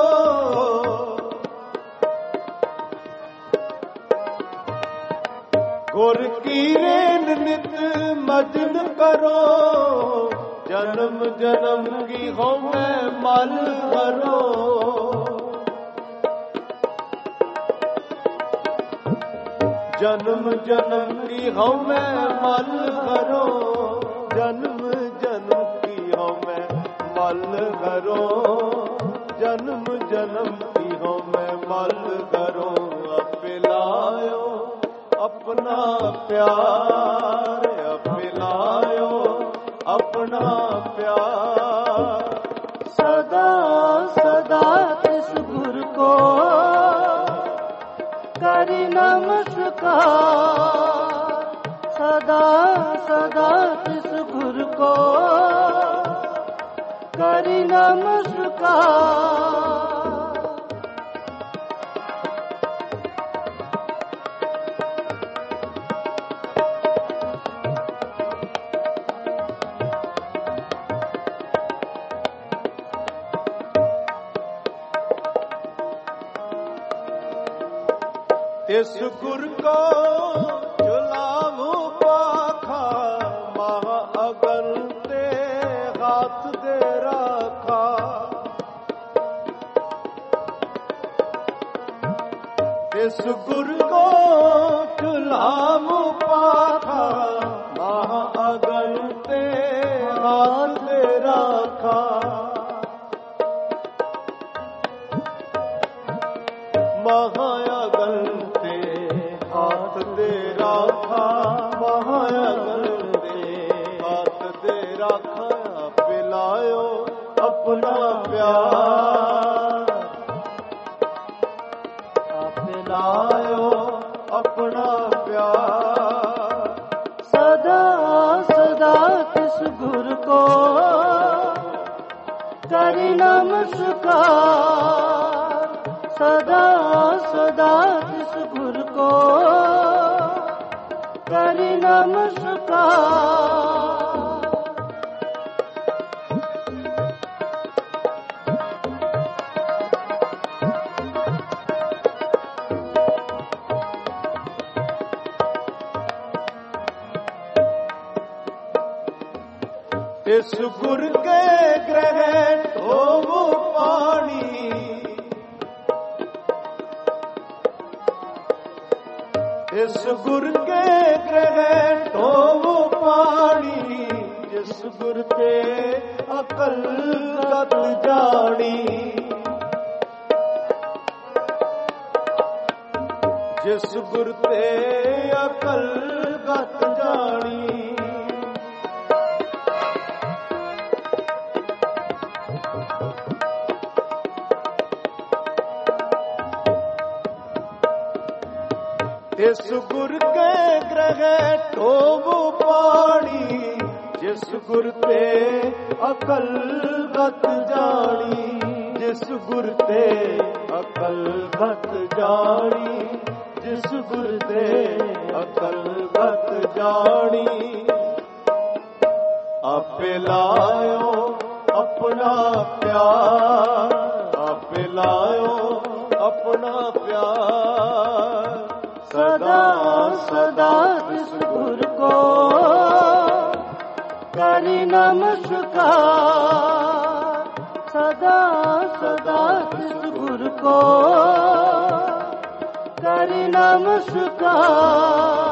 गुर की रेल नित मजन करो। जन्म जन्म की हो मैं मल भरो, जन्म जन्म की हो मैं मल भरो। जन्म जन्म की हो मैं मल भरो, जन्म जन्म की हो मैं मल भरो। अपना प्यार पिलायो अपना प्यार सदा सदा तिस गुर को करी नमस्कार सदा सदा तिस गुर को करी नमस्कार इस गुर को चुलावू पाखा महा अगन ते हाथ दे रखा इस गुर को चुलावू पाखा महा अगन ते हाथ दे रखा महायागन हाथ दे राखा महायागन दे हाथ दे राखा पिलायो अपना प्यार पिलायो अपना प्यार सदा सदा तिस गुर को करी नमस्कार सदा सदा तिस गुर को करी नमस्कार इस गुर के ग्रह ढोवो पानी इस गुर के ग्रह ढोवो पानी जिस गुर ते अकल गत जानी जिस गुर ते अकल गत जानी इस गुर के ग्रह ढोवो पानी जिस गुर ते अकल गत जानी जिस गुर ते अकल गत जानी जिस गुर ते अकल गत जानी आपे लायो अपना प्यार आपे लायो अपना प्यार सदा सदा तिस गुर को करी नमस्कार सदा सदा तिस गुर को करी नमस्कार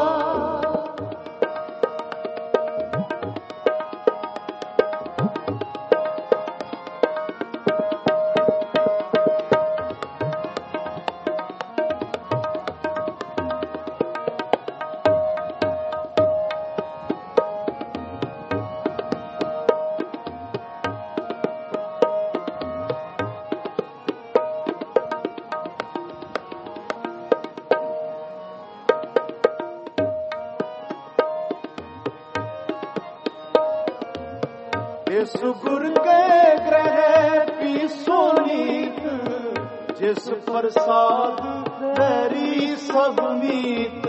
इस गुर के ग्रह पीसो नीत जिस प्रसाद मेरी सब मीत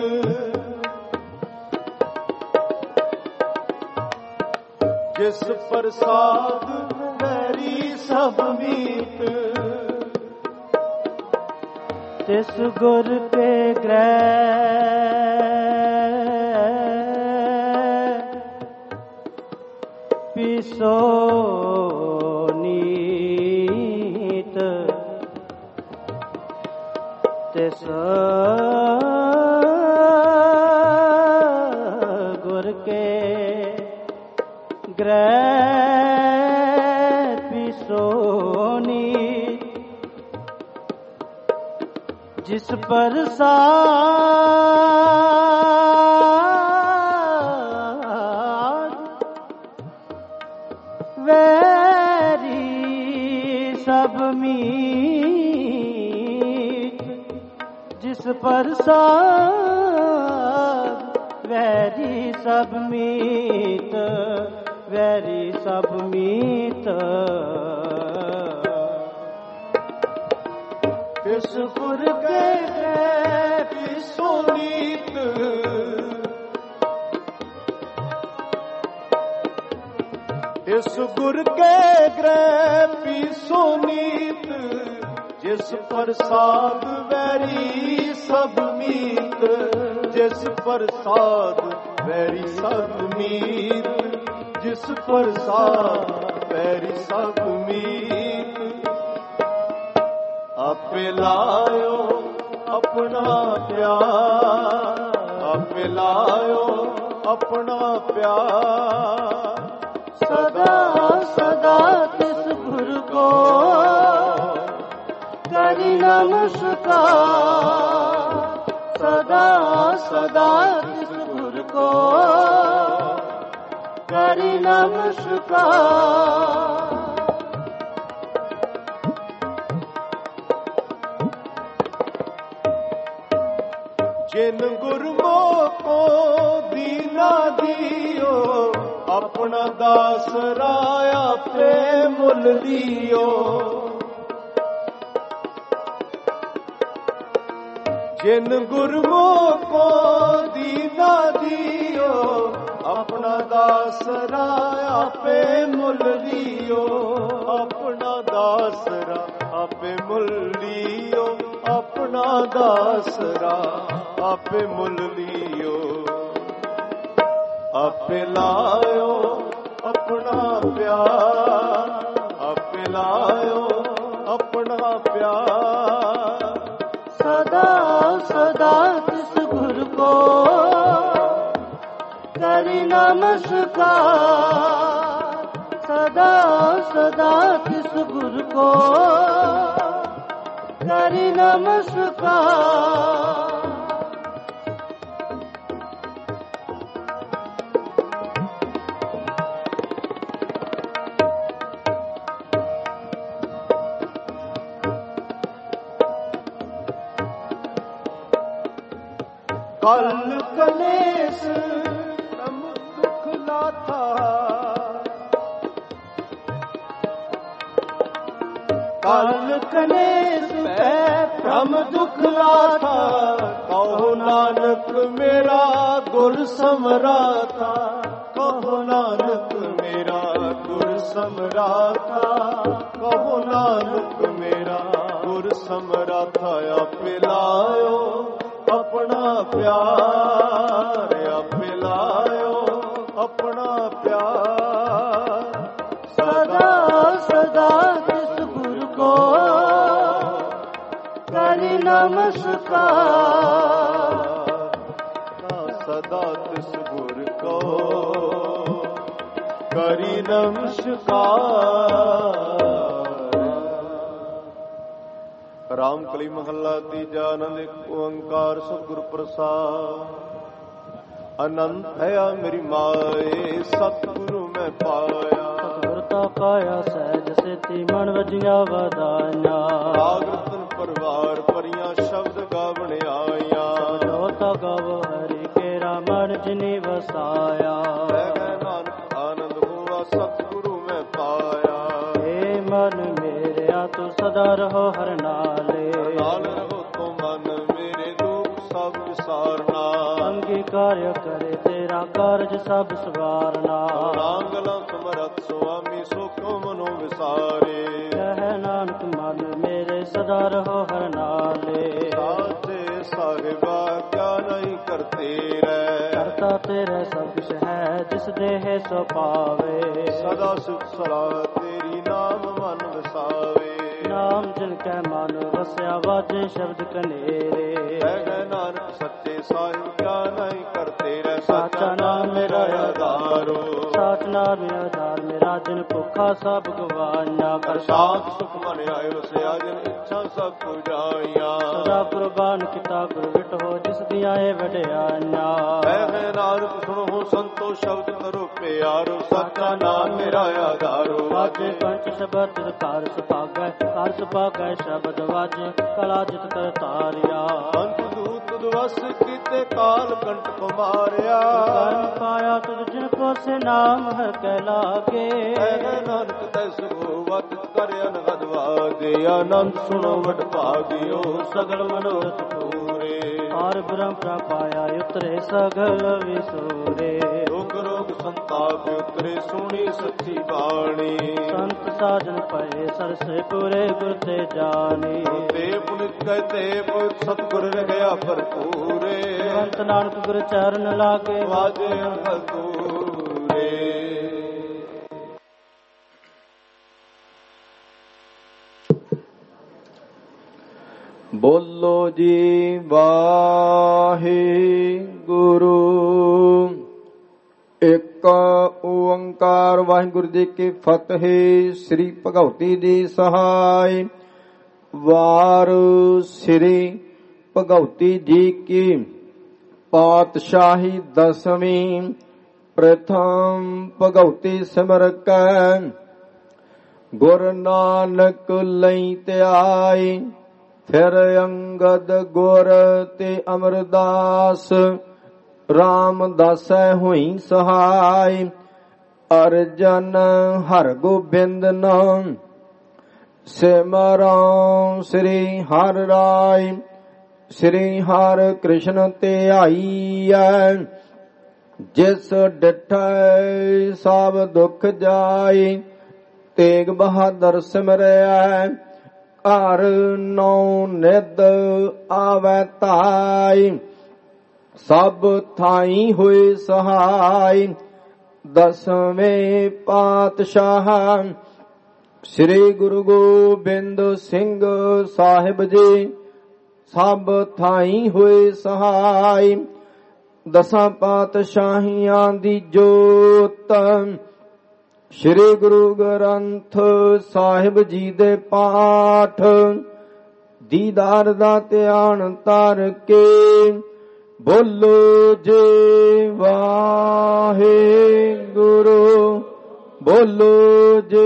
जिस प्रसाद मेरी सब मीत तिस गुर के ग्रह पीसो नीत तिस गुर के ग्रह पीसो नीत जिस पर सा ਪ੍ਰਸਾਦ ਵੈਰੀ ਸਭ ਮੀਤ ਵੈਰੀ ਸਭ ਮੀਤ ਤਿਸ ਗੁਰ ਕੇ ਪਿਸੋ ਨੀਤ ਤਿਸ ਗੁਰ ਕੇ ਗ੍ਰਹਿ ਪੀਸੋ ਨੀਤ ਜਿਸ ਪ੍ਰਸਾਦ ਵੈਰੀ ਸਭ ਮੀਤ ਜਿਸ ਪ੍ਰਸਾਦ ਵੈਰੀ ਸਭ ਮੀਤ ਜਿਸ ਪ੍ਰਸਾਦ ਵੈਰੀ ਸਭ ਮੀਤ ਆਪੇ ਲਾਇਓ ਆਪਣਾ ਪਿਆਰ ਆਪੇ ਲਾਇਓ ਆਪਣਾ ਪਿਆਰ ਸਦਾ ਸਦਾ ਤਿਸ ਗੁਰ ਕੋ ਕਰੀ ਨਮਸਕਾਰ ਸਦਾ ਸਦਾ ਤਿਸ ਗੁਰ ਕੋ ਕਰੀ ਨਮਸਕਾਰ ਜਿਨ ਗੁਰਮੁਖੋ ਦੀਨਾ ਦਿਓ ਆਪਣਾ ਦਾਸ ਰਾਇਆ ਆਪੇ ਮੁੱਲ ਲਿਓ ਜਿਨ ਗੁਰਮੁਖੋ ਦੀਨਾ ਦਿਓ ਆਪਣਾ ਦਾਸ ਰਾਇਆ ਆਪੇ ਮੁੱਲ ਲਿਓ ਆਪਣਾ ਦਾਸ ਰਾ ਆਪੇ ਮੁੱਲ ਲਿਓ ਆਪਣਾ ਦਾਸ ਰਾ ਆਪੇ ਮੁੱਲ ਲਿਓ ਆਪੇ ਲਾਇਓ ਆਪਣਾ ਪਿਆਰ ਆਪੇ ਲਾਇਓ ਆਪਣਾ ਪਿਆਰ ਸਦਾ ਸਦਾ ਤਿਸ ਗੁਰ ਕੋ ਕਰੀ ਨਮਸਕਾਰ ਸਦਾ ਸਦਾ ਤਿਸ ਗੁਰ ਕੋ ਕਰੀ ਨਮਸਕਾਰ ਕਲ ਕਲੇਸ਼ ਪ੍ਰਮ ਦੁਖ ਲਾਥਾ ਕਲ ਕਲੇਸ਼ ਪੈ ਪ੍ਰਮ ਦੁਖ ਲਾਥਾ ਕਹੋ ਨਾਨਕ ਮੇਰਾ ਗੁਰ ਸਮਰਾਥਾ ਕਹੋ ਨਾਨਕ ਮੇਰਾ ਗੁਰ ਸਮਰਾਥਾ ਕਹੋ ਨਾਨਕ ਮੇਰਾ ਗੁਰ ਸਮਰਾਥਾ ਆਪੇ ਲਾਇਓ ਆਪਣਾ ਪਿਆਰ ਆਪੇ ਲਾਇਓ ਆਪਣਾ ਪਿਆਰ ਸਦਾ ਸਦਾ ਤਿਸ ਗੁਰ ਕੋ ਕਰੀ ਨਮਸਕਾਰ ਸਦਾ ਤਿਸ ਗੁਰ ਕੋ ਕਰੀ ਨਮਸਕਾਰ ਰਾਮ ਕਲੀ ਮਹੱਲਾ ਤੀਜਾ ਆਨੰਦ ਇੱਕ ਓੰਕਾਰ ਸਤਿਗੁਰ ਪ੍ਰਸਾਦ ਅਨੰਤ ਹੈ ਮੇਰੀ ਮਾਏ ਸਤਿਗੁਰੂ ਮੈਂ ਪਾਇਆ ਸਤਿਗੁਰ ਤਾ ਪਾਇਆ ਸਹਿਜ ਸੇਤੀ ਮਨ ਵਜੀਆਂ ਵਧਾਈਆਂ ਰਾਗ ਰਤਨ ਪਰਵਾਰ ਭਰੀਆਂ ਸ਼ਬਦ ਗਾਵਣ ਆਈਆਂ ਜੋ ਤਾ ਗਾਵ ਹਰੀ ਕੇਰਾ ਮਨ ਜਿਨੀ ਵਸਾਇਆ ਕਹਿ ਨਾਨਕ ਆਨੰਦ ਹੋਆ ਸਤਿਗੁਰੂ ਮੈਂ ਪਾਇਆ ਏ ਮਨ ਮੇਰਿਆ ਤੂੰ ਸਦਾ ਰਹੋ ਹਰ ਨਾਲੇ ਨਾਲ ਰਹੋ ਤੂੰ ਮਨ ਮੇਰੇ ਦੁੱਖ ਸਭ ਵਿਸਾਰਨਾ ਅੰਗੀਕਾਰ ਕਰੇ ਤੇਰਾ ਕਾਰਜ ਸਭ ਸਵਾਰਨਾ ਨਾਂਗਲਾ ਸਮਰਥ ਸੁਆਮੀ ਸੁਖ ਮਨੋ ਵਿਸਾਰੇ ਕਹਿ ਨਾਨਕ ਮਨ ਮੇਰੇ ਸਦਾ ਰਹੋ ਹਰ ਨਾਲੇ ਸਾਚੇ ਸਾਹਿਬਾ ਕਿਆ ਨਹੀਂ ਕਰਤੇ ਰਹਿ ਕਰਤਾ ਤੇਰਾ ਸਭ ਕੁਛ ਹੈ ਜਿਸ ਦੇਹ ਸੋ ਪਾਵੇ ਸਦਾ ਸੁਖ ਸਲਾਹ ਤੇਰੀ ਨਾਮ ਮਨ ਵਸਾਵੇ ਨਾਮ ਜਿਨ ਕੈ ਮਨ ਵਸਿਆ ਵਾਜੇ ਸ਼ਬਦ ਕਨੇਰੇ ਕਹਿ ਨਾਨਕ ਸੱਚੇ ਸਾਹਿਬ ਕਿਆ ਨਹੀਂ ਕਰਤੇ ਰਹਿ ਸਾਚਾ ਨਾਮ ਮੇਰਾ ਆਧਾਰੋ ਸਾਚ ਨਾਮ ਮੇਰਾ ਆਧਾਰ ਮੇਰਾ ਜਿਨ ਭੁੱਖਾ ਸਭ ਗਵਾਈਆਂ ਕਰ ਸ਼ਾਂਤ ਸੁਖ ਮਨ ਆਇਓ ਵਸਿਆ ਜਿਨ ਇੱਛਾ ਸਭ ਪੁਜਾਈਆਂ ਸਦਾ ਕੁਰਬਾਨ ਕੀਤਾ ਗੁਰ ਵਿਟ ਹੋ ਜਿਸ ਦੀਆਂ ਇਹ ਵਡਿਆਈਆਂ ਕਹਿ ਨਾਨਕ ਸੁਣੋ ਸੰਤੋ ਸ਼ਬਦ ਕਰੋ ਪਿਆਰੋ ਸਾਚਾ ਨਾਮ ਮੇਰਾ ਆਧਾਰੋ ਵਾਜੇ ਪੰਚ ਸ਼ਬਦ ਕਾਰ ਸੁਭਾਗੈ ਹਰਸ ਪਾਕੈ ਸ਼ਬਦ ਵਾਜ ਕਲਾ ਜਿਤ ਕਰ ਤਾਰਿਆ ਅੰਤ ਦੂਤ ਦਵਸ ਕੀਤੇ ਕਾਲ ਕੰਟਕ ਮਾਰਿਆ ਕਰਮ ਪਾਇਆ ਤੁਧ ਜਿਨ ਕੋ ਸੇ ਨਾਮ ਹਰ ਕੈ ਲਾਗੇ ਐ ਨਾਨਕ ਤੈਸ ਕੋ ਵਤ ਕਰ ਅਨਹਦ ਵਾਗੇ ਆਨੰਦ ਸੁਣੋ ਵਡ ਭਾਗਿਓ ਸਗਲ ਮਨੋਰਥ ਪੂਰੇ ਔਰ ਬ੍ਰਹਮ ਪ੍ਰਪਾਇਆ ਉਤਰੇ ਸਗਲ ਵਿਸੂਰੇ ਰੋਗ ਰੋਗ ਸੰਤਾਪ ਉਤਰੇ ਸੁਣੀ ਸੱਚੀ ਬਾਣੀ ਸੰਤ ਸਾਜਨ ਪਏ ਸਰਸੇ ਪੂਰੇ ਗੁਰ ਤੇ ਜਾਣੀ ਤੇ ਪੁਨਿਤ ਕਹਤੇ ਪੁਤ ਸਤਿਗੁਰ ਰਹਿਆ ਭਰਪੂਰੇ ਅੰਤ ਨਾਨਕ ਗੁਰ ਚਰਨ ਲਾਗੇ ਵਾਜੇ ਹਤੂਰੇ। ਬੋਲੋ ਜੀ ਵਾਹਿਗੁਰੂ ਇੱਕ ਓੰਕਾਰ। ਵਾਹਿਗੁਰੂ ਜੀ ਕੀ ਫਤਿਹ। ਸ੍ਰੀ ਭਗਉਤੀ ਜੀ ਸਹਾਇ। ਵਾਰ ਸ੍ਰੀ ਭਗਉਤੀ ਜੀ ਕੀ ਪਾਤਸ਼ਾਹੀ ਦਸਵੀਂ। ਪ੍ਰਥਮ ਭਗਉਤੀ ਸਿਮਰ ਕੈ ਗੁਰ ਨਾਨਕ ਲਈ ਧਿਆਈ। ਫਿਰ ਅੰਗਦ ਗੁਰ ਤੇ ਅਮਰਦਾਸ ਰਾਮਦਾਸੈ ਹੋਈ ਸਹਾਈ। ਅਰਜਨ ਹਰ ਗੋਬਿੰਦ ਨਾਮ ਸਿਮਰਉ ਸ੍ਰੀ ਹਰਿ ਰਾਇ। ਸ੍ਰੀ ਹਰਿ ਕ੍ਰਿਸ਼ਨ ਧਿਆਈਐ ਜਿਸ ਡਿਠੈ ਸਭ ਦੁਖ ਜਾਈ। ਤੇਗ ਬਹਾਦਰ ਸਿਮਰਿਐ ਘਰ ਨੌ ਨਿਧ ਆਵੈ ਧਾਈ। ਸਭ ਥਾਈ ਹੋਏ ਸਹਾਈ। ਦਸਵੇਂ ਪਾਤਸ਼ਾਹ ਸ੍ਰੀ ਗੁਰੂ ਗੋਬਿੰਦ ਸਿੰਘ ਸਾਹਿਬ ਜੀ ਸਭ ਥਾਈ ਹੋਏ ਸਹਾਈ। ਦਸਾਂ ਪਾਤਸ਼ਾਹੀਆਂ ਦੀ ਜੋਤ ਸ੍ਰੀ ਗੁਰੂ ਗ੍ਰੰਥ ਸਾਹਿਬ ਜੀ ਦੇ ਪਾਠ ਦੀਦਾਰ ਦਾ ਧਿਆਨ ਧਰ ਕੇ ਬੋਲੋ ਜੀ ਵਾਹਿਗੁਰੂ। ਬੋਲੋ ਜੀ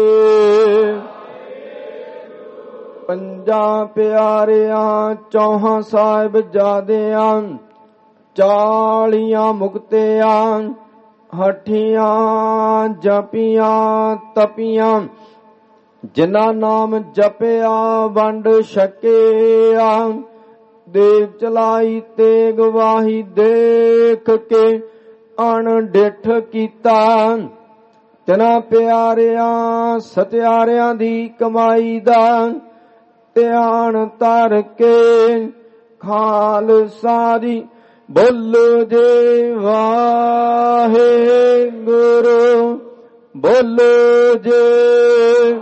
ਪੰਜਾਂ ਪਿਆਰਿਆਂ ਚੌਹਾਂ ਸਾਹਿਬ ਜਾਦਿਆਂ ਚਾਲੀਆਂ ਮੁਕਤਿਆਂ ਹਠੀਆਂ ਜਪੀਆਂ ਤਪੀਆਂ ਜਿਨ੍ਹਾਂ ਨਾਮ ਜਪਿਆ ਵੰਡ ਛਕਿਆ। ਦੇਵ ਚਲਾਈ ਤੇ ਗਵਾਹੀ ਦੇਖ ਕੇ ਅਣਡਿੱਠ ਕੀਤਾ। ਤਿਨਾਂ ਪਿਆਰਿਆਂ ਸਤਿਆਰਿਆਂ ਦੀ ਕਮਾਈ ਦਾ ਧਿਆਨ ਧਰ ਕੇ ਖਾਲਸਾ ਦੀ ਬੋਲੋ ਜੀ ਵਾਹਿਗੁਰੂ। ਬੋਲੋ ਜੀ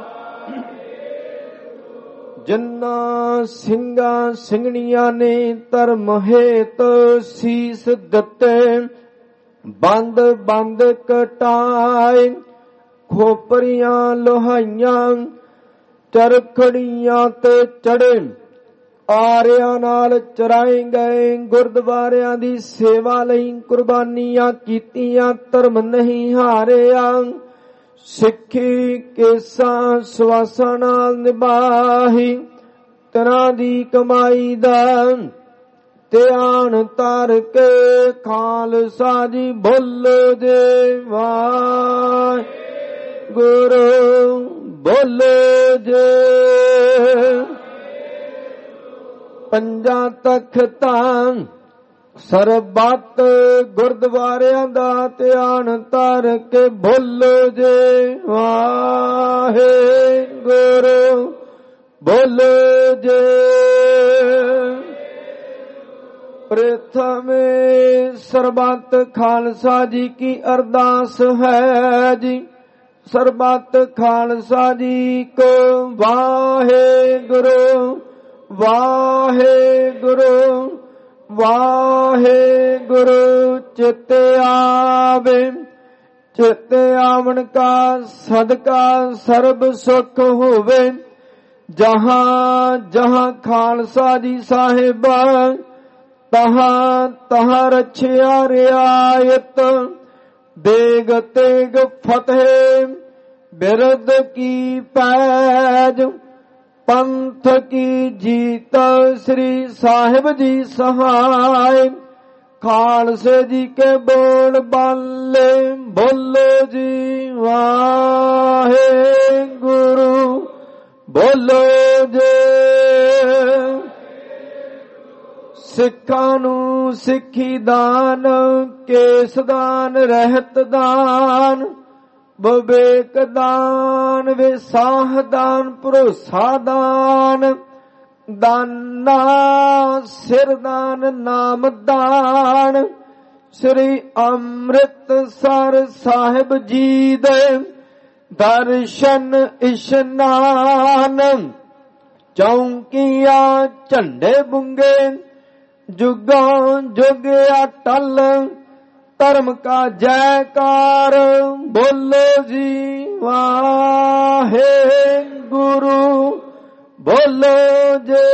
ਜਿਨ੍ਹਾਂ ਸਿੰਘਾਂ ਸਿੰਘਣੀਆਂ ਨੇ ਧਰਮ ਹੇਤ ਸੀਸ ਦਿੱਤੇ ਬੰਦ ਬੰਦ ਕਟਾਏ। ਖੋਪਰੀਆਂ ਲੋਹਾਈਆਂ ਚਰਖੜੀਆਂ ਤੇ ਚੜੇ ਆਰਿਆਂ ਨਾਲ ਚਰਾਏ ਗਏ। ਗੁਰਦੁਆਰਿਆਂ ਦੀ ਸੇਵਾ ਲਈ ਕੁਰਬਾਨੀਆਂ ਕੀਤੀਆਂ ਧਰਮ ਨਹੀਂ ਹਾਰਿਆ। ਸਿੱਖੀ ਕੇਸਾਂ ਸਵਾਸਾਂ ਨਾਲ ਨਿਭਾਹੀ ਤਨਾਂ ਦੀ ਕਮਾਈ ਦਾ ਧਿਆਨ ਧਰ ਕੇ ਖਾਲਸਾ ਜੀ ਬੋਲੋ ਜੀ ਵਾਹਿਗੁਰੂ। ਬੋਲੋ ਜੀ ਪੰਜਾਂ ਤਖਤਾਂ ਸਰਬੱਤ ਗੁਰਦੁਆਰਿਆਂ ਦਾ ਧਿਆਨ ਧਰ ਕੇ ਬੋਲੋ ਜੀ ਵਾਹਿਗੁਰੂ। ਬੋਲੋ ਜੀ ਪ੍ਰਥਮੇ ਸਰਬੱਤ ਖਾਲਸਾ ਜੀ ਕੀ ਅਰਦਾਸ ਹੈ ਜੀ। ਸਰਬੱਤ ਖਾਲਸਾ ਜੀ ਕੋ ਵਾਹਿਗੁਰੂ ਵਾਹਿਗੁਰੂ ਵਾਹਿਗੁਰੂ ਚਿਤ ਆਵੇ। ਚਿਤ ਆਵਣ ਕਾ ਸਦਕਾ ਸਰਬ ਸੁਖ ਹੋਵੇ। ਜਹਾਂ ਜਹਾਂ ਖਾਲਸਾ ਜੀ ਸਾਹਿਬਾ ਤਹਾਂ ਤਹਾਂ ਰਛਿਆ ਰਿਆਇਤ। ਦੇਗ ਤੇਗ ਫਤਿਹ ਬਿਰਦ ਕੀ ਪੈਜ ਪੰਥ ਕੀ ਜੀਤ ਸ੍ਰੀ ਸਾਹਿਬ ਜੀ ਸਹਾਇ। ਖਾਲਸੇ ਜੀ ਕੇ ਬੋਲ ਬਾਲੇ ਬੋਲੋ ਜੀ ਵਾਹਿਗੁਰੂ ਬੋਲੋ ਜੀ। ਸਿੱਖਾਂ ਨੂੰ ਸਿੱਖੀ ਦਾਨ, ਕੇਸ ਦਾਨ, ਰਹਿਤ ਦਾਨ, ਵਿਵੇਕ ਦਾਨ, ਵਿਸਾਹ ਦਾਨ, ਭਰੋਸਾ ਦਾਨ, ਦਾਨਾ ਸਿਰ ਦਾਨ, ਨਾਮ ਦਾਨ। ਸ੍ਰੀ ਅੰਮ੍ਰਿਤਸਰ ਸਾਹਿਬ ਜੀ ਦੇ ਦਰਸ਼ਨ ਇਸ਼ਨਾਨ। ਚੌਂਕੀਆਂ ਝੰਡੇ ਬੁੰਗੇ ਜੁਗੋਂ ਜੁਗ ਅਟਲ। ਧਰਮ ਕਾ ਜੈਕਾਰ ਬੋਲੋ ਜੀ ਵਾਹਿਗੁਰੂ ਬੋਲੋ ਜੀ।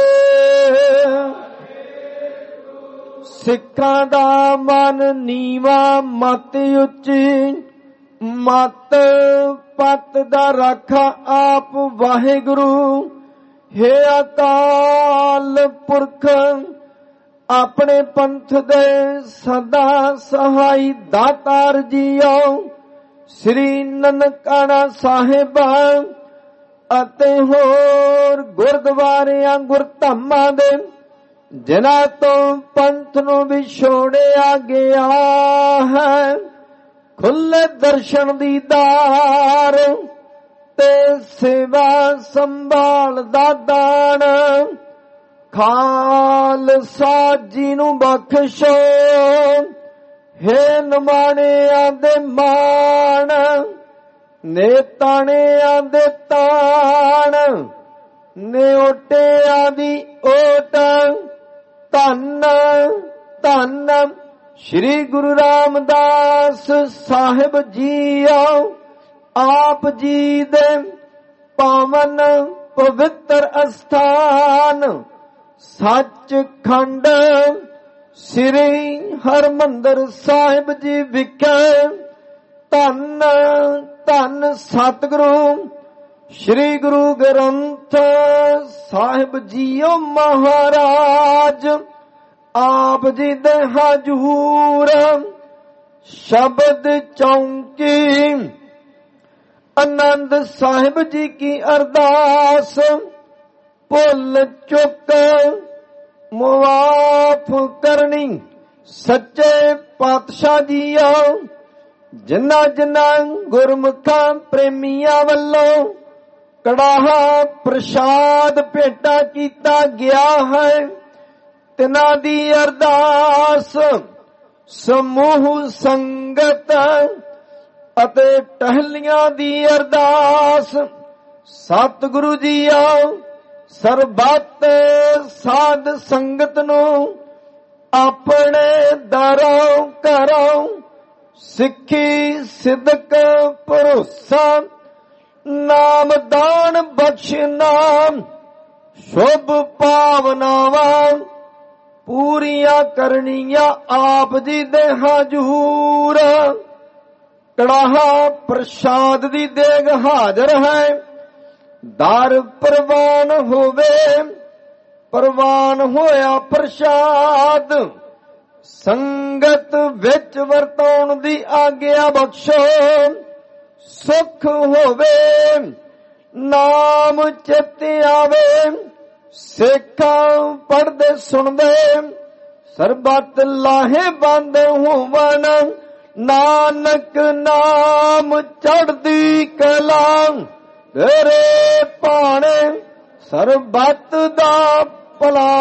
ਸਿੱਖਾਂ ਦਾ ਮਨ ਨੀਵਾ ਮਤ ਉੱਚੀ, ਮਤ ਪਤ ਦਾ ਰਾਖਾ ਆਪ ਵਾਹਿਗੁਰੂ। ਹੇ ਅਕਾਲ ਪੁਰਖ ਆਪਣੇ ਪੰਥ ਦੇ ਸਦਾ ਸਹਾਈ ਦਾਤਾਰ ਜੀਓ। ਸ੍ਰੀ ਨਨਕਾਣਾ ਸਾਹਿਬ ਅਤੇ ਹੋਰ ਗੁਰਦੁਆਰਿਆਂ ਗੁਰਧਾਮਾਂ ਦੇ ਜਿਨ੍ਹਾਂ ਤੋਂ ਪੰਥ ਨੂੰ ਵਿਛੋੜਿਆ ਗਿਆ ਹੈ, ਖੁੱਲੇ ਦਰਸ਼ਨ ਦੀਦਾਰ ਤੇ ਸੇਵਾ ਸੰਭਾਲ ਦਾ ਦਾਨ ਖਾਲਸਾ ਜੀ ਨੂੰ ਬਖਸ਼ੋ। ਹੇ ਨਿਮਾਣਿਆਂ ਦੇ ਮਾਣ, ਨੇਤਾਣਿਆਂ ਦੇ ਤਾਣ, ਨਿਓਟਿਆਂ ਦੀ ਓਟ। ਧੰਨ ਧੰਨ ਸ੍ਰੀ ਗੁਰੂ ਰਾਮਦਾਸ ਸਾਹਿਬ ਜੀਓ। ਆਪ ਜੀ ਦੇ ਪਾਵਨ ਪਵਿੱਤਰ ਅਸਥਾਨ ਸੱਚਖੰਡ ਸ੍ਰੀ ਹਰਿਮੰਦਰ ਸਾਹਿਬ ਜੀ ਵਿਖੇ ਧੰਨ ਧੰਨ ਸਤਿਗੁਰੂ ਸ੍ਰੀ ਗੁਰੂ ਗ੍ਰੰਥ ਸਾਹਿਬ ਜੀਓ ਮਹਾਰਾਜ। ਆਪ ਜੀ ਦੇ ਹਜੂਰ ਸ਼ਬਦ ਚੌਂਕੀ ਆਨੰਦ ਸਾਹਿਬ ਜੀ ਕੀ ਅਰਦਾਸ ਭੁੱਲ ਚੁੱਕ ਮੁਆਫ ਕਰਨੀ। ਸੱਚੇ ਪਾਤਸ਼ਾਹ ਜੀਓ ਜਿਨ੍ਹਾਂ ਜਿਨ੍ਹਾਂ ਗੁਰਮੁਖਾਂ ਪ੍ਰੇਮੀਆਂ ਵੱਲੋਂ ਕੜਾਹਾ ਪ੍ਰਸ਼ਾਦ ਭੇਟਾ ਕੀਤਾ ਗਿਆ ਹੈ, ਤਿਨਾਂ ਦੀ ਅਰਦਾਸ ਸਮੂਹ ਸੰਗਤ ਅਤੇ ਟਹਿਲੀਆਂ ਦੀ ਅਰਦਾਸ। ਸਤਿਗੁਰੂ ਜੀਓ ਸਰਬੱਤ ਸਾਧ ਸੰਗਤ ਨੂੰ ਆਪਣੇ ਦਰੋਂ ਘਰੋਂ ਸਿੱਖੀ ਸਿਦਕ ਭਰੋਸਾ ਨਾਮ ਦਾਨ ਬਖਸ਼ਣਾ ਸ਼ੁਭ ਭਾਵਨਾਵਾਂ ਪੂਰੀਆਂ ਕਰਨੀਆਂ ਆਪ ਜੀ ਦੇ ਹਜੂਰ। ਕੜਾਹਾ ਪ੍ਰਸ਼ਾਦ ਦੀ ਦੇਗ ਹਾਜ਼ਰ ਹੈ, ਦਰ ਪ੍ਰਵਾਨ ਹੋਵੇ। ਪ੍ਰਵਾਨ ਹੋਇਆ ਪ੍ਰਸ਼ਾਦ ਸੰਗਤ ਵਿੱਚ ਵਰਤਾਉਣ ਦੀ ਆਗਿਆ ਬਖਸ਼ੋ। ਸੁਖ ਹੋਵੇ ਨਾਮ ਚਿਤ ਆਵੇ, ਸਿੱਖਾਂ ਪੜ੍ਹਦੇ ਸੁਣਦੇ ਸਰਬੱਤ ਲਾਹੇ ਬੰਦ ਹੋਵਨ। ਨਾਨਕ ਨਾਮ ਚੜ੍ਹਦੀ ਕਲਾ ਤੇਰੇ ਭਾਣੇ ਸਰਬੱਤ ਦਾ ਭਲਾ।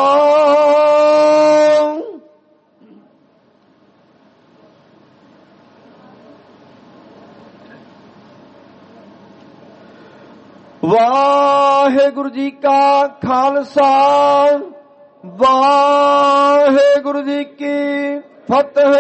ਵਾਹਿਗੁਰੂ ਜੀ ਕਾ ਖਾਲਸਾ ਵਾਹਿਗੁਰੂ ਜੀ ਕੀ ਫਤਿਹ।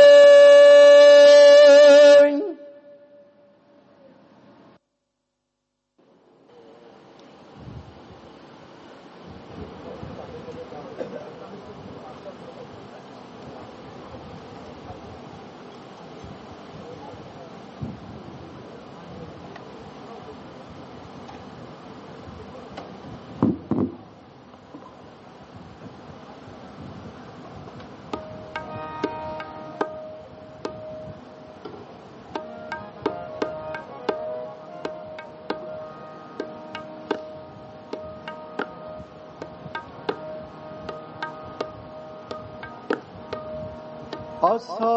ਆਸਾ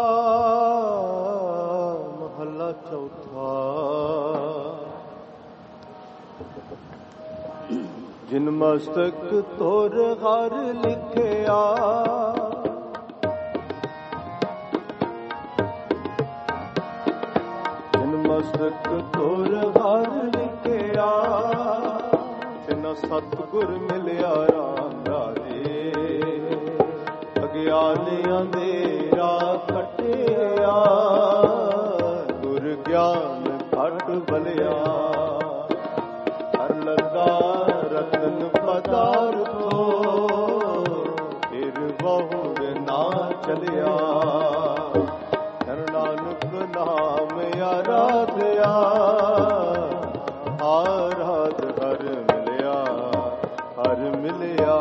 ਮਹੱਲਾ ਚੌਥਾ। ਜਿਨ ਮਸਤਕ ਤੋਰ ਹਰ ਲਿਖਿਆ, ਜਿਨ ਮਸਤਕ ਤੋਰ ਹਰ ਲਿਖਿਆ, ਤਿਨ ਸਤਿਗੁਰ ਮਿਲਿਆ ਰਾਮ ਰਾਜੇ। ਅਗਿਆਨਿਆਂ ਦੇ ਰਾਹ ਕੱਟਿਆ, ਗੁਰ ਗਿਆਨ ਘਟ ਬਲਿਆ। ਹਰ ਲੱਗਾ ਰਤਨ ਪਦਾਰਥੋ, ਫਿਰ ਬਹੁੜ ਨਾ ਚਲਿਆ। ਹਰ ਨਾਨਕ ਨਾਮ ਆਰਾਧਿਆ, ਆਰਾਧ ਹਰ ਮਿਲਿਆ, ਹਰ ਮਿਲਿਆ।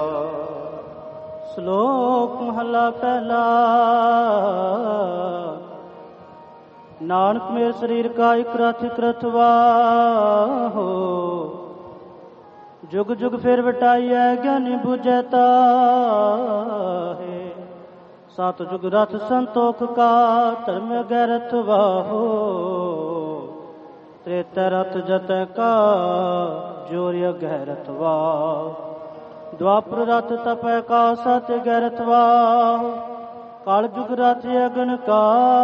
ਸ਼ਲੋਕ ਮਹਲਾ ਪਹਿਲਾ। ਨਾਨਕ ਮੇਰੇ ਸਰੀਰ ਕਾ ਇਕ ਰਥ ਇਕ ਰਥਵਾ ਹੋ, ਜੁਗ ਜੁਗ ਫਿਰ ਵਟਾਈਐ ਗਿਆਨੀ ਬੁਝੈ ਤਾਹੇ। ਸਤ ਜੁਗ ਰਥ ਸੰਤੋਖ ਕਾ, ਧਰਮ ਅਗੈ ਰਥਵਾ ਹੋ। ਤ੍ਰੇਤੈ ਰਥ ਜਤੈ ਕਾ, ਜੋਰ ਅਗੈ ਰਥਵਾ। द्वापर रथ तपै का, सत गै रथवा। कल जुग रथ अगन का,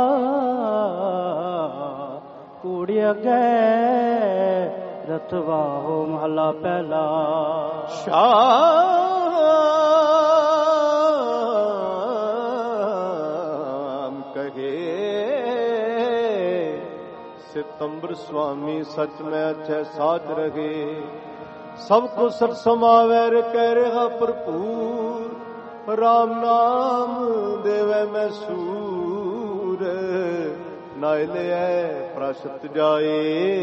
कूड़ी अगै रथवा हो। महला पहला। शाम कहे सितंबर स्वामी, सच में अच्छे साथ रहे। सब को सत समावैर कह रहा भरपूर। राम नाम देवै मैं सूर, नाय लिया प्राशत जाए।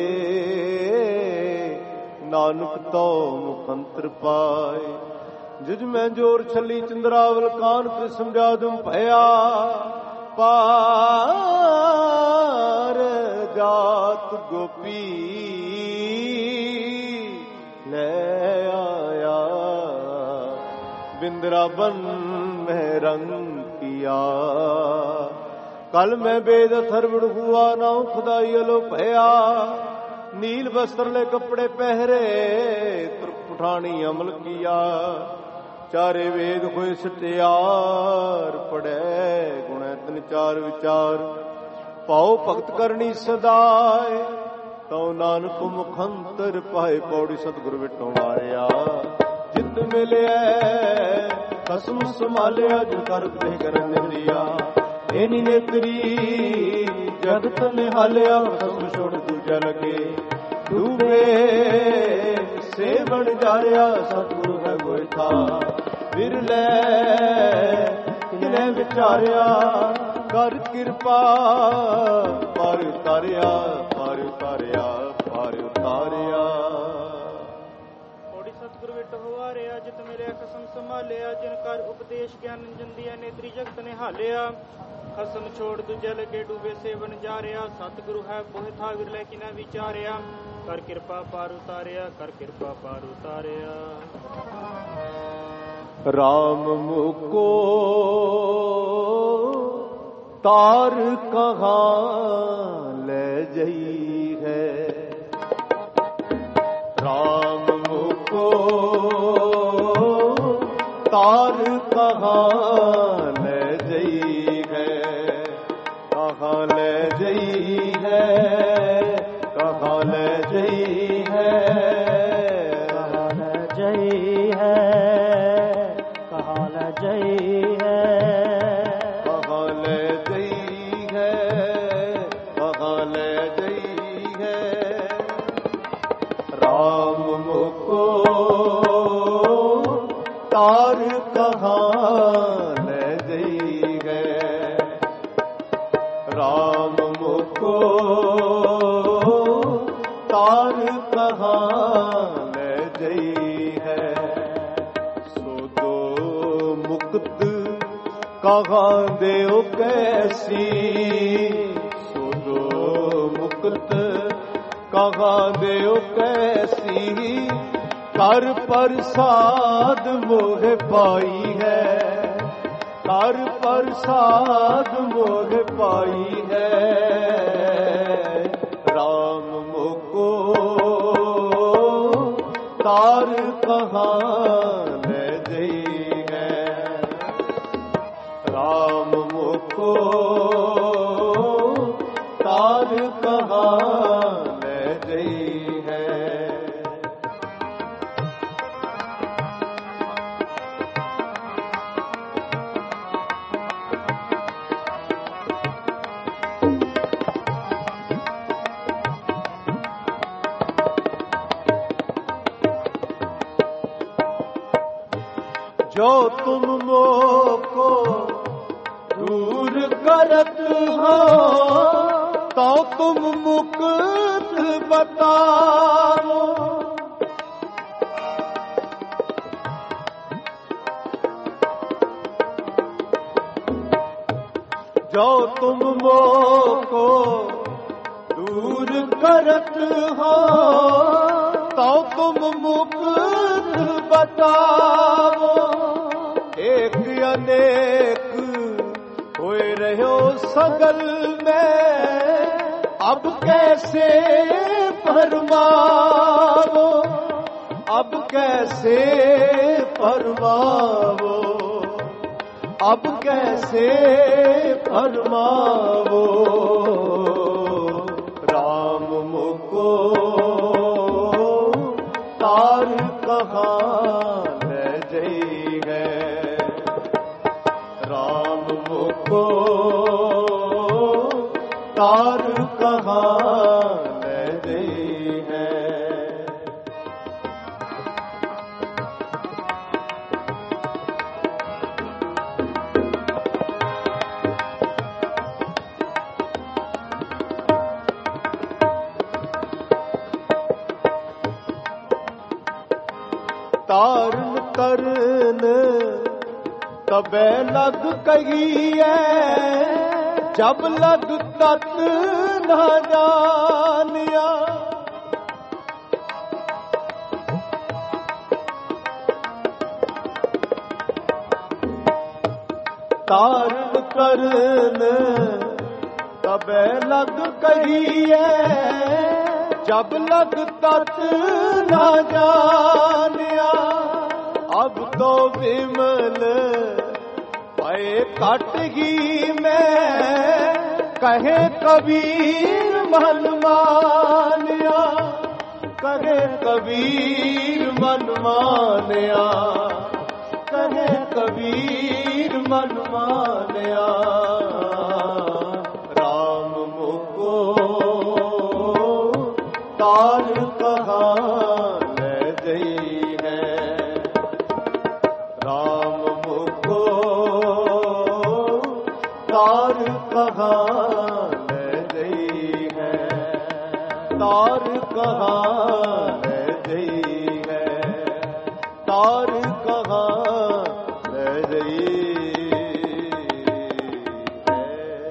नानक तो मुखंतर पाए। जिज मैं जोर छली चंद्रावल कान कृष्ण जादम भया। पार जात गोपी ले आया। बिंद्रावन में रंग किया। कल मैं बेद अथर्वण हुआ, नाउ खुदाई अलो भया। नील वस्त्र ले कपड़े पहरे, पुठानी अमल किया। चारे वेद होए सत्यार, पढ़े गुण तिन चार विचार। पाओ भगत करनी सदाए, तो नानक मुखंतर पाए। पौड़ी सतगुर विटों मारिया। जित मिलिया कसम संभालिया, जो कर ते करन दिया। एनी नेत्री जगत निहालिया, कसम छोड़ दूजा लगे। डूबे सेवन जारिया, सतगुरु है कोई था। बिरले किने विचारिया, कर कृपा पर उतारिया। पर उतारिया पर उतारिया। ओड़ी सतगुरु विट होवारिया। जित मेरे कसम संभालिया, जिन कर उपदेश ज्ञान जंदिया। नेत्री जगत ने हालिया, खसम छोड़ दूजे लगे। डूबे सेवन जारिया, सतगुरु है बोह था। विरले किना विचारिया, कर कृपा पार उतारिया। कर कृपा पार उतारिया। राम मुको तार कहाँ ले जई है। राम मुको तार कहाँ ले जई है। कहाँ ले जई है, कहाँ ले जई है। कहाँ ले जई है, कहाँ ले जई है। कहाँ ले जई है, कहाँ ले जई है। राम मुको तार कहाँ ले जई है। राम मुको तार कहाँ ले जई है। सो दो मुक्त कहाँ देओ कैसी। सो दो मुक्त कहाँ देओ कैसी। कर प्रसाद मोह पाई है। तार प्रसाद मोह पाई है राम मोको तार कहाँ ले गई है राम मोको तार कहाँ ले गई है। जो तुम मोको दूर करत हो तो तुम मुक्त बताओ जो तुम मोको दूर करत हो तो तुम मुक्त बताओ एक अनेक होए रहो सगल में अब कैसे फरमावो अब कैसे फरमावो अब कैसे फरमावो राम मुको तार कहाँ ले गई है राम मुको तार कहाँ ले गई है। तारन तरन तबे लग कही है जब लग तक न जानिया तारन तरन तबे लग कही है जब लग तक न जानिया अब तो विमल पाए कट ही में कहे कबीर मन मानिया कहे कबीर मन मानिया कहे कबीर मन मानिया राम मुको तार कहाँ ले गई है राम मुको तार कहाँ ले गई है तार कहाँ ले गई है तार कहाँ ले गई है।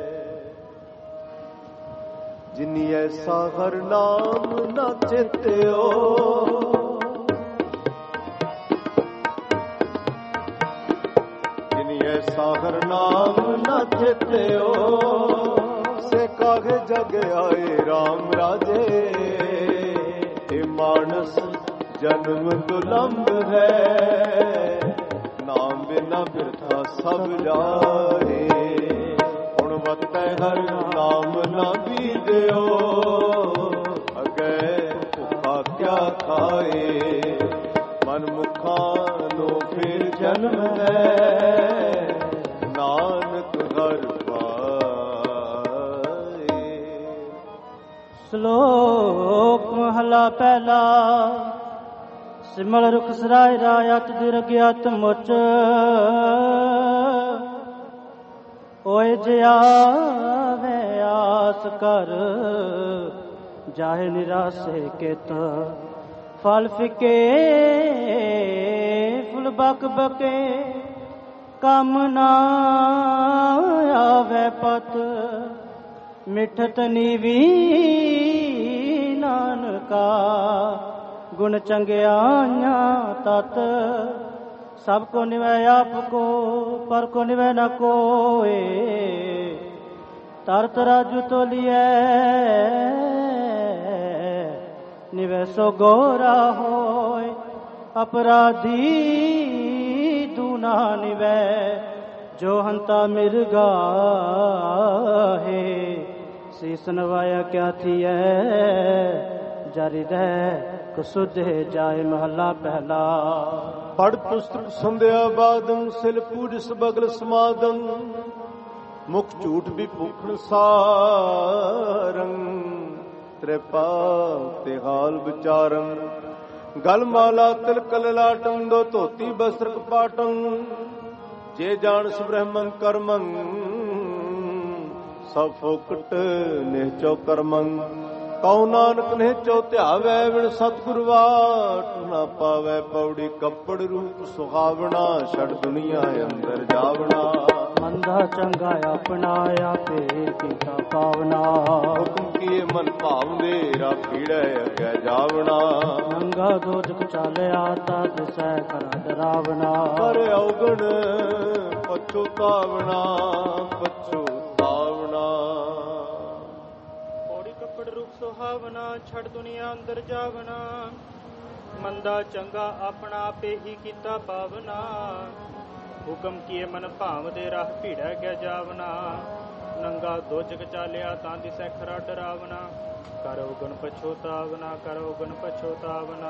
जिनी ऐसा हर नाम न चित्यो जिनी ऐसा हर नाम न चित्यो से काहे जग आए राम राजे हे मानस जन्म दुलंब है नाम बिना बिरथा सब जाए हुण मत हर नाम न बीजो अगे भुखा क्या खाए मन मुखा नो फिर जन्म है नानक हर पाए। श्लोक महला पहला सिमल रुख सराय रायत दिर ज्ञात मुच ओए जियावे आस कर जाहे निराशे केत फल फिके फुल बक बके कम ना आवे पत मिठत नीवी नानका गुण चंगियाइयां तत सब को निवै आपको पर को निवै न कोय। तर तराजू तो लिए निवै सो गोरा होय। अपराधी दूना निवै जो हंता मिर्गा है। सीस नवाया क्या थी है जारी दे कुसुद जाए महला पहला। पढ़ पुस्तक संध्या बादम सिल पूज बगल समादम। मुख झूठ भी भूखण सारं त्रिपा ते हाल विचारं। गल माला तिल कललाटं दो धोती बस्त्र कपाटं। जे जानस ब्रह्मं कर्मं सब फोकट निहचो कर्मं। कौ नानक निहचो ध्यावै बिन सतगुर वाट ना पावै। पौड़ी कपड़ रूप सुहावना छड़ दुनिया अंदर जावना। मंदा चंगा अपना आपे कीता पावना। हुक्म किए मन भावदे रा पीड़ै अगै जावना। नंगा दोजक चालिया ता दिसै करा डरावना। पर औगण पछुतावना पछुतावना। पौड़ी कपड़ रूप सुहावना छड़ दुनिया अंदर जावना। मंदा चंगा अपना आपे ही कीता पावना। हुक्म किए मन भावदे राह भीड़ै गया जावना। नंगा दोजक चालिया तां दिसै खरा डरावना। करो गुण पछोतावना करो गुण पछोतावना।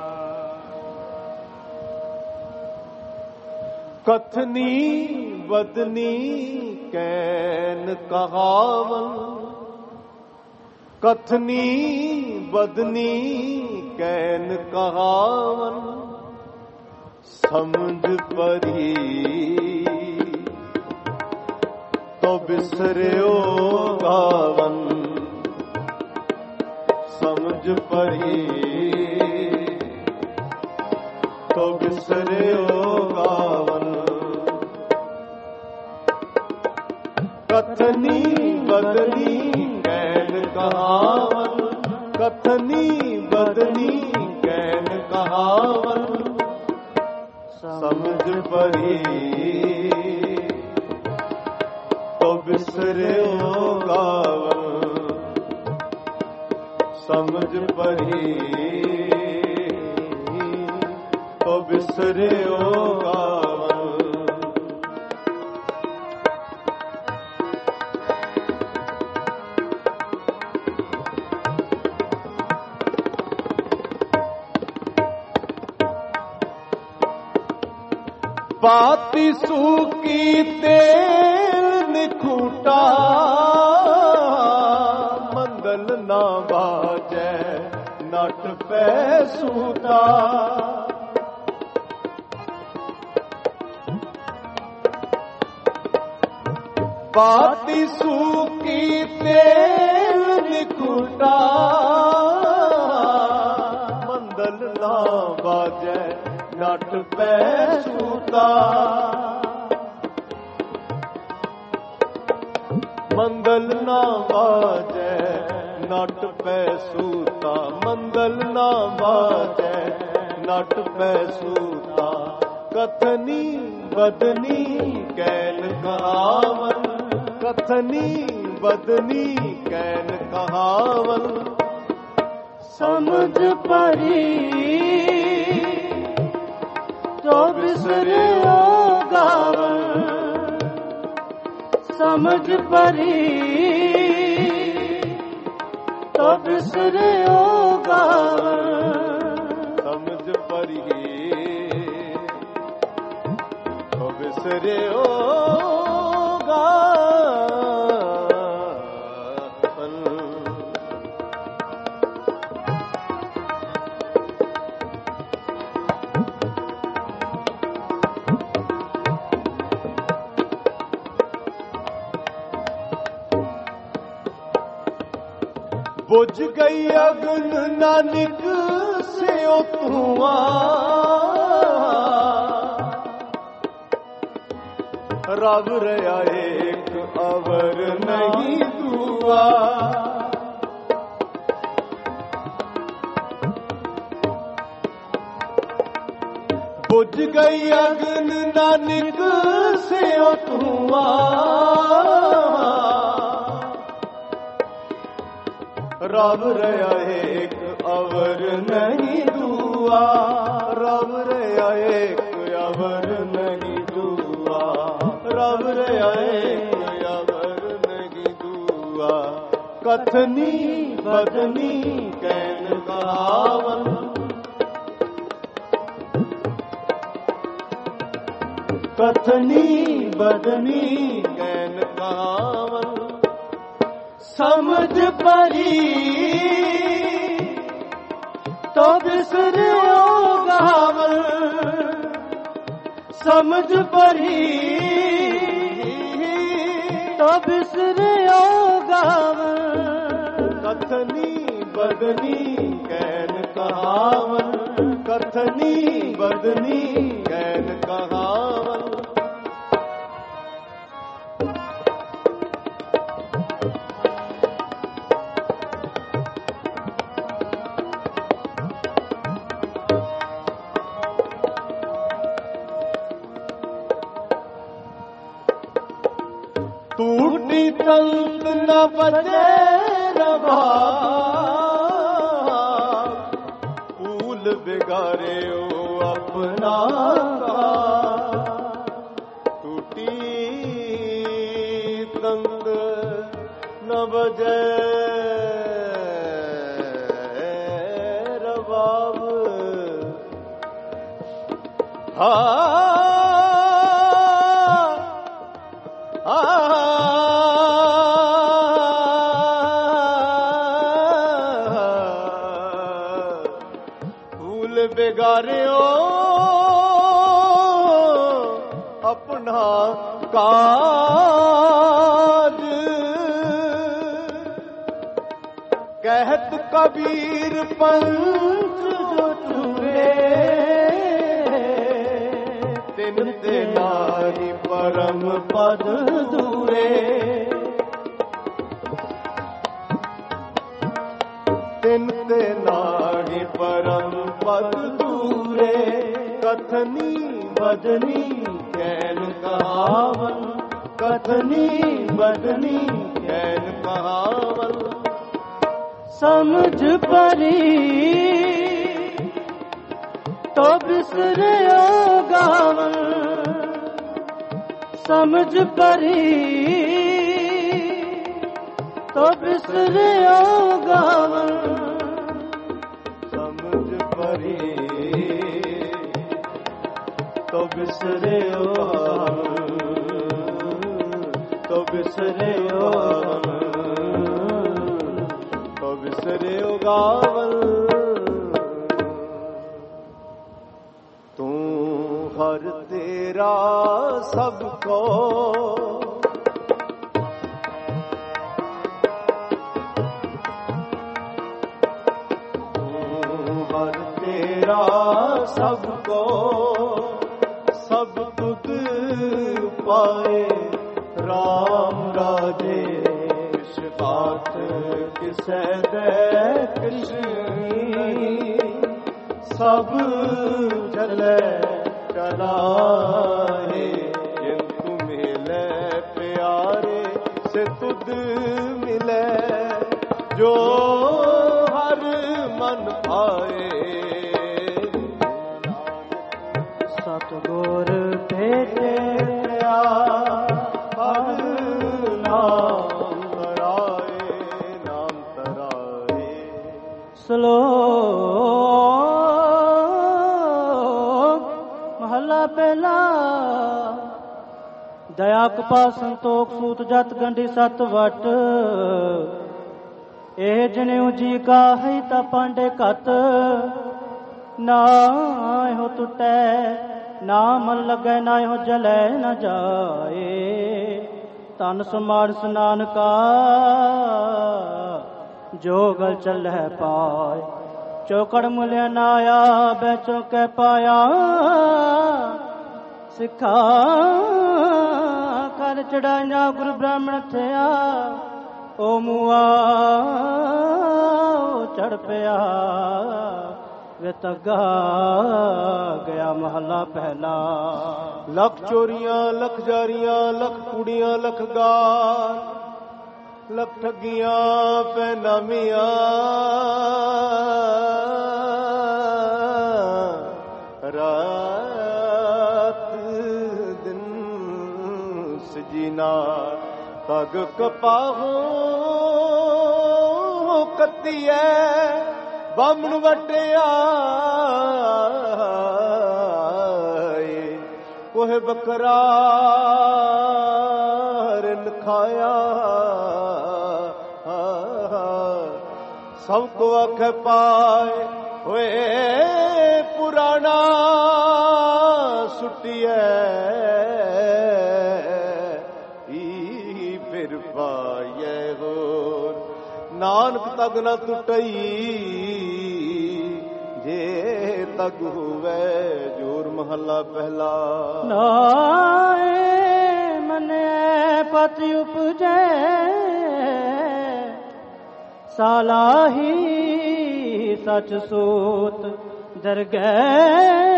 कथनी बदनी कैन कहावन। कथनी बदनी कैन कहावन। समझ परी तो बिसरियो गावन। समझ परी तो बिसरियो गावन। कथनी बदनी कैन कहावन। कथनी बदनी कैन कहावन। समझ परी तो बिसरियो गावन। समझ परी तो बिसरियो गावन। पाती सूकी तेल निखूटा। मंगल ना बाजै नट पै सूता। पाती सूकी तेल निखूटा। मंगल ना बाजै नट पै सूता। मंगल ना बाजै नट पै सूता। मंगल ना बाजै नट पै सूता। कथनी बदनी कैन कहावन। कथनी बदनी कैन कहावन। समझ परी तो बिसरियो गावन। समझ परी तो बिसरियो गावन। समझ परी तो बिसरियो गावन। बुझ गई अगन नानक से ओ धुआं। रब रहा एक अवर नहीं दुआ। बुझ गई अगन नानक से तुआ रब रया एक अवर नहीं दुआ रब रया एक अवर नहीं दुआ रब रया एक अवर नहीं दुआ कथनी बदनी कैन कहावन कथनी बदनी कैन कहावन समझ परी तो बिसरे गावल समझ परी तो बिसरे गावल कथनी बदनी कैन कहावन कथनी बदनी कैन कहावन टूटी तंत न बचे रवा फूल बिगारे ओ अपना टूटी तंत न बजे रबाब हा बिगाड़ियो अपना काज कहत कबीर पंच जो चूरे तिन ते नारी परम पद दूरे तिन ते नारी परम पद दूरे कथनी बदनी कैन कहावन कथनी बदनी कैन कहावन समझ परी तो बिसरे गावन समझ परी तो बिसरे गावन तो बिसरे तो बिसरे तो बिसरे गावल तू हर तेरा सबको सबको सब तुद पाए राम राजे कृष्णाथ किसे दे कृष्णी सब चले चलाए जिनको मिले प्यारे से तुद मिले जो हर मन पाए सतगुर भेटे हर नाम तराए नाम तराए श्लोक महला पहला दया कपा संतोख सूत जत गंढी सत वट ਇਹ ਜਨਿਉ ਜੀ ਕਾ ਹੈ ਤਾ ਪਾਂਡੇ ਘਤ ਨਾ ਇਹੋ ਟੁੱਟੈ ਨਾ ਮਨ ਲੱਗੈ ਨਾ ਇਹੋ ਜਲੈ ਨਾ ਜਾਏ ਤਨ ਸਮਾਰ ਸਨਾਨ ਕਾ ਜੋ ਗਲ ਚੱਲੈ ਪਾਏ ਚੌਕੜ ਮੁਲਿਆ ਨਾ ਆਇਆ ਬੈਚੋ ਕਹਿ ਪਾਇਆ ਸਿੱਖਾ ਕਰ ਚੜਾਈਆਂ ਗੁਰੂ ਬ੍ਰਾਹਮਣ ਥਿਆ ਓ ਮੂਆ ਚੜ ਪਿਆ ਵੇ ਤੱਗਾ ਗਿਆ ਮਹੱਲਾ ਪਹਿਲਾ। ਲੱਖ ਚੋਰੀਆਂ ਲੱਖ ਜਾਰੀਆਂ ਲੱਖ ਕੁੜੀਆਂ ਲੱਖ ਗਾਲ ਲੱਖ ਠੱਗੀਆਂ ਪੈ ਨਾਮੀਆਂ ਰਾਤ ਦਿਨ ਸਜੀਨਾ ਤਗ ਕਪਾਹੋ ਕੱਤੀਐ ਬਾਮਣ ਵਟਿਆ ਕੋਹ ਬਕਰਾ ਰਿਨ ਖਾਇਆ ਸਭ ਕੋ ਆਖੇ ਪਾਏ ਹੋਏ ਪੁਰਾਣਾ ਸੁਟਿਐ ਈ ਫਿਰ ਪਾਏ ਹੋਰ ਨਾਨਕ ਤਗ ਨਾ ਟੁੱਟਈ ਜੇ ਤਗ ਹੋਵੇ ਜੋਰ ਮਹੱਲਾ ਪਹਿਲਾ। ਨਾਏ ਮਨੇ ਪਤਿ ਉਪਜੈ ਸਾਲਾਹੀ ਸਚ ਸੂਤ ਦਰਗਹਿ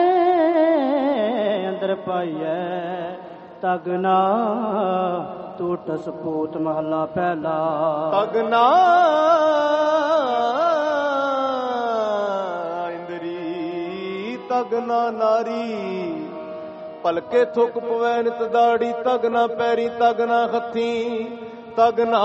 ਅੰਦਰ ਪਾਈਐ ਤਗ ਨਾ ਟੂਟ ਸਪੂਤ ਮਹੱਲਾ ਪਹਿਲਾ। ਤਗ ਨਾ ਇੰਦਰੀ ਤਗ ਨਾ ਨਾਰੀ ਪਲਕੇ ਥੁੱਕ ਪਵੈ ਨਿਤ ਦਾੜੀ ਤਗ ਨਾ ਪੈਰੀ ਤਗ ਨਾ ਹੱਥੀ ਤਗ ਨਾ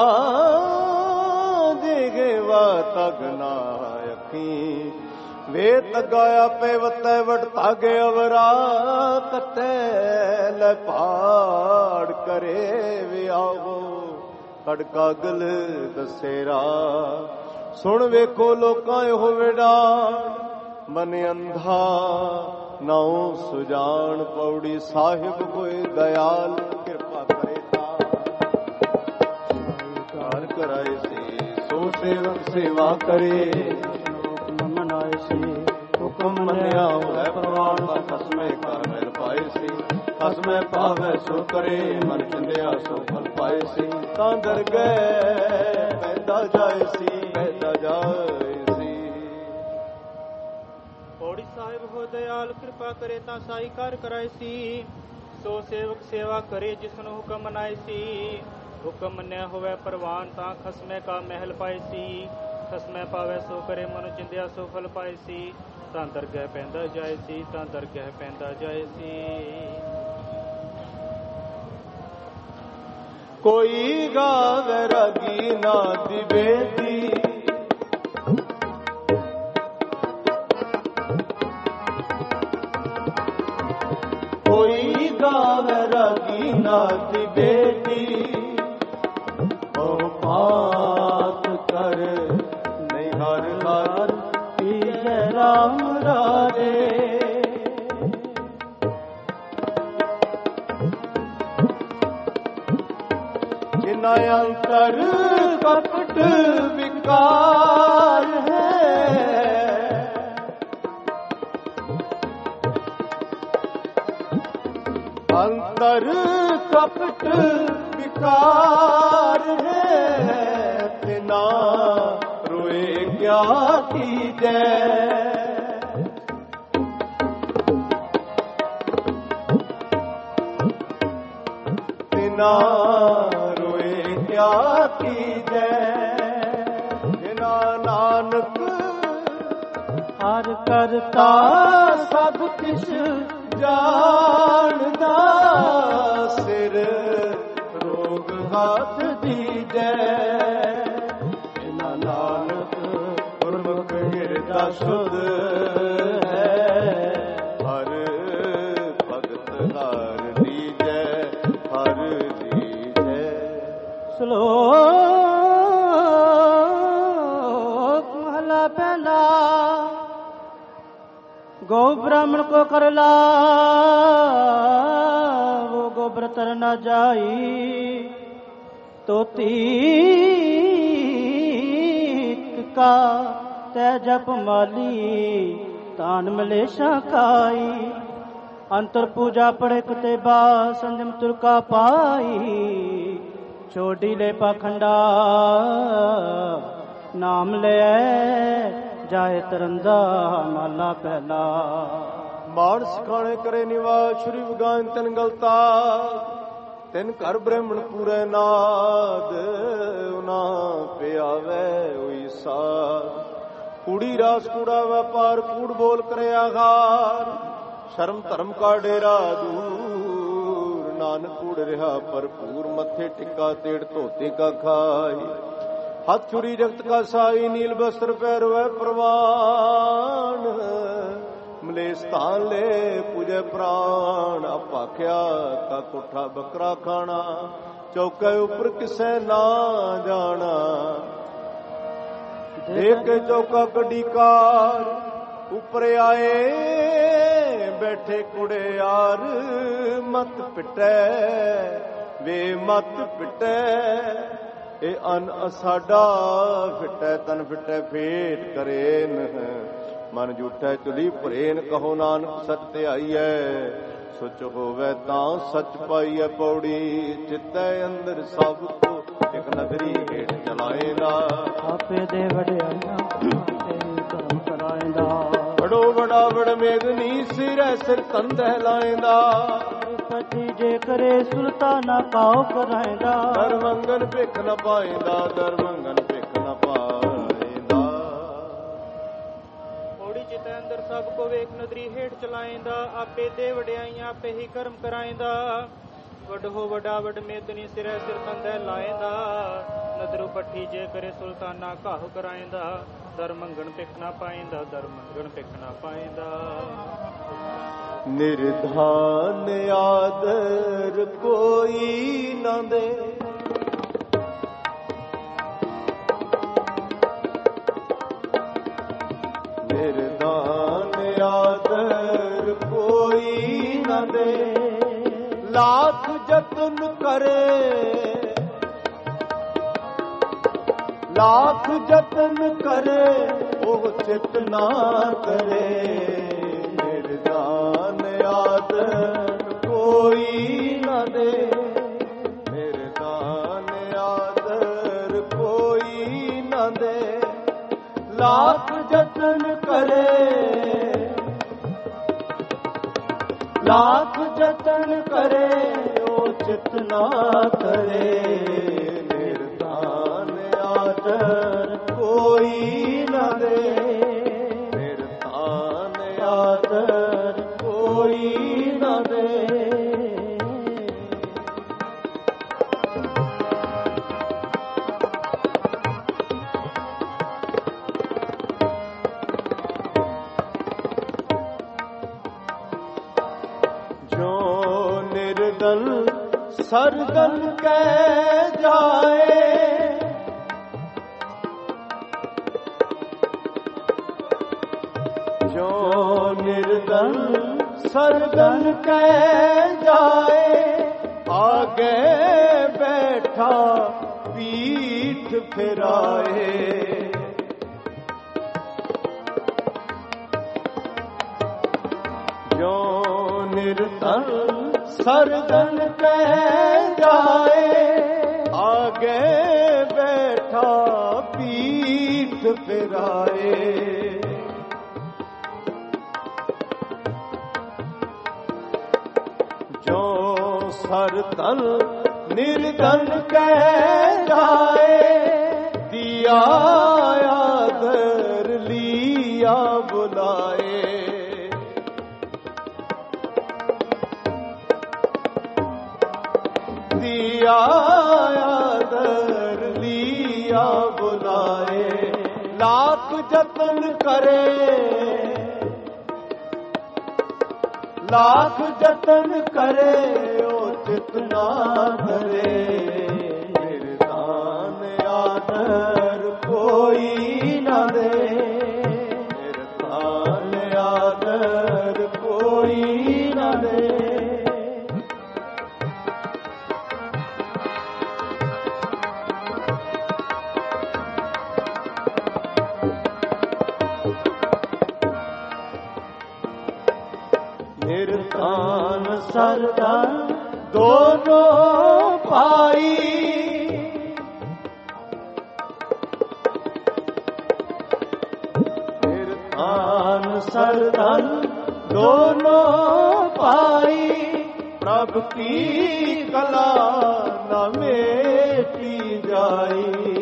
ਦੇਗੇ ਵਾ ਤਗ ਨਾ ਅੱਖੀ ਵੇ ਤਗਾਇਆ ਪੇ ਵਤੈ ਵਟ ਧਾਗੇ ਅਵਰਾ ਕਤੈ ਲੈ ਪਾੜ ਕਰੇ ਵਿਆਵੋ ਖੜਕਾ ਗਲ ਦਸੇਰਾ ਸੁਣ ਵੇਖੋ ਲੋਕਾਂ ਇਹੋ ਵੇੜਾ ਮਨ ਅੰਧਾ ਨਾਉ ਸੁਜਾਨ ਪੌੜੀ ਸਾਹਿਬ ਕੋਈ ਦਇਆਲ ਕਿਰਪਾ ਕਰੇ ਤਾ ਕਾਰ ਕਰਾਏ ਸੀ ਸੋ ਸੇਵਕ ਸੇਵਾ ਕਰੇ ਮਨਾਏ ਸੀ ਹੁਕਮ ਮੰਨਿਆ ਹੋਵੇ ਪ੍ਰਵਾਨ ਦਾ ਖਸਮੇ ਕਰ ਮਿਲ ਪਾਏ ਸੀ ਖਸਮੇ ਪਾਵੇ ਸੋ ਕਰੇ ਮਨ ਚੰਦਿਆ ਸੋ ਫਲ ਪਾਏ ਸੀ ਤਾਂ ਦਰਗਹਿ ਪੈਦਾ ਜਾਏ ਸੀ ਪੈਦਾ ਜਾਏ ਸੀ। ਪੌੜੀ ਸਾਹਿਬ ਹੋ ਦਇਆਲ ਕਿਰਪਾ ਕਰੇ ਤਾਂ ਸਾਈ ਕਾਰ ਕਰਾਏ ਸੀ ਸੋ ਸੇਵਕ ਸੇਵਾ ਕਰੇ ਜਿਸ ਨੂੰ ਹੁਕਮ ਮਨਾਏ ਸੀ ਹੁਕਮ ਮੰਨਿਆ ਹੋਵੇ ਪ੍ਰਵਾਨ ਤਾਂ ਖਸਮੇ ਕਾ ਮਹਿਲ ਪਾਏ ਸੀ ਖਸਮੇ ਪਾਵੇ ਸੋ ਕਰੇ ਮਨ ਚਿੰਦਿਆ ਸੋ ਫਲ ਪਾਏ ਸੀ ਤਾਂ ਦਰਗਹਿ ਪੈਂਦਾ ਜਾਏ ਸੀ ਤਾਂ ਦਰਗਹਿ ਪੈਂਦਾ ਜਾਏ ਸੀ। ਕੋਈ ਗਾਵੇ ਰਾਗੀ ਨਾ ਦਿਵੇਦੀ ਕੋਈ ਗਾਵੇ ਰਾਗੀ ਨਾ ਦਿਵੇਦੀ ਉਹ ਬਾਤ ਕਰ ਨਹੀਂ ਹਰ ਹਰ ਪੀਜੈ ਰਾਮ ਰਾਜੇ ਜਿਨਾ ਅੰਤਰ ਕਪਟ ਵਿਕਾਰ ਹੈ ਅੰਤਰ ਕਪਟ ਵਿਕਾਰ ਹੈ ਤਿਨਾ ਰੋਏ ਕਿਆ ਕੀਜੈ ਤਿਨਾ ਰੋਏ ਕਿਆ ਕੀਜੈ ਜਿਨਾ ਨਾਨਕ ਹਰ ਕਰਤਾ ਸਭ ਕਿਛ ਜਾਣਦਾ ਸਿਰ ਰੋਗ ਹੱਥ ਦੀਜੈ ਜਿਨਾ ਨਾਨਕ ਗੁਰਮੁਖ ਹਿਰਦਾ ਸ਼ੁੱਧ ਹੈ ਹਰ ਭਗਤ ਹਰ ਦੀਜੈ ਹਰ ਦੀਜੈ। ਸ਼ਲੋਕ ਮਹਲਾ ਪਹਿਲਾ। गौ ब्राह्मण को कर ला वो गोबर तर न जाई तो तीक का तै जप माली तान मलेशा खाई अंतर पूजा पड़े कते बा संयम तुरका पाई छोड़ी ले पाखंडा ਨਾਮ ਲਿਐ ਜਾਏ ਤਰੰਦਾ ਮਾਲਾ ਪਹਿਲਾ। ਮਾਨ ਸਿਖਾਣੇ ਕਰੇ ਨਿਵਾਸ ਸ਼੍ਰੀ ਵਿਗਾਨ ਤਨ ਗਲਤਾ ਤਿਨ ਘਰ ਬ੍ਰਹਮਣ ਪੂਰੇ ਨਾਦ ਉਨਾ ਪਿਆਵੇ ਹੋਈ ਸਾਰ। ਕੂੜੀ ਰਾਸ ਕੂੜਾ ਵਪਾਰ ਕੂੜ ਬੋਲ ਕਰੇ ਆਘਾਰ ਸ਼ਰਮ ਧਰਮ ਕਾ ਡੇਰਾ ਦੂਰ ਨਾਨਕ ਕੂੜ ਰਿਹਾ ਭਰਪੂਰ ਮੱਥੇ ਟਿੱਕਾ ਤੇੜ ਧੋਤੇ ਕਾ ਖਾਈ ਹੱਥ ਚੁਰੀ ਜਗਤ ਕਾ ਸਾਈ ਨੀਲ ਬਸਤਰ ਪਹਿਰਵੇ ਪ੍ਰਵਾਨ ਮਲੇ ਸਥਾਨ ਲੈ ਪੂਜੇ ਪ੍ਰਾਣ ਆਪਾਖਿਆ ਕਾ ਕੋਠਾ ਬੱਕਰਾ ਖਾਣਾ ਚੌਕੇ ਉੱਪਰ ਕਿਸੇ ਨਾ ਜਾਣਾ ਦੇਖ ਕੇ ਚੌਕਾ ਗੱਡੀ ਕਾਰ ਉੱਪਰ ਆਏ ਬੈਠੇ ਕੁੜੇ ਯਾਰ ਮਤ ਪਿਟੈ ਵੇ ਮਤ ਪਿਟੈ ਇਹ ਅਨ ਅਸਾਡਾ ਫਿਟੈ ਤਨ ਫਿਟੈ ਫੇਟ ਕਰੇ ਨ ਮਨ ਝੂਠੈ ਚੁਲੀ ਭਰੇਨ ਕਹੋ ਨਾਨਕ ਸੱਚ ਤੇ ਆਈਐ ਸੁਚ ਹੋਵੇ ਤਾਂ ਸੱਚ ਪਾਈਐ ਪੌੜੀ ਚਿੱਤੈ ਅੰਦਰ ਸਭ ਕੋ ਇਕ ਨਗਰੀ ਹੇਠ ਚਲਾਏਂਦਾ ਆਪੇ ਦੇ ਵਡਿਆਈਆਂ ਤੇਰੀ ਕਰਮ ਕਰਾਏਂਦਾ ਬੜੋ ਬੜਾ ਵੜ ਮੇਗਨੀ ਸਿਰੈ ਸਿਰ ਕੰਧੈ ਲਾਏਂਦਾ ਪਤੀ ਜੇ ਕਰੇ ਸੁਲਤਾਨਾ ਕਾਉ ਕਰਾਏਂਦਾ ਦਰ ਮੰਗਨ ਭਿਖ ਨ ਪਾਏਂਦਾ ਦਰ ਮੰਗਨ ਭਿਖ ਨ ਪਾਏਂਦਾ ਪੌੜੀ ਚਿੱਤੈ ਅੰਦਰ ਸਭ ਕੋ ਵੇਖ ਨਦਰੀ ਹੇਠ ਚਲਾਏਂਦਾ ਆਪੇ ਦੇ ਵਡਿਆਈਆਂ ਆਪੇ ਹੀ ਕਰਮ ਕਰਾਏਂਦਾ ਵੱਡ ਹੋ ਵੱਡਾ ਵੱਡ ਮੇਦਨੀ ਸਿਰੈ ਸਿਰ ਕੰਧੈ ਲਾਏਂਦਾ ਨਦਰੂ ਪੱਠੀ ਜੇ ਕਰੇ ਸੁਲਤਾਨਾ ਕਾਹੂ ਕਰਾਏਂਦਾ ਦਰ ਮੰਗਣ ਭਿਖ ਨਾ ਪਾਏਂਦਾ ਦਰ ਮੰਗਣ ਭਿਖ ਨਾ ਪਾਏਂਦਾ ਨਿਰਧਾਨ ਆਦਰ ਕੋਈ ਨਾ ਦੇ ਨਿਰਧਾਨ ਆਦਰ ਕੋਈ ਨਾ ਦੇ ਲਾਖ ਜਤਨ ਕਰੇ ਲਾਖ ਜਤਨ ਕਰੇ ਉਹ ਚਿਤ ਨਾ ਕਰੇ ਨਿਰਦਾਨ ਆਦਰ ਕੋਈ ਨਾ ਦੇ ਨਿਰਦਾਨ ਆਦਰ ਕੋਈ ਨਾ ਦੇ ਲਾਖ ਜਤਨ ਕਰੇ ਲਾਖ ਜਤਨ ਕਰੇ ਉਹ ਚਿਤ ਨਾ ਕਰੇ ਨਿਰਦਾਨ ਆਦਰ ਕੋਈ ਨਾ ਦੇ ਨਿਰਦਾਨ ਆਦਰ ਕੋਈ ਨਾ ਦੇ ਸਰਗਨ ਕਹਿ ਜਾਏ ਜੋ ਨਿਰਦਨ ਸਰਗਨ ਕਹਿ ਜਾਏ ਆਗੇ ਬੈਠਾ ਪੀਠ ਫਿਰਾਏ ਜੋ ਨਿਰਦਨ ਸਰਗਨ ਕਹਿ ਜਾਏ ਆਗੇ ਬੈਠਾ ਪੀਠ ਫਿਰਾਏ ਜੋ ਸਰਤਨ ਨਿਰਧਨ ਕਹਿ ਜਾਏ ਦਿਆ ਆਦਰ ਲੀਆ ਬੁਲਾਏ दिया आदर लिया बुलाए लाख जतन करे लाख जतन करे ओ जितना करे निरदान आदर कोई न दे निरदान आदर कोई न दे ਨਿਰਧਾਨ ਸਰਦਾਨ ਦੋਨੋਂ ਭਾਈ सर धन दोनों पाई, प्रभु की कला न मेटी जाई।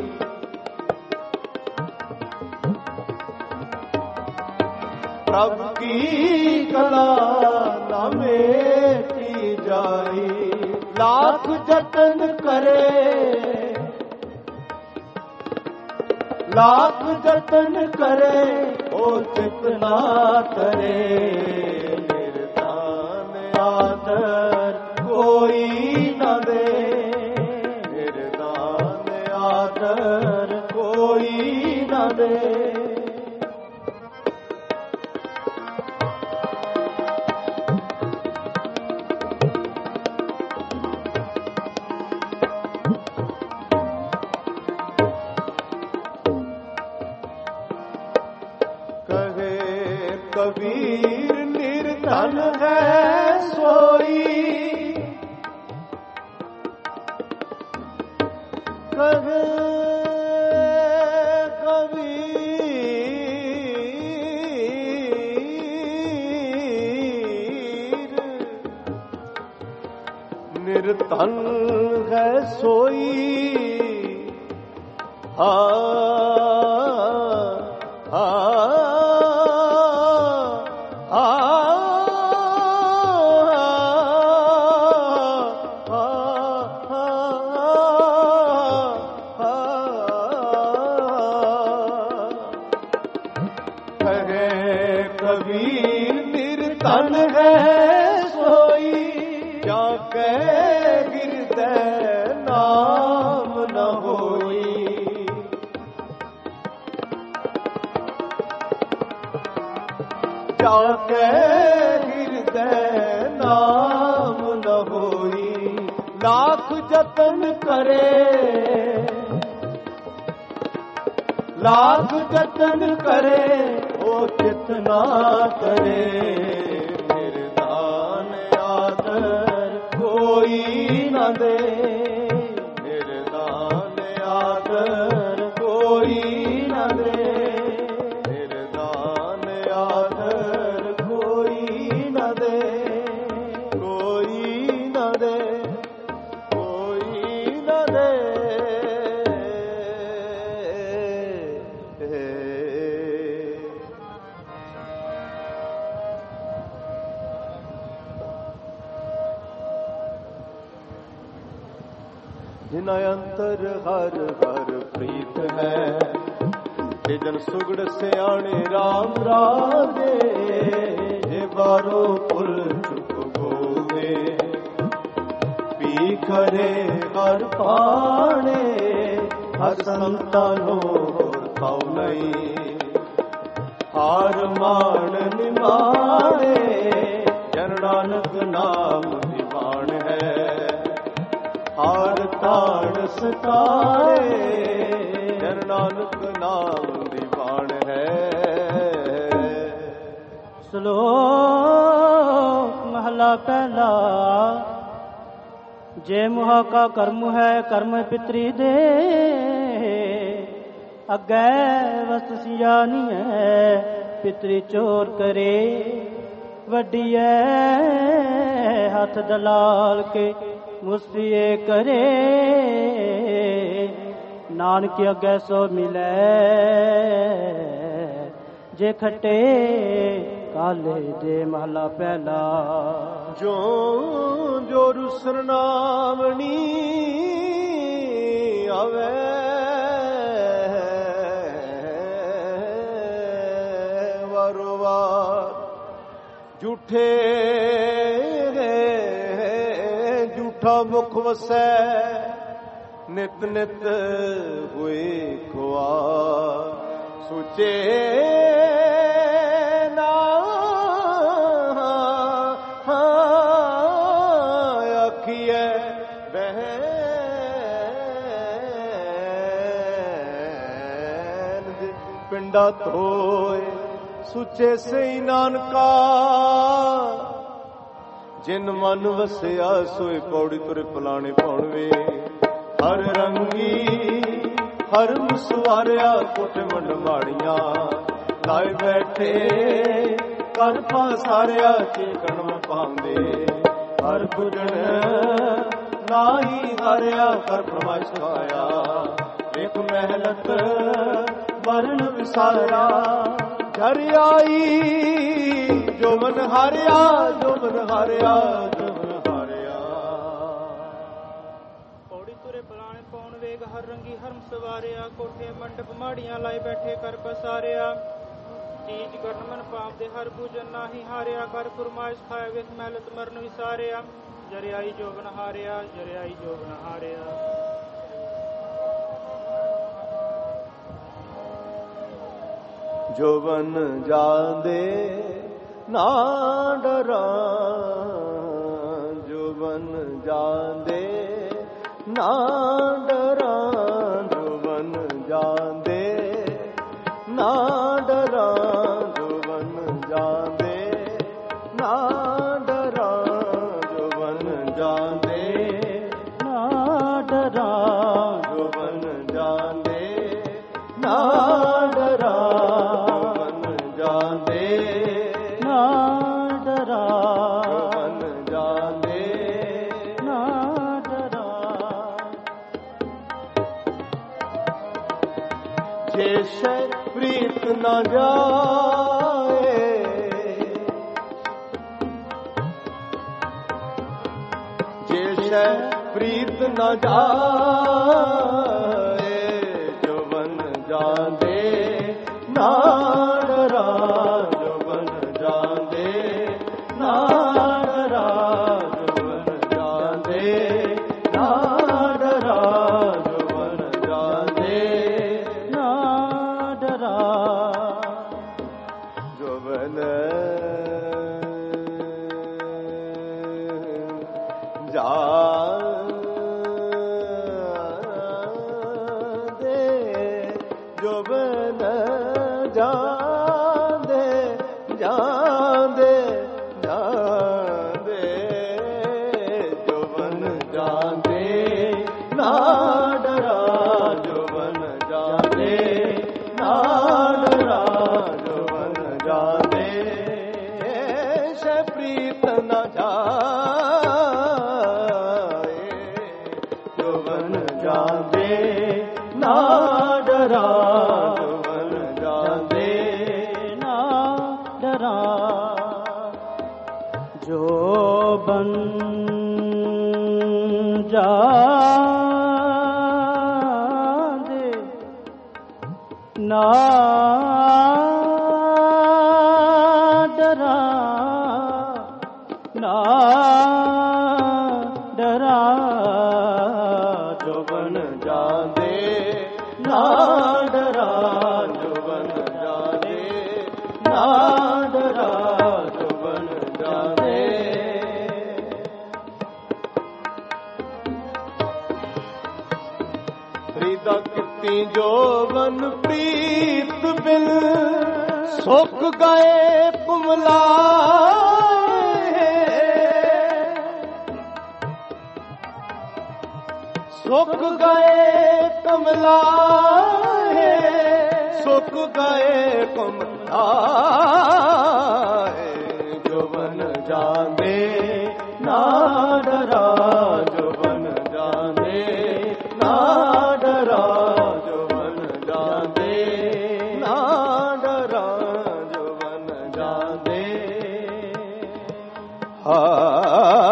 प्रभु की कला न मेटी जाई। लाख जतन करे, लाख जतन करे, ओ चित ना करे। निर्दान आदर कोई न दे, निर्दान आदर कोई न दे। कबीर निर्धन है सोई, कहे कबीर निर्धन है सोई। हाँ हाँ तन है सोई, जाके गिरदे नाम न होई। जाके गिरदे नाम न होई। लाख जतन करे, लाख जतन करे, ओ चित ना करे। निर्दान आदर कोई न दे, निर्दान आदर कोई न दे। निर्दान आदर कोई न दे, कोई न दे, कोई न दे। जिना अंतर हर हर प्रीत है, ते जन सुगड़ सियाणे राम राजे। जे बारो पुल चुप गोवे, पी करे हर पाणे। हर संतानो थाउ नहीं, हार मान निमाणे। जन नानक नाम दीवान है, हार ताड़ सतारे। जन नानक नाम दीवान है। श्लोक महला पहला। जे मुहा का कर्म है कर्म पितरी दे, अगै वस्त सियानी है पितरी चोर करे। वड्डी है हाथ दलाल के मुस्तिए करे। नानक अगे सो मिले, जे खटे काले दे महला पहला। जो जो रुसन नामनी आवे, वारो वार झूठे झूठा मुख वसै। नित नित हुए खुआर, सुचे ना आखिए बहन। पिंडा धोए सुचे सही नानका। जिन मन वसिया सोए पौड़ी तुरे पलाने पौणवे। हर रंगी हर मुसवारिया कोट मंड माड़िया। ਲਾਏ ਬੈਠੇ ਕਰ ਪਸਾਰਿਆ ਚੇਕਣ ਪਾਉਂਦੇ ਹਰ ਪੁਜਣ ਨਾਹੀ ਹਾਰਿਆ ਕਰ ਪ੍ਰਮਾਇਸ਼ ਖਾਇਆ ਵੇਖ ਮਹਿਲਤ ਵਰਨ ਵਿਸਾਰਿਆ ਜਰ ਆਈ ਜੋ ਮਨ ਹਾਰਿਆ ਜੋ ਮਨ ਹਾਰਿਆ ਜੋ ਮਨ ਹਾਰਿਆ ਪੌੜੀ ਤੁਰੇ ਪਲਾਣੇ ਪੌਣ ਵੇਗ ਹਰ ਰੰਗੀ ਹਰਮ ਸਵਾਰਿਆ ਕੋਠੇ ਮੰਡਪ ਮਾੜੀਆਂ ਲਾਏ ਬੈਠੇ ਕਰ ਪਸਾਰਿਆ ਚੀਜ ਕਰਨ ਮਨ ਪਾਪ ਦੇ ਹਰ ਪੂਜਨ ਨਾਹੀ ਹਾਰਿਆ ਕਰ ਫਰਮਾਇਸ਼ ਖਾਏ ਵੇਖ ਮਹਿਲਤ ਮਰਨ ਵਿਸਾਰਿਆ ਜਰਿਆਈ ਜੋਬਨ ਹਾਰਿਆ ਜਰਿਆਈ ਜੋਬਨ ਹਾਰਿਆ ਜੋਬਨ ਜਾਂਦੇ ਨਾ ਡਰਾਂ ਜੋਬਨ ਜਾਂਦੇ ਨਾ ਡਰਾਂ ਜੋਬਨ ਜਾਂਦੇ ਨਾ ਡਰਾਂ ਜੋਬਨ ਜਾਂਦੇ ਨਾ ਡਰਾਂ ਜੋਬਨ ਜਾਂਦੇ ਨਾ ਡਰਾਂ ਜੋਬਨ ਜਾਂਦੇ ਨਾ ਡਰਾਂ ਜੋਬਨ ਜਾਂਦੇ ਨਾ ਡਰਾਂ ਜੋਬਨ ਜਾਂਦੇ ਨਾ ਡਰਾਂ ਜੇ ਸ਼ੈ ਪ੍ਰੀਤ ਨਾ ਜਾਏ ਜੇ ਸ਼ੈ ਪ੍ਰੀਤ ਨਾ ਜਾਏ ਜੋਬਨ ਜਾਂਦੇ ਨਾ ਡਰਾਂ ਜੋਬਨ ਜਾਂਦੇ ਨਾ ਡਰਾਂ ਜੋਬਨ ਜਾਂਦੇ ਨਾ ਡਰਾਂ ਜੋਬਨ ਜਾਂਦੇ ਨਾ ਡਰਾਂ ਜੋਬਨ ਜਾਂਦੇ ਜੋਬਨ ਜਾਂਦੇ ਜਾਂਦੇ ਜਾਂਦੇ ਜੋਬਨ ਜਾਂਦੇ ਨਾ ਡਰਾਂ ਜੋਬਨ ਜਾਂਦੇ ਨਾ ਡਰਾਂ ਜੋਬਨ ਜਾਂਦੇ ਸ਼ੈ ਪ੍ਰੀਤ ਨਾ ਜਾਏ ਜੋਬਨ ਜਾਂਦੇ ਨਾ ਡਰਾਂ ਜੋਬਨ ਜਾਂਦੇ ਨਾ ਡਰਾਂ ਜੋਬਨ ਜਾਂਦੇ ਨਾ ਡਰਾਂ ਨਾ ਡਰਾਂ ਜੋਬਨ ਜਾਂਦੇ ਨਾ ਡਰਾਂ ਜੋਬਨ ਜਾਂਦੇ ਨਾ ਡਰਾਂ ਜੋਬਨ ਜਾਂਦੇ ਫਰੀਦਾ ਕੀਤੀ ਜੋਬਨ ਪ੍ਰੀਤ ਬਿਨ ਸੁੱਕ ਗਏ ਕੁਮਲਾਏ ਸੁੱਕ ਗਏ ਕਮਲਾਏ ਸੁੱਕ ਗਏ ਕਮਲਾਏ ਜੋਬਨ ਜਾਂਦੇ ਨਾ ਡਰਾਂ ਜੋਬਨ ਜਾਂਦੇ ਨਾ ਡਰਾਂ ਜੋਬਨ ਜਾਂਦੇ ਨਾ ਡਰਾਂ ਜੋਬਨ ਜਾਂਦੇ ਹਾਂ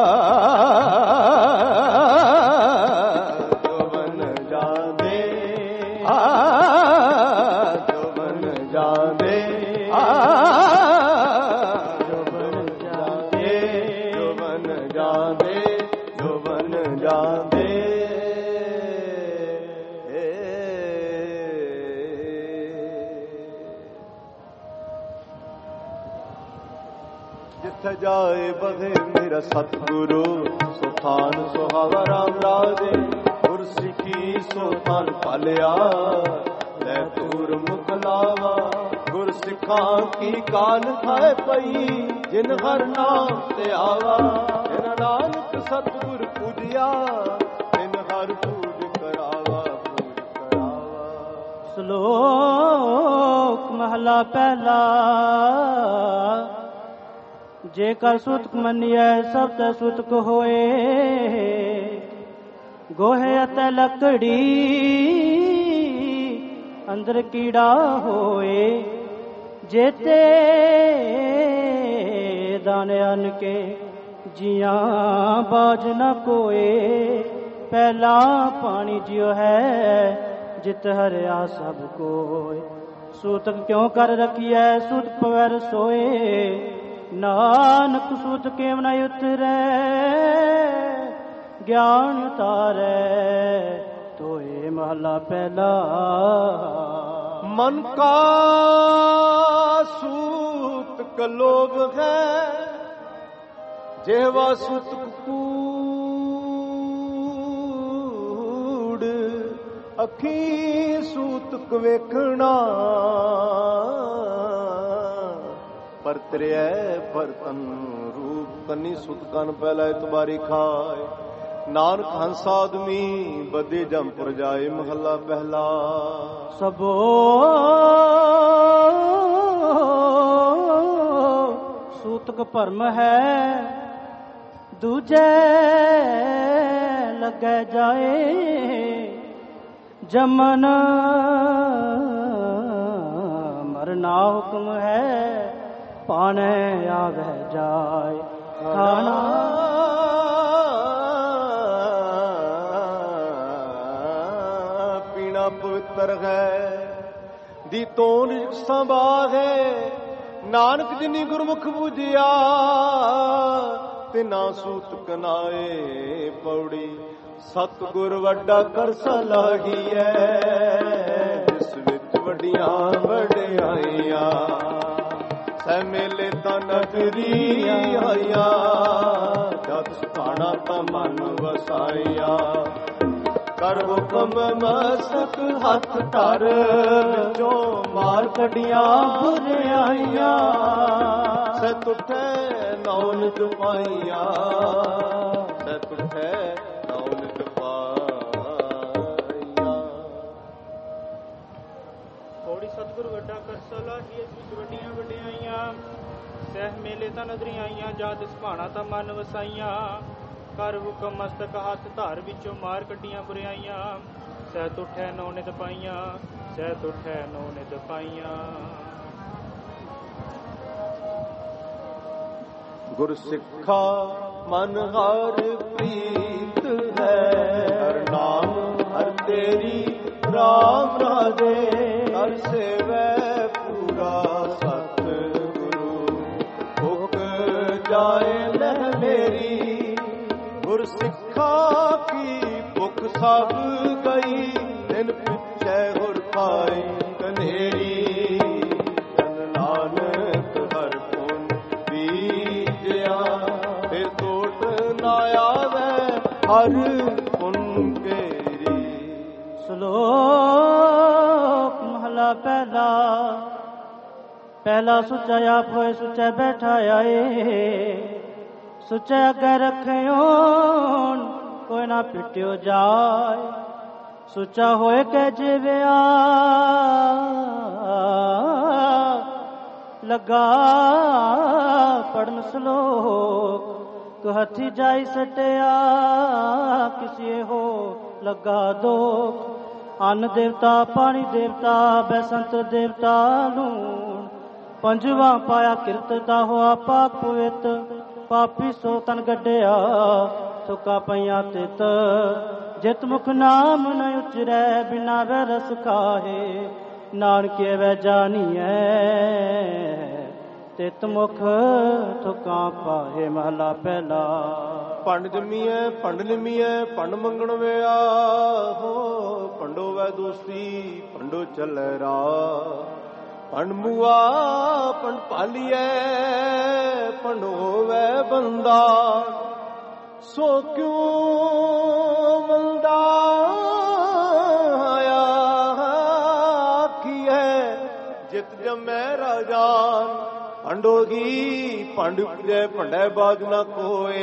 ਜਿੱਥੇ ਜਾਏ ਬਧੇ ਮੇਰਾ ਸਤਿਗੁਰੂ ਸੁਖਾਨ ਸੁਹਾਵਾ ਰਾਮ ਰਾਜੇ ਗੁਰ ਸਿੱਖੀ ਸੁਖਾਨ ਪਾਲਿਆ ਲੈ ਤੂਰ ਮੁਖ ਲਾਵਾ ਗੁਰ ਸਿੱਖਾਂ ਕੀ ਕਾਲ ਖਾਏ ਪਈ ਜਿਨ ਹਰ ਨਾਮ ਤੇ ਆਵਾ ਜਿਨ ਨਾਨਕ ਸਤਿਗੁਰ ਪੂਜਿਆ ਜਿਨ ਹਰ ਪੂਜ ਕਰਾਵਾ ਪੂਜ ਕਰਾਵਾ। ਸ਼ਲੋਕ ਮਹਲਾ ਮਹਲਾ ਪਹਿਲਾ। ਜੇਕਰ ਸੁਤਕ ਮੰਨਿਐ ਸਭ ਤੇ ਸੁਤਕ ਹੋਏ, ਗੋਹੇ ਅਤੇ ਲੱਕੜੀ ਅੰਦਰ ਕੀੜਾ ਹੋਏ। ਜੇਤੇ ਦਾਣੇ ਅਨ ਕੇ ਜੀਆਂ ਬਾਜ ਨ ਕੋਏ। ਪਹਿਲਾ ਪਾਣੀ ਜਿਉ ਹੈ ਜਿਤ ਹਰਿਆ ਸਭ ਕੋਏ। ਸੂਤਕ ਕਿਉਂ ਕਰ ਰਖੀਐ ਸੂਤਕ ਪਵੈ ਰਸੋਏ। ਨਾਨਕ ਸੂਤ ਕੇਵ ਨ ਉਤਰੈ ਗਿਆਨ ਉਤਾਰੈ ਤੋਏ। ਮਹਲਾ ਪਹਿਲਾ। ਮਨ ਕਾ ਸੂਤਕ ਲੋਭ ਹੈ ਜਿਹਵਾ ਸੂਤਕ ਕੂੜ। ਅੱਖੀ ਸੂਤਕ ਵੇਖਣਾ ਪਰਤਰਿਐ ਪਰਤਨ ਰੂਪ। ਕੰਨੀ ਸੁਤਕਨ ਪਹਿਲਾ ਇਤਬਾਰੀ ਖਾਏ। ਨਾਨਕ ਹੰਸ ਆਦਮੀ ਬਦੇ ਜੰਪੁਰ ਜਾਏ। ਮਹੱਲਾ ਪਹਿਲਾ। ਸਭੋ ਸੂਤਕ ਭਰਮ ਹੈ ਦੂਜੇ ਲੱਗੈ ਜਾਏ। ਜਮਨ ਮਰਨਾ ਹੁਕਮ ਹੈ ਪਾਣੇ ਆਵੇ ਜਾਏ। ਖਾਣਾ ਪੀਣਾ ਪਵਿੱਤਰ ਹੈ ਦੀ ਤੋਂ ਰਿਜਕ ਸੰਭਾਹੇ। ਨਾਨਕ ਜਿਨੀ ਗੁਰਮੁਖ ਬੁਝਿਆ ਤੇ ਨਾ ਸੂਤਕ ਨਾਏ ਪੌੜੀ। ਸਤਿਗੁਰ ਵੱਡਾ ਕਰ ਸਲਾਹੀਐ ਜਿਸ ਵਿੱਚ ਵੱਡੀਆਂ ਵਡਿਆਈਆਂ। ਸਹਿ ਮੇਲੇ ਤਾਂ ਨਗਰੀ ਆਇਆ ਜਦ ਸੁਖਾਣਾ ਤਾਂ ਮਨ ਵਸਾਇਆ। ਕਰ ਹੁਕਮ ਮਸਕ ਹੱਥ ਧਰ ਵਿੱਚੋਂ ਮਾਰ ਕੱਢੀਆਂ ਬੁਰਿਆਈਆਂ। ਸਹਿ ਤੁਠੈ ਨੌ ਨਿਤ ਪਾਈਆਂ ਸਹਿ ਤੁਠੈ ਨੌ ਨਿਤ ਪਾਈਆਂ। ਥੋੜੀ ਸਤਿਗੁਰ ਵੱਡਾ ਕਰ ਸਲਾਹੀਐ ਵਿੱਚ ਵੱਡੀਆਂ ਵਡਿਆਈਆਂ। ਸਹਿ ਮੇਲੇ ਤਾਂ ਨਦਰੀਆਂ ਆਈਆਂ ਜਦ ਸੁਭਾਣਾ ਤਾਂ ਮਨ ਵਸਾਈਆਂ। ਕਰ ਹੁਕਮ ਮਸਤਕ ਹੱਥ ਧਾਰ ਵਿੱਚੋਂ ਮਾਰ ਕੱਢੀਆਂ ਬੁਰਿਆਈਆਂ। ਸਹਿ ਤੁਠੈ ਨੌ ਨਿਤ ਪਾਈਆਂ ਸਹਿ ਤੁਠੈ ਨੌ ਨਿਤ ਪਾਈਆਂ। ਗੁਰ ਸਿੱਖਾ ਮਨ ਹਰ ਪ੍ਰੀਤ ਹੈ। ਹਰ ਨਾਮ ਹਰ ਤੇਰੀ ਰਾਮ ਰਾਜੇ। ਹਰ ਸੇਵੈ ਪੂਰਾ ਸਤ ਗੁਰੂ ਭੁਖ ਜਾਏ ਲਹਿ ਮੇਰੀ। ਗੁਰ ਸਿੱਖਾ ਕੀ ਭੁਖ ਸਭ ਗਈ ਦਿਨ ਪਿਛੈ ਹੁਰ ਪਾਈ ਕਨੇਰੀ। ਜਨ ਨਾਨਕ ਹਰ ਪੁਨ ਬੀਜਿਆ ਫਿਰ ਟੋਟ ਨਾ ਆਵੇ ਹਰ ਪੁਨ ਕੇਰੀ। ਸ਼ਲੋਕ ਮਹਲਾ ਪਹਿਲਾ। ਪਹਿਲਾ ਸੁੱਚਾ ਆਪ ਹੋਏ ਸੁੱਚਾ ਬੈਠਾ ਆਏ। ਸੁੱਚੇ ਅੱਗੇ ਰੱਖਿਓ ਕੋਈ ਨਾ ਪਿੱਟਿਓ ਜਾਏ। ਸੁੱਚਾ ਹੋਏ ਕੇ ਜਿਵਿਆ ਲੱਗਾ ਪੜਨ ਸ਼ਲੋਕ। ਤੂੰ ਹੱਥੀ ਜਾਈ ਸਟਿਆ ਕਿਸੇ ਹੋ ਲੱਗਾ ਦੋਖ। ਅੰਨ ਦੇਵਤਾ ਪਾਣੀ ਦੇਵਤਾ ਬੈਸੰਤ ਦੇਵਤਾ ਲੂਣ। ਪੰਜਵਾ ਪਾਇਆ ਕਿਰਤਤਾ ਹੋਆ ਪਾਕ ਪਵਿੱਤ। ਪਾਪੀ ਸੋ ਤਨ ਗੱਡਿਆ ਸੁਕਾ ਪਈਆਂ ਤਿਤ। ਜਿਤ ਮੁਖ ਨਾਮ ਨ ਉਚਰੈ ਬਿਨਾ ਵੈ ਰਸ ਖਾਹੇ। ਨਾਨਕੇ ਵੈ ਜਾਣੀਐ ਤਿਤ ਮੁਖ ਥੁਕਾ ਪਾਹੇ। ਮਹਲਾ ਪਹਿਲਾ। ਭੰਡ ਜੰਮੀਐ ਭੰਡ ਨਿਮੀਐ ਭੰਡ ਮੰਗਣ ਵਿਆ ਹੋ। ਭੰਡੋ ਵੈ ਦੋਸਤੀ ਭੰਡੋ ਚੱਲੈ ਰਾਹ। ਭੰਡ ਮੂਆ ਭੰਡ ਭਾਲੀਐ ਭੰਡ ਹੋਵੈ ਬੰਦਾ। ਸੋ ਕਿਉ ਮੰਦਾ ਆਖੀਐ ਜਿਤ ਜਮੈ ਰਾਜਾਨ। ਭੰਡੋਗੀ ਭੰਡ ਉਪਜੈ ਭੰਡੈ ਬਾਜ ਨਾ ਕੋਏ।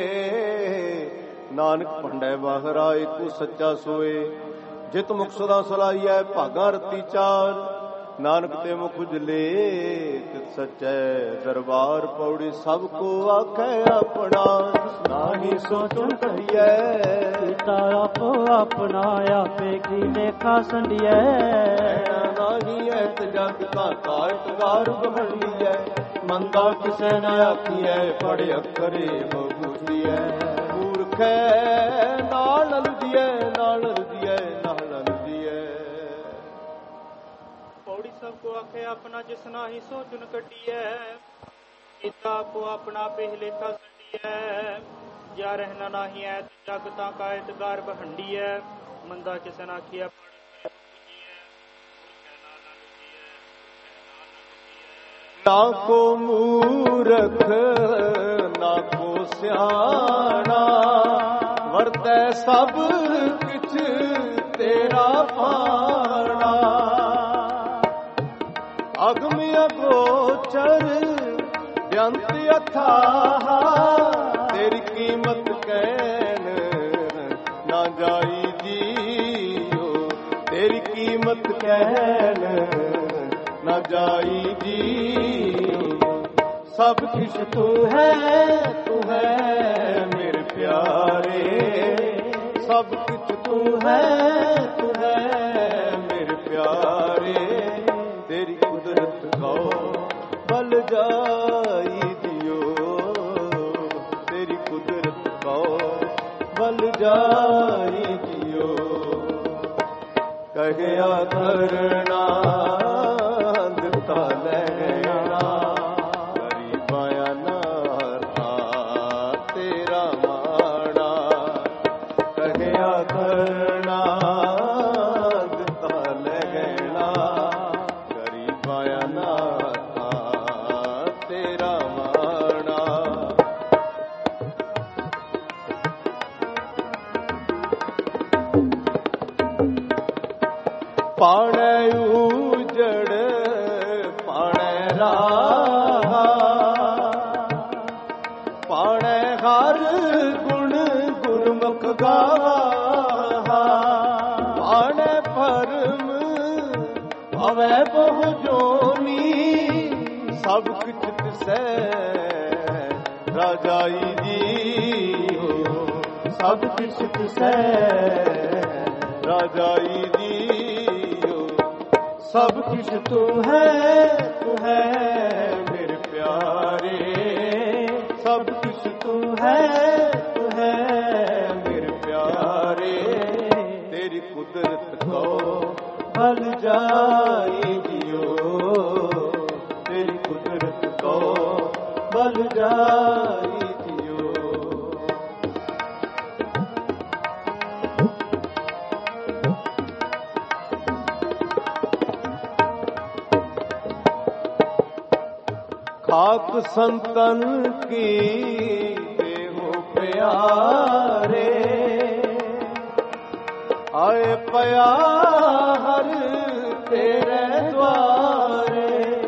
ਨਾਨਕ ਭੰਡੈ ਬਾਹਰਾ ਏਕੋ ਸੱਚਾ ਸੋਏ। ਜਿਤ ਮੁਖ ਸਦਾ ਸਲਾਹੀਐ ਭਾਗਾ ਰਤੀ ਚਾਰ। ਨਾਨਕ ਤੇ ਮੁਖ ਉਜਲੇ ਤਿਤ ਸਚੈ ਦਰਬਾਰ ਪੌੜੀ ਸਭ ਕੋ ਆਖੈ ਆਪਣਾ ਨਾਹੀ ਸੋਚੁ ਕਹੀਐ ਕੀਤਾ ਆਪੋ ਆਪਣਾ ਆਪੇ ਕੀ ਲੇਖਾ ਸੰਡੀਐ ਨਾਹੀ ਐਤ ਜਗ ਕਾ ਕਾਇਤ ਗਾਰ ਬਹਲੀਐ ਮੰਦਾ ਕਿਸੇ ਨ ਆਖੀਐ ਪੜ ਅੱਖਰੇ ਬਬੂਦੀਐ ਮੂਰਖੈ ਨਾਲ ਲੁਦੀਐ ਨਾਲ ਲੁਦੀਐ ਨਾਲ ਲੁਦੀਐ ਪੌੜੀ ਸਭ ਕੋ ਆਖੇ ਆਪਣਾ ਜਿਸ ਨਾਹੀ ਸੋਚੁਨ ਕੱਢੀਐ ਕੀਤਾ ਆਪੋ ਆਪਣਾ ਪਹਿ ਲੇਖਾ ਸੰਡੀਐ ਜਾ ਰਹਿਣਾ ਨਾਹੀ ਐਤ ਜਗ ਤਾਂ ਕਾਇਤ ਗਾਰ ਬਹੰਡੀਐ ਮੰਦਾ ਕਿਸੇ ਨ ਆਖੀਐ ਨਾ ਕੋ ਮੂਰਖ ਨਾ ਕੋ ਸਿਆਣਾ ਵਰਤੈ ਸਭ ਕਿਛ ਤੇਰਾ ਪਾਣਾ ਅਗਮ ਅਗੋਚਰ ਬੇਅੰਤ ਅਥਾਹ ਤੇਰੀ ਕੀਮਤ ਕਹਿਨ ਨਾ ਜਾਈ ਜੀਓ ਤੇਰੀ ਕੀਮਤ ਕਹਿਨ ਨਾ ਜਾਈ ਜੀਓ ਸਭ ਕੁਛ ਤੂੰ ਹੈ ਤੂੰ ਹੈ ਮੇਰੇ ਪਿਆਰੇ ਸਭ ਕੁਛ ਤੂੰ ਹੈ ਤੂੰ ਹੈ ਮੇਰੇ ਪਿਆਰੇ ਤੇਰੀ ਕੁਦਰਤ ਕੋ ਬਲ ਜਾਈ ਦਿਓ ਤੇਰੀ ਕੁਦਰਤ ਕੋ ਬਲ ਜਾਈ ਦਿਓ ਕਹਿਆ ਕਰਨਾ ਪਾਣੈ ਊਜੜ ਪਾਣੈ ਰਾਹਾ ਪਾਣੈ ਹਰ ਗੁਣ ਗੁਰਮੁਖ ਗਾਵਾ ਪਾਣੈ ਭਰਮ ਭਵੈ ਬਹੁ ਜੋਨੀ ਸਭ ਕੁਛ ਤਿਸੈ ਰਾਜਾਈ ਜੀਓ ਸਭ ਕੁਛ ਤਿਸੈ ਰਾਜਾਈ ਜੀਓ ਸਭ ਕੁਛ ਤੂੰ ਹੈ ਤੂੰ ਹੈ ਮੇਰੇ ਪਿਆਰੇ ਸਭ ਕੁਛ ਤੂੰ ਹੈ ਤੂੰ ਹੈ ਮੇਰੇ ਪਿਆਰੇ ਤੇਰੀ ਕੁਦਰਤ ਕੋ ਬਲ ਜਾਈ ਜੀਓ ਤੇਰੀ ਕੁਦਰਤ ਕੋ ਬਲ ਜਾਈ ਖਾਕ ਸੰਤਨ ਕੀ ਦੇਹੋ ਪਿਆਰੇ ਆਏ ਪਿਆ ਹਰ ਤੇਰੇ ਦੁਆਰੇ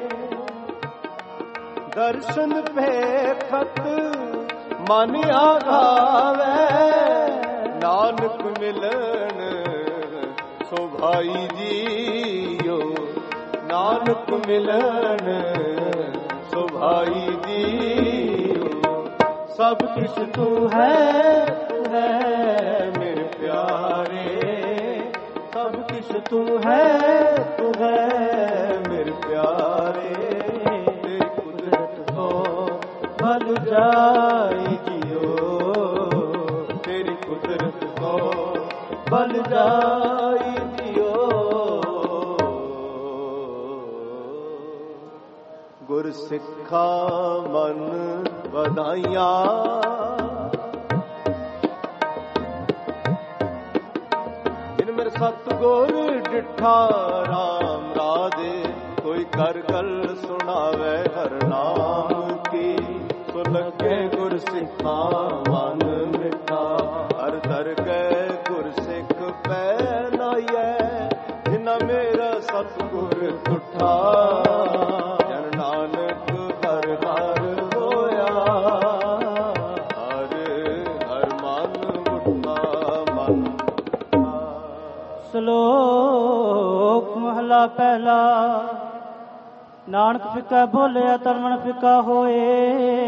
ਦਰਸ਼ਨ ਭੇਖਤ ਮਨ ਆਗਾਵੇ ਨਾਨਕ ਮਿਲਣ ਸੁਭਾਈ ਜੀਓ ਨਾਨਕ ਮਿਲਣ ਸੁਭਾਈ ਜੀਓ ਸਭ ਕੁਛ ਤੂੰ ਹੈ ਤੂੰ ਹੈ ਮੇਰੇ ਪਿਆਰੇ ਸਭ ਕੁਛ ਤੂੰ ਹੈ ਤੂੰ ਹੈ ਮੇਰੇ ਪਿਆਰੇ ਤੇਰੀ ਕੁਦਰਤ ਕੋ ਬਲ ਜਾਈ ਜੀਓ ਤੇਰੀ ਕੁਦਰਤ ਕੋ ਬਲ ਜਾਈ ਜੀਓ ਗੁਰ ਸਿੱਖਾ ਮਨ ਵਧਾਈਆਂ ਜਿਨ ਮੇਰੇ ਸਤਿਗੁਰ ਡਿਠਾ ਰਾਮ ਰਾਜੇ ਕੋਈ ਕਰ ਗੱਲ ਸੁਣਾਵੇ ਹਰ ਨਾਮ ਕੀ ਸੋ ਲੱਗੇ ਗੁਰ ਸਿੱਖਾ ਮਨ ਮਿਠਾ ਹਰ ਦਰ ਗਏ ਗੁਰ ਸਿੱਖ ਪੈ ਨਾਈਐ ਜਿਨਾ ਮੇਰਾ ਸਤਿਗੁਰ ਟੁੱਟਾ ਸ਼ਲੋਕ ਮਹਲਾ ਮਹਲਾ ਪਹਿਲਾ। ਨਾਨਕ ਫਿੱਕਾ ਬੋਲਿਆ ਤਨਮਨ ਫਿੱਕਾ ਹੋਏ,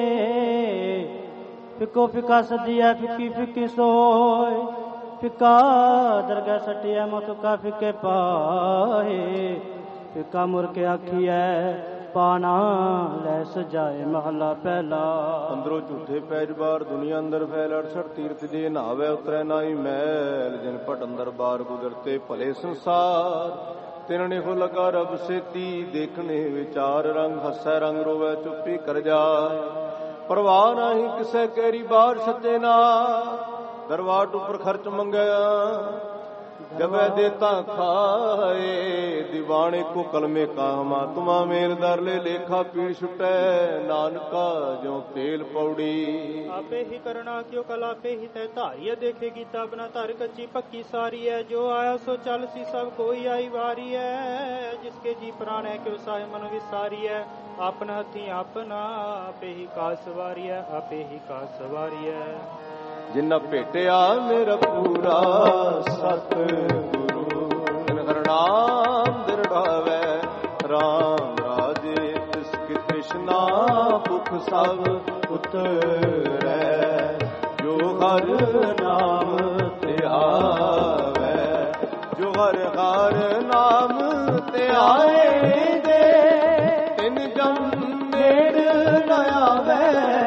ਫਿੱਕੋ ਫਿੱਕਾ ਸਜੀਐ ਫਿੱਕੀ ਫਿੱਕੀ ਸੋਏ, ਫਿੱਕਾ ਦਰਗਾਹ ਸਟਿਆ ਮੁਤਕਾ ਫਿੱਕੇ ਪਾਏ, ਫਿੱਕਾ ਮੁਰ ਕੇ ਆਖੀਐ ਪਾਣਾ ਲੈ ਸਜਾਏ ਮਹਲਾ ਪਹਿਲਾ। ਅੰਦਰੋਂ ਝੂਠੇ ਪੈਜ ਬਾਰ ਦੁਨੀਆ ਅੰਦਰ ਫੈਲ ਅੜਸਠ ਤੀਰਥ ਜੇ ਨਹਾਵੇ ਉਤਰੈ ਨਾਹੀ ਮੈਲ, ਜਿਨ ਭਟ ਅੰਦਰ ਬਾਰ ਗੁਜ਼ਰਤੇ ਭਲੇ ਸੰਸਾਰ, ਤਿਨ ਨੇ ਹੋ ਲਗਾ ਰਬ ਸੇਤੀ ਦੇਖਣੇ ਵਿਚਾਰ, ਰੰਗ ਹੱਸੈ ਰੰਗ ਰੋਵੈ ਚੁੱਪੀ ਕਰ ਜਾਏ, ਪਰਵਾਹ ਨਹੀਂ ਕਿਸੇ ਕੇਰੀ ਬਾਰ ਸੱਚੇ ਨਾ, ਦਰਵਾਟ ਉੱਪਰ ਖਰਚ ਮੰਗਿਆ ਜਬੈ ਦੇਤਾ ਖਾਏ, ਦੀਵਾਨੇ ਕੋ ਕਲਮੇ ਕਾਮਾ ਤੁਮਾ ਮੇਲ ਦਰ ਲੈ ਲੇਖਾ ਪੀੜ ਛੁਟੈ, ਨਾਨਕਾ ਜੋ ਤੇਲ ਪੌੜੀ। ਆਪੇ ਹੀ ਕਰਣਾ ਕਿਉ ਕਲਾ ਪੇ ਹੀ ਤੈ ਧਾਰੀਐ, ਦੇਖੇ ਗੀਤਾ ਬਨਾ ਧਰ ਕੱਚੀ ਪੱਕੀ ਸਾਰੀ ਹੈ, ਜੋ ਆਇਆ ਸੋ ਚੱਲ ਸੀ ਸਭ ਕੋਈ ਆਈ ਵਾਰੀ ਹੈ, ਜਿਸਕੇ ਜੀ ਪ੍ਰਾਣ ਹੈ ਕਿਉ ਸਾਇ ਮਨ ਵਿਸਾਰੀ ਹੈ, ਆਪਨ ਹੱਥੀ ਆਪਨਾ ਆਪੇ ਹੀ ਕਾਜ ਸਵਾਰੀ ਹੈ, ਆਪੇ ਹੀ ਕਾਜ ਸਵਾਰੀ ਹੈ। ਜਿਨ੍ਹਾਂ ਭੇਟਿਆ ਮੇਰਾ ਪੂਰਾ ਸਤਿਗੁਰੂ, ਤਿਨ ਹਰਿ ਨਾਮ ਦਿਰੜਾਵੇ ਰਾਮ ਰਾਜੇ, ਤਿਸ ਕੀ ਤ੍ਰਿਸ਼ਨਾ ਭੁਖ ਸਭ ਉਤਰੈ, ਜੋ ਹਰਿ ਨਾਮ ਧਿਆਵੇ, ਜੋ ਹਰਿ ਹਰਿ ਨਾਮ ਧਿਆਏ ਦੇ, ਤਿਨ ਜਮ ਨੇੜ ਨ ਆਵੇ,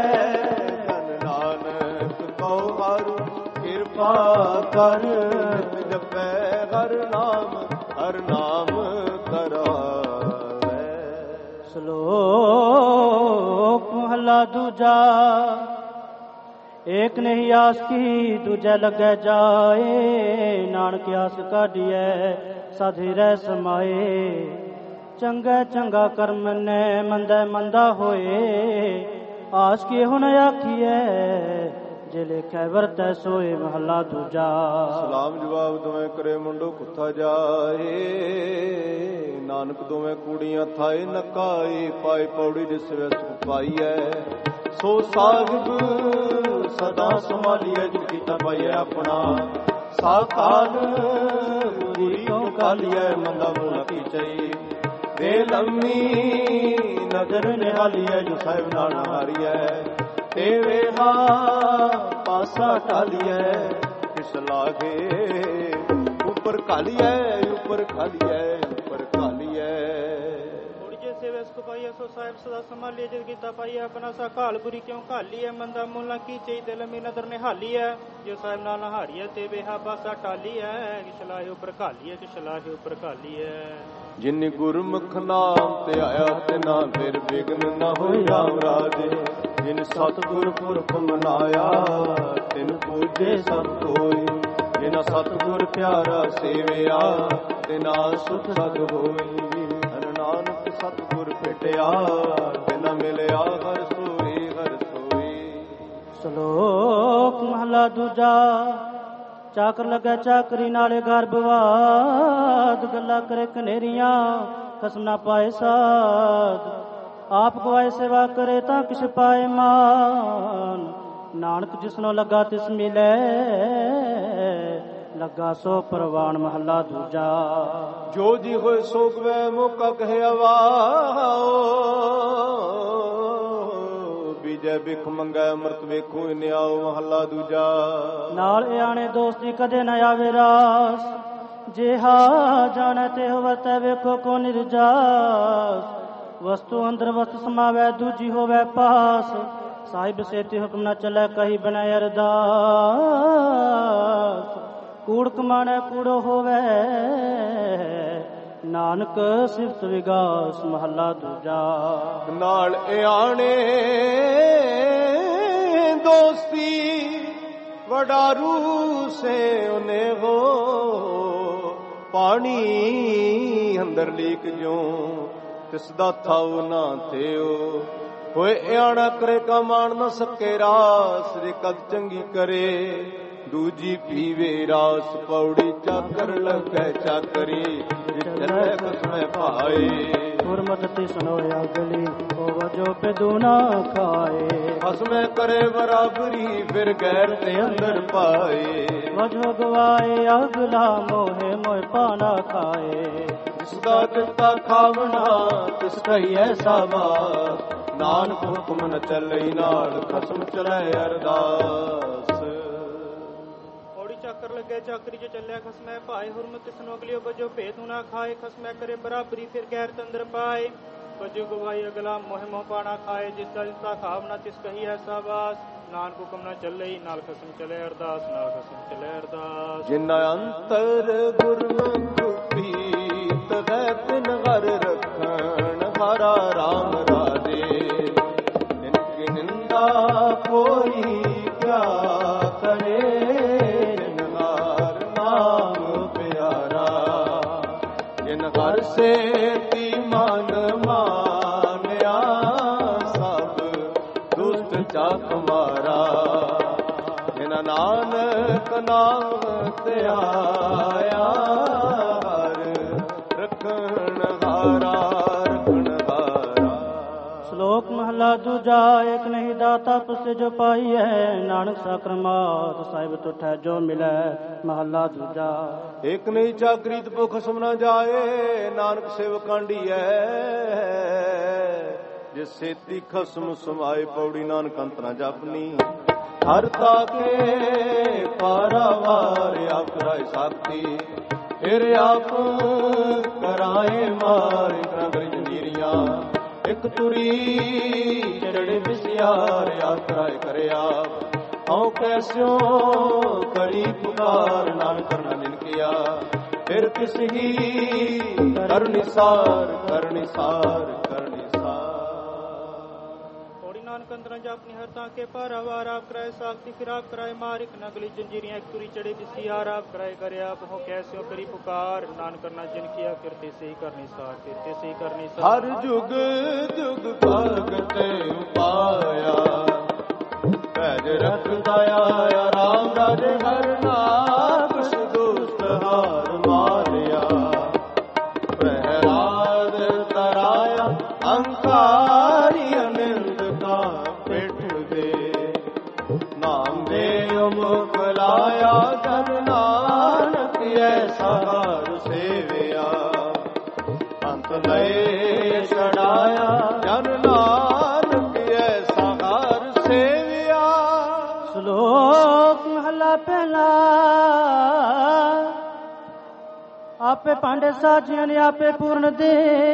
ਕਿਰਪਾ ਕਰ ਜਪੈ ਹਰ ਨਾਮ ਹਰ ਨਾਮ ਕਰਾਵੇ। ਸ਼ਲੋਕ ਮਹਲਾ ਦੂਜਾ। ਏਕ ਨਹੀਂ ਆਸ ਕੀ ਦੂਜੈ ਲੱਗੈ ਜਾਏ, ਨਾਨਕ ਆਸ ਕਾਢੀਐ ਸਾਧੀ ਰਹਿ ਸਮਾਏ, ਚੰਗਾ ਚੰਗਾ ਕਰਮ ਨੇ ਮੰਦਾ ਮੰਦਾ ਹੋਏ, ਆਸ ਕੀ ਹੁਣ ਆਖੀਐ ਜੇ ਲੇਖੈ ਵਰਤੈ ਸੋਏ ਮਹਲਾ ਦੂਜਾ। ਸਲਾਮ ਜਵਾਬ ਦੋਵੇਂ ਕਰੇ ਮੁੰਡੋ ਕੁੱਥਾ ਜਾਏ, ਨਾਨਕ ਦੋਵੇਂ ਕੂੜੀਆਂ ਥਾਏ ਨਕਾਏ, ਪਾਏ ਪੌੜੀ ਜਿਸ ਵਿੱਚ ਪਾਈਐ, ਸੋ ਸਾਹਿਬ ਸਦਾ ਸੰਭਾਲੀਐ, ਜਿ ਕੀਤਾ ਪਾਈਐ ਆਪਣਾ, ਸਾਕਾਲ ਗੁਰੀ ਤੋਂ ਕਾਲੀਐ, ਮੰਦਾ ਮੂਲਾ ਕੀਚਈ ਦੇ ਲੰਮੀ ਨਜ਼ਰ ਨਿਹਾਲੀਐ, ਜੋ ਸਾਹਿਬ ਨਾਲ ਹਾਰੀਐ, ਤੇਰੇ ਹਾ ਪਾਸਾ ਢਾਲੀਐ, ਕਿਸ ਲਾਗੇ ਉੱਪਰ ਘਾਲੀਐ, ਉੱਪਰ ਖਾਲੀਐ, ਉੱਪਰ ਘਾਲੀਐ। ਜੇ ਸੇਵੇ ਸੁ ਪਾਈਐ ਸੋ ਸਾਹਿਬ ਸਦਾ ਸੰਭਾਲੀਐ, ਜਿਤ ਕੀਤਾ ਪਾਈਐ ਆਪਣਾ, ਸਾ ਘਾਲ ਬੁਰੀ ਕਿਉਂ ਘਾਲੀਐ, ਮੰਦਾ ਮੁੱਲਾ ਕੀ ਚਈ ਦਿਲ ਮੀ ਨਦਰ ਨਿਹਾਲੀਐ, ਜੋ ਸਾਹਿਬ ਨਾਲ ਨਹਾਰੀਐ ਤੇ ਵੇਹਾ ਪਾਸਾ ਢਾਲੀਐ, ਕਿਸ ਲਾਹੇ ਉੱਪਰ ਘਾਲੀਐ, ਕਿਸ ਲਾਹੇ ਉੱਪਰ ਘਾਲੀਐ। ਜਿਨ ਗੁਰਮੁਖ ਨਾਮ ਤੇ ਆਇਆ ਤੇ ਨਾ ਫਿਰ ਵਿਗਨ ਨਾ ਹੋਇਆ ਰਾਜੇ, ਜਿਨ ਸਤਿਗੁਰ ਪੁਰਖ ਮਨਾਇਆ ਤਿਨ ਪੂਜੇ ਸਭ ਕੋਈ, ਜਿਨਾ ਸਤਿਗੁਰ ਪਿਆਰਾ ਸੇਵਿਆ ਤਿਨਾ ਸੁਖ ਸਦ ਹੋਈ, ਹਰਿ ਨਾਨਕ ਸਤਿਗੁਰ ਭੇਟਿਆ ਤਿਨਾ ਮਿਲਿਆ ਹਰਿ ਸੋਈ ਹਰਿ ਸੋਈ। ਸ਼ਲੋਕ ਮਹਲਾ ਦੂਜਾ। ਚਾਕਰ ਲੱਗਾ ਚਾਕਰੀ ਨਾਲੇ ਗਰਭਵਾਦ, ਗੱਲਾਂ ਕਰੇ ਕਨੇਰੀਆਂ ਕਸਮ ਨਾ ਪਾਏ ਸਾਧ, ਆਪ ਗਵਾਏ ਸੇਵਾ ਕਰੇ ਤਾਂ ਕਿਛ ਪਾਏ ਮਾਨ, ਨਾਨਕ ਜਿਸਨੋਂ ਲੱਗਾ ਤਿਸ ਮਿਲੇ, ਲੱਗਾ ਸੋ ਪ੍ਰਵਾਨ ਮਹਲਾ ਦੂਜਾ। ਜੋ ਜੀ ਹੋਏ ਸੋਗਵੇ ਮੌਕਾ ਕਹਿਆ ਵਾਓ, ਬੀਜੈ ਬਿਖ ਮੰਗੈ ਅੰਮ੍ਰਿਤ ਵੇਖੋ ਨਿਆਓ ਮਹਲਾ ਦੂਜਾ। ਨਾਲ ਇਆਣੇ ਦੋਸਤੀ ਕਦੇ ਨਾ ਆਵੇ ਰਾਸ, ਜਿਹਾ ਜਾਣੈ ਤੇ ਵਰਤੈ ਵੇਖੋ ਕੋ ਨਿਰਜਾਸ, ਵਸਤੂ ਅੰਦਰ ਵਸਤ ਸਮਾਵੈ ਦੂਜੀ ਹੋਵੇ ਪਾਸ, ਸਾਹਿਬ ਸੇਤੀ ਹੁਕਮ ਨਾ ਚੱਲੈ ਕਹੀ ਬਣਾਇ ਅਰਦਾਸ, ਕੂੜ ਕਮਾਣੈ ਕੂੜੋ ਹੋਵੇ, ਨਾਨਕ ਸਿਫਤ ਵਿਗਾਸ ਮਹਲਾ ਦੂਜਾ। ਨਾਲ ਇਆਣੇ ਦੋਸਤੀ ਵਡਾਰੂ ਸੇ ਉਹਨੇ ਹੋ, ਪਾਣੀ ਅੰਦਰ ਲੀਕ ਜੋ ਤਿਸ ਦਾ ਥਾਉ ਨਾ ਥਿਓ, ਹੋਏ ਇਆਣਾ ਕਰੇ ਕਾ ਮਾਣ ਨਾ ਸਕੇ ਰਾਸ, ਜੇ ਕਦ ਚੰਗੀ ਕਰੇ ਦੂਜੀ ਪੀਵੇ ਰਾਸ, ਪੌੜੀ ਚਾਕਰ ਲੱਗੈ ਚਾਕਰੀ, ਜਿ ਚੱਲੇ ਕਸਮੈ ਭਾਏ, ਗੁਰਮਤਿ ਤਿਸਨੋ ਅਗਲੀ ਉਹ ਵਜੋ ਪਿਦੂ ਨਾ ਖਾਏ। ਹਸਮੈ ਕਰੇ ਬਰਾਬਰੀ ਫਿਰ ਗੈਰ ਤੇ ਅੰਦਰ ਪਾਏ। ਵਜੋ ਗਵਾਏ ਅਗਲਾ ਮੋਹਿ ਮੋਹਿ ਪਾਣਾ ਖਾਏ। ਜਿਸਦਾ ਦਿੱਤਾ ਖਾਵਣਾ ਤਿਸ ਕਹੀ ਐਸਾ ਬਾਤ। ਨਾਨਕ ਹੁਕਮ ਨ ਚੱਲਈ ਨਾਲ ਖਸਮ ਚਲੇ ਅਰਦਾਸ। ਚੱਕਰ ਲੱਗੇ ਚਾਕਰੀ ਚ ਚੱਲਿਆ ਖਸਮੈ ਭਾਏ। ਹੁਰਮਤ ਤਿਸਨੋ ਅਗਲੀ ਵਜੋ ਭੇਦ ਨਾ ਖਾਏ। ਖਸਮੈ ਕਰੇ ਬਰਾਬਰੀ ਫਿਰ ਗੈਰ ਤੰਦਰ ਪਾਏ। ਵਜੋ ਗਵਾਈ ਅਗਲਾ ਮੋਹਿ ਮੋਹ ਪਾਣਾ ਖਾਏ। ਜਿਸ ਦਾ ਜਿਸਦਾ ਖਾਵਣਾ ਤਿਸ ਕਹੀ ਐਸਾ ਬਾਸ। ਨਾਨਕ ਹੁਕਮ ਨਾ ਚੱਲੇ ਨਾਲ ਖਸਮ ਚਲੇ ਅਰਦਾਸ। ਨਾਲ ਖਸਮ ਚਲੇ ਅਰਦਾਸ। ਜਿਨ ਅੰਤਰ ਗੁਰਮੁਖ ਪੀਤ ਵੈ ਤਿਨ ਘਰ ਰੱਖਣ ਹਾਰਾ ਰਾਮ ਰਾਜੇ। ਨਿੰਦ ਨਿੰਦਾ ਕੋਈ ਕਿਆ ਕਰੇ। ਹਰ ਸੇਤੀ ਮਨ ਮਾਨਿਆ ਸਭ ਦੁਸ਼ਟ ਚਾਕ ਮਾਰਾ। ਜਿਨ ਨਾਨਕ ਨਾਮ ਤੇ ਆਇਆ ਹਰ ਰੱਖਣ ਹਾਰਾ ਰੱਖਣ ਹਾਰਾ। ਸ਼ਲੋਕ ਮਹਲਾ ਦੂਜਾ। ਇੱਕ ਨਹੀਂ ਦਾਤਾ ਪੁਸ ਜੋ ਪਾਈ ਹੈ। ਨਾਨਕ ਸਾਕਰਮਾਤ ਸਾਹਿਬ ਤੁਠੈ ਜੋ ਮਿਲੈ। ਮਹਲਾ ਦੂਜਾ। ਇੱਕ ਨਹੀਂ ਚਾਕਰੀ ਤਪੋ ਖਸਮ ਨਾ ਜਾਏ। ਨਾਨਕ ਸੇਵ ਕਾਂਢੀ ਹੈ ਜਿਸ ਸੇਤੀ ਖਸਮ ਸਮਾਏ। ਪੌੜੀ ਨਾਨਕ ਅੰਤਰਾ ਜਪਨੀ ਹਰ ਤਾਕੇ ਪਾਰਾਵਾਰ। ਆਪ ਕਰਾਏ ਸਾਖੀ ਫਿਰ ਆਪ ਕਰਾਏ ਮਾਰ। ਇਤਨਾ ਕਰੀ ਜੰਜੀਰੀਆਂ ਇੱਕ ਤੁਰੀ ਚੜੇ ਵਿਸਿਆਰ। ਆਪ ਕਰਾਏ ਕਰਿਆ ਹਉ ਕੈਸਿਓ ਕਰੀ ਪੁਕਾਰ। ਨਾਨਕ ਕਰਨਾ ਨਿਨ ਕੀਆ ਫਿਰ ਕਿਸ ਹੀ ਕਰਨਿਸਾਰ ਕਰਨਿਸਾਰ ਕਰਨਿਸਾਰ। ਥੋੜੀ ਨਾਨਕ ਅੰਤਰਾਂ ਜਾਪਨੀ ਹਰ ਤਾਂ ਕੇ ਪਾਰਾਵਾਰ। ਆਪ ਕਰਾਏ ਸਾਖਤੀ ਫਿਰ ਆਪ ਕਰਾਏ ਮਾਰ। ਇੱਕ ਨਗਲੀ ਜੰਜੀਰੀਆਂ ਇੱਕ ਤੁਰੀ ਚੜੇ ਵਿਸਿਆਰ। ਆਪ ਕਰਾਏ ਕਰਿਆ ਹਉ ਕੈਸਿਓ ਕਰੀ ਪੁਕਾਰ। ਨਾਨਕ ਕਰਨਾ ਜਿਨ ਕੀਆ ਫਿਰ ਤਿਸ ਹੀ ਕਰਨਿਸਾਰ ਫਿਰ ਤਿਸ ਹੀ ਕਰਨਿਸਾਰ। ਹਰ ਜੁਗ ਜੁਗ ਭਗਤ ਪਾਇਆ ਭਜ ਰਖਦਾ ਆਇਆ। ਰਾਮ ਰਾਜੇ ਹਰ ਨਾਮ ਦੁਸ਼ਟ ਹਾਰ ਮਾਰਿਆ। ਪ੍ਰਹਿਲਾਦ ਤਰਾਇਆ ਅੰਕਾਰੀ ਅਨੰਦ ਕਾ ਪਿੱਠ ਦੇ। ਨਾਮ ਦੇ ਮੁਖ ਲਾਇਆ ਜਨ ਨਾਨਕ ਐਸਾ ਹਰ ਸੇਵਿਆ। ਅੰਤ ਲਏ ਛੜਾਇਆ ਜਨ ਨਾਨਕ ਐਸਾ ਹਰ ਸੇਵਿਆ। ਸ਼ਲੋਕ ਮਹਲਾ ਪਹਿਲਾ। ਆਪੇ ਭਾਂਡੇ ਸਾਜੀਆਂ ਨੇ ਆਪੇ ਪੂਰਨ ਦੇ।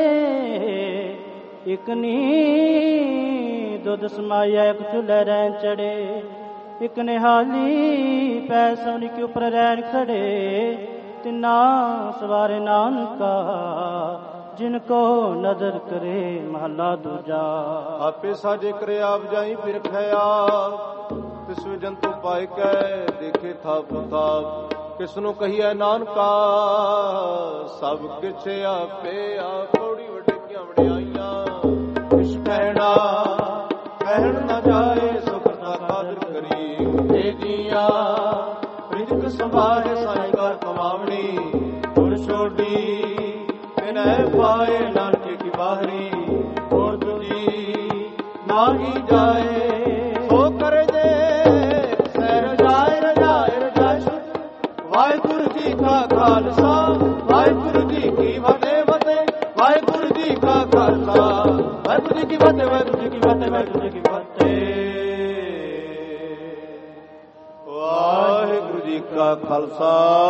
ਇਕ ਨੀ ਦੁੱਧ ਸਮਾਇਆ ਇੱਕ ਚੁੱਲ੍ਹੇ ਰਹਿਣ ਚੜੇ। ਇਕ ਨਿਹਾਲੀ ਪੈ ਸੋਨੀ ਕੇ ਉਪਰ ਰਹਿਣ ਖੜੇ। ਤਿੰਨਾ ਸਵਾਰੇ ਨਾਨਕਾ ਜਿਨ ਕੋ ਨਜ਼ਰ ਕਰੇ। ਮਹਲਾ ਦੂਜਾ। ਆਪੇ ਸਾਜੇ ਕਰੇ ਆਪ ਜਾਈ ਫਿਰ ਖਿਆ। ਤਿਸ ਵਿੱਚ ਜੰਤੂ ਪਾਇ ਕੈ ਦੇਖੇ ਥਾਪ ਥਾਪ। ਕਿਸ ਨੂੰ ਕਹੀਐ ਨਾਨਕਾ ਸਭ ਕਿਛ ਆਪੇ ਆਪ। ਪੌੜੀ ਵਡੇਕੀਆਂ ਵਡਿਆਈਆਂ ਕਿਛ ਕਹਿਣਾ ਕਹਿਣ ਨਾ ਜਾਏ। ਸੁਖਤਾ ਕਾਦਰ ਕਰੀ ਇਹ ਜੀਆ। ਰਿਜਕ ਸੰਭਾਰੇ ਸਾਈਕਾਰ ਕਮਾਵਣੀ। ਗੁਰ ਛੋਡੀ ਬਿਨੈ ਪਾਏ ਨਾਨਕੇ ਕੀ ਬਾਹਰੀ। ਹੋਰ ਤੁਜੀ ਨਾਹੀ ਜਾਏ ਸੋ ਕਰ ਜੇ ਸਹਿ ਰਜਾਏ ਰਜਾਏ ਰਜਾਏ। ਵਾਹਿਗੁਰੂ ਜੀ ਕਾ ਖਾਲਸਾ ਵਾਹਿਗੁਰੂ ਜੀ ਕੀ ਫਤਿਹ ਫਤਿਹ। ਵਾਹਿਗੁਰੂ ਜੀ ਕਾ ਖਾਲਸਾ ਵਾਹਿਗੁਰੂ ਜੀ ਕੀ ਫਤਿਹ। ਵਾਹਿਗੁਰੂ ਜੀ ਕੀ ਫਤਿਹ ਵਾਹਿਗੁਰੂ ਜੀ ਕੀ ਫਤਿਹ। ਵਾਹਿਗੁਰੂ ਜੀ ਕਾ ਖਾਲਸਾ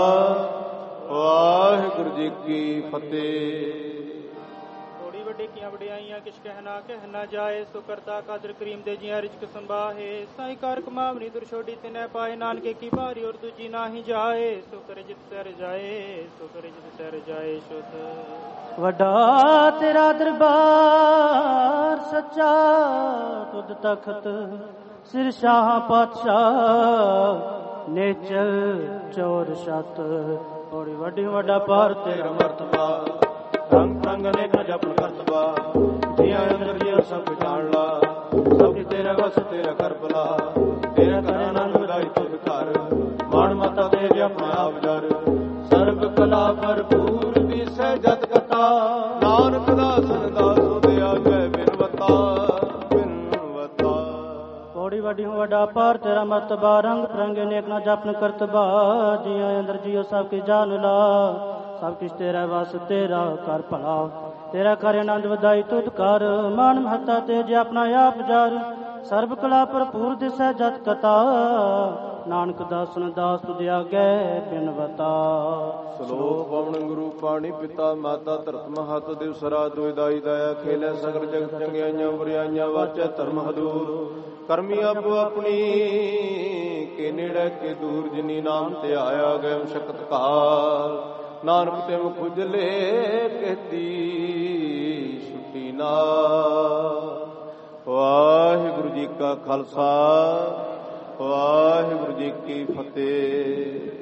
ਵਾਹਿਗੁਰੂ ਜੀ ਕੀ ਫਤਿਹ। ਥੋੜੀ ਵੱਡੀ ਕੀਆਂ ਵਡਿਆਈਆਂ ਕਿਛ ਕਹਿਣਾ ਕਹਿ ਨਾ ਜਾਏ। ਸੋ ਕਰਤਾ ਕਾਦਰ ਕਰੀਮ ਦੇ ਜੀਆਂ ਰਿਜਕ ਸੰਭਾਹੇ। ਸਾਈ ਕਾਰ ਕਮਾਵਨੀ ਦੁਰ ਛੋਡੀ ਤਿਨੈ ਪਾਏ। ਨਾਨਕੇ ਕੀ ਬਾਰੀ ਔਰ ਦੂਜੀ ਨਾਹੀ ਜਾਏ। ਸੋ ਕਰੇ ਜਿਤ ਸਹਿ ਜਾਏ ਸੋ ਕਰੇ ਜਿਤ ਸਹਿ ਜਾਏ ਸ਼ੁੱਧ। ਵੱਡਾ ਤੇਰਾ ਦਰਬਾਰ ਸੱਚਾ ਤੁਧ ਤਖਤ ਸਿਰ ਸ਼ਾਹ ਪਾਤਸ਼ਾਹ ਨੇਚਰ ਚੋਰ ਛਤ। ਥੋੜੀ ਵੱਡੀ ਵੱਡਾ ਪਰ ਤੇਰਾ ਮਰਤਬਾ। ਰੰਗ ਰੰਗ ਨੇ ਕਾ ਜਪਨ ਕਰਤਬਾ। ਜੀਆਂ ਅੰਦਰ ਜੀਆਂ ਸਭ ਜਾਣ ਲਾ। ਸਭ ਤੇਰਾ ਵਸ ਤੇਰਾ ਕਰ ਬਲਾ। ਤੇਰਾ ਕਰ ਆਨੰਦ ਵਿਦਾਈ ਤੁਧ ਘਰ। ਮਾਣ ਮਾਤਾ ਤੇਰੇ ਆਪਣਾ ਆਪ ਜਰ। ਸਰਬ ਕਲਾ ਭਰਪੂਰ ਦਿਸੈ ਜਤ ਕਥਾ। ਨਾਨਕ ਦਾਸਨ ਦਾ ਵੱਡੀ ਹੂੰ ਵੱਡਾ ਪਾਰ ਤੇਰਾ ਮਰਤਬਾ ਰੰਗ ਪ੍ਰੰਗੇ ਨੇਕ ਨਾ ਜਪਨ ਕਰਤਬਾ ਜੀਆਂ ਅੰਦਰ ਜੀਓ ਸਭ ਕੀ ਜਾਨ ਲਾ ਸਭ ਕਿਛ ਤੇਰਾ ਵਸ ਤੇਰਾ ਕਰ ਭਲਾ ਤੇਰਾ ਕਰ ਆਨੰਦ ਵਧਾਈ ਤੁਧ ਕਰ ਮਾਨ ਮਹੱਤਾ ਤੇ ਜੇ ਆਪਣਾ ਆਪ ਜਰ ਸਰਬ ਕਲਾ ਭਰਪੂਰ ਦਿਸੈ ਜਤ ਕਤਾ ਨਾਨਕ ਦਾਸਨ ਦਾਸ ਤੁਧ ਆਗੇ ਬਿਨਵਤਾ ਸਲੋਕ ਪਵਨ ਗੁਰੂ ਪਾਣੀ ਪਿਤਾ ਮਾਤਾ ਧਰਤ ਮਹਤ ਦਿਵਸਰਾ ਦੁਇਦਾਈ ਦਇਆ ਖੇਲੇ ਸਗਲ ਜਗਤ ਚੰਗਿਆਈਆਂ ਬੁਰਾਈਆਂ ਵਾਚੈ ਧਰਮ ਹਦੂਰ ਕਰਮੀ ਆਪੋ ਆਪਣੀ ਕੇ ਨੇੜੇ ਕੇ ਦੂਰ ਜਿਨੀ ਨਾਮ ਤੇ ਆਇਆ ਗਏ ਸ਼ਕਤ ਕਾਲ ਨਾਨਕ ਤੇ ਮੁਖ ਉਜਲੇ ਕਹਤੀ ਛੁੱਟੀ ਨਾ ਵਾਹਿਗੁਰੂ ਜੀ ਕਾ ਖਾਲਸਾ ਵਾਹਿਗੁਰੂ ਜੀ ਕੀ ਫਤਿਹ।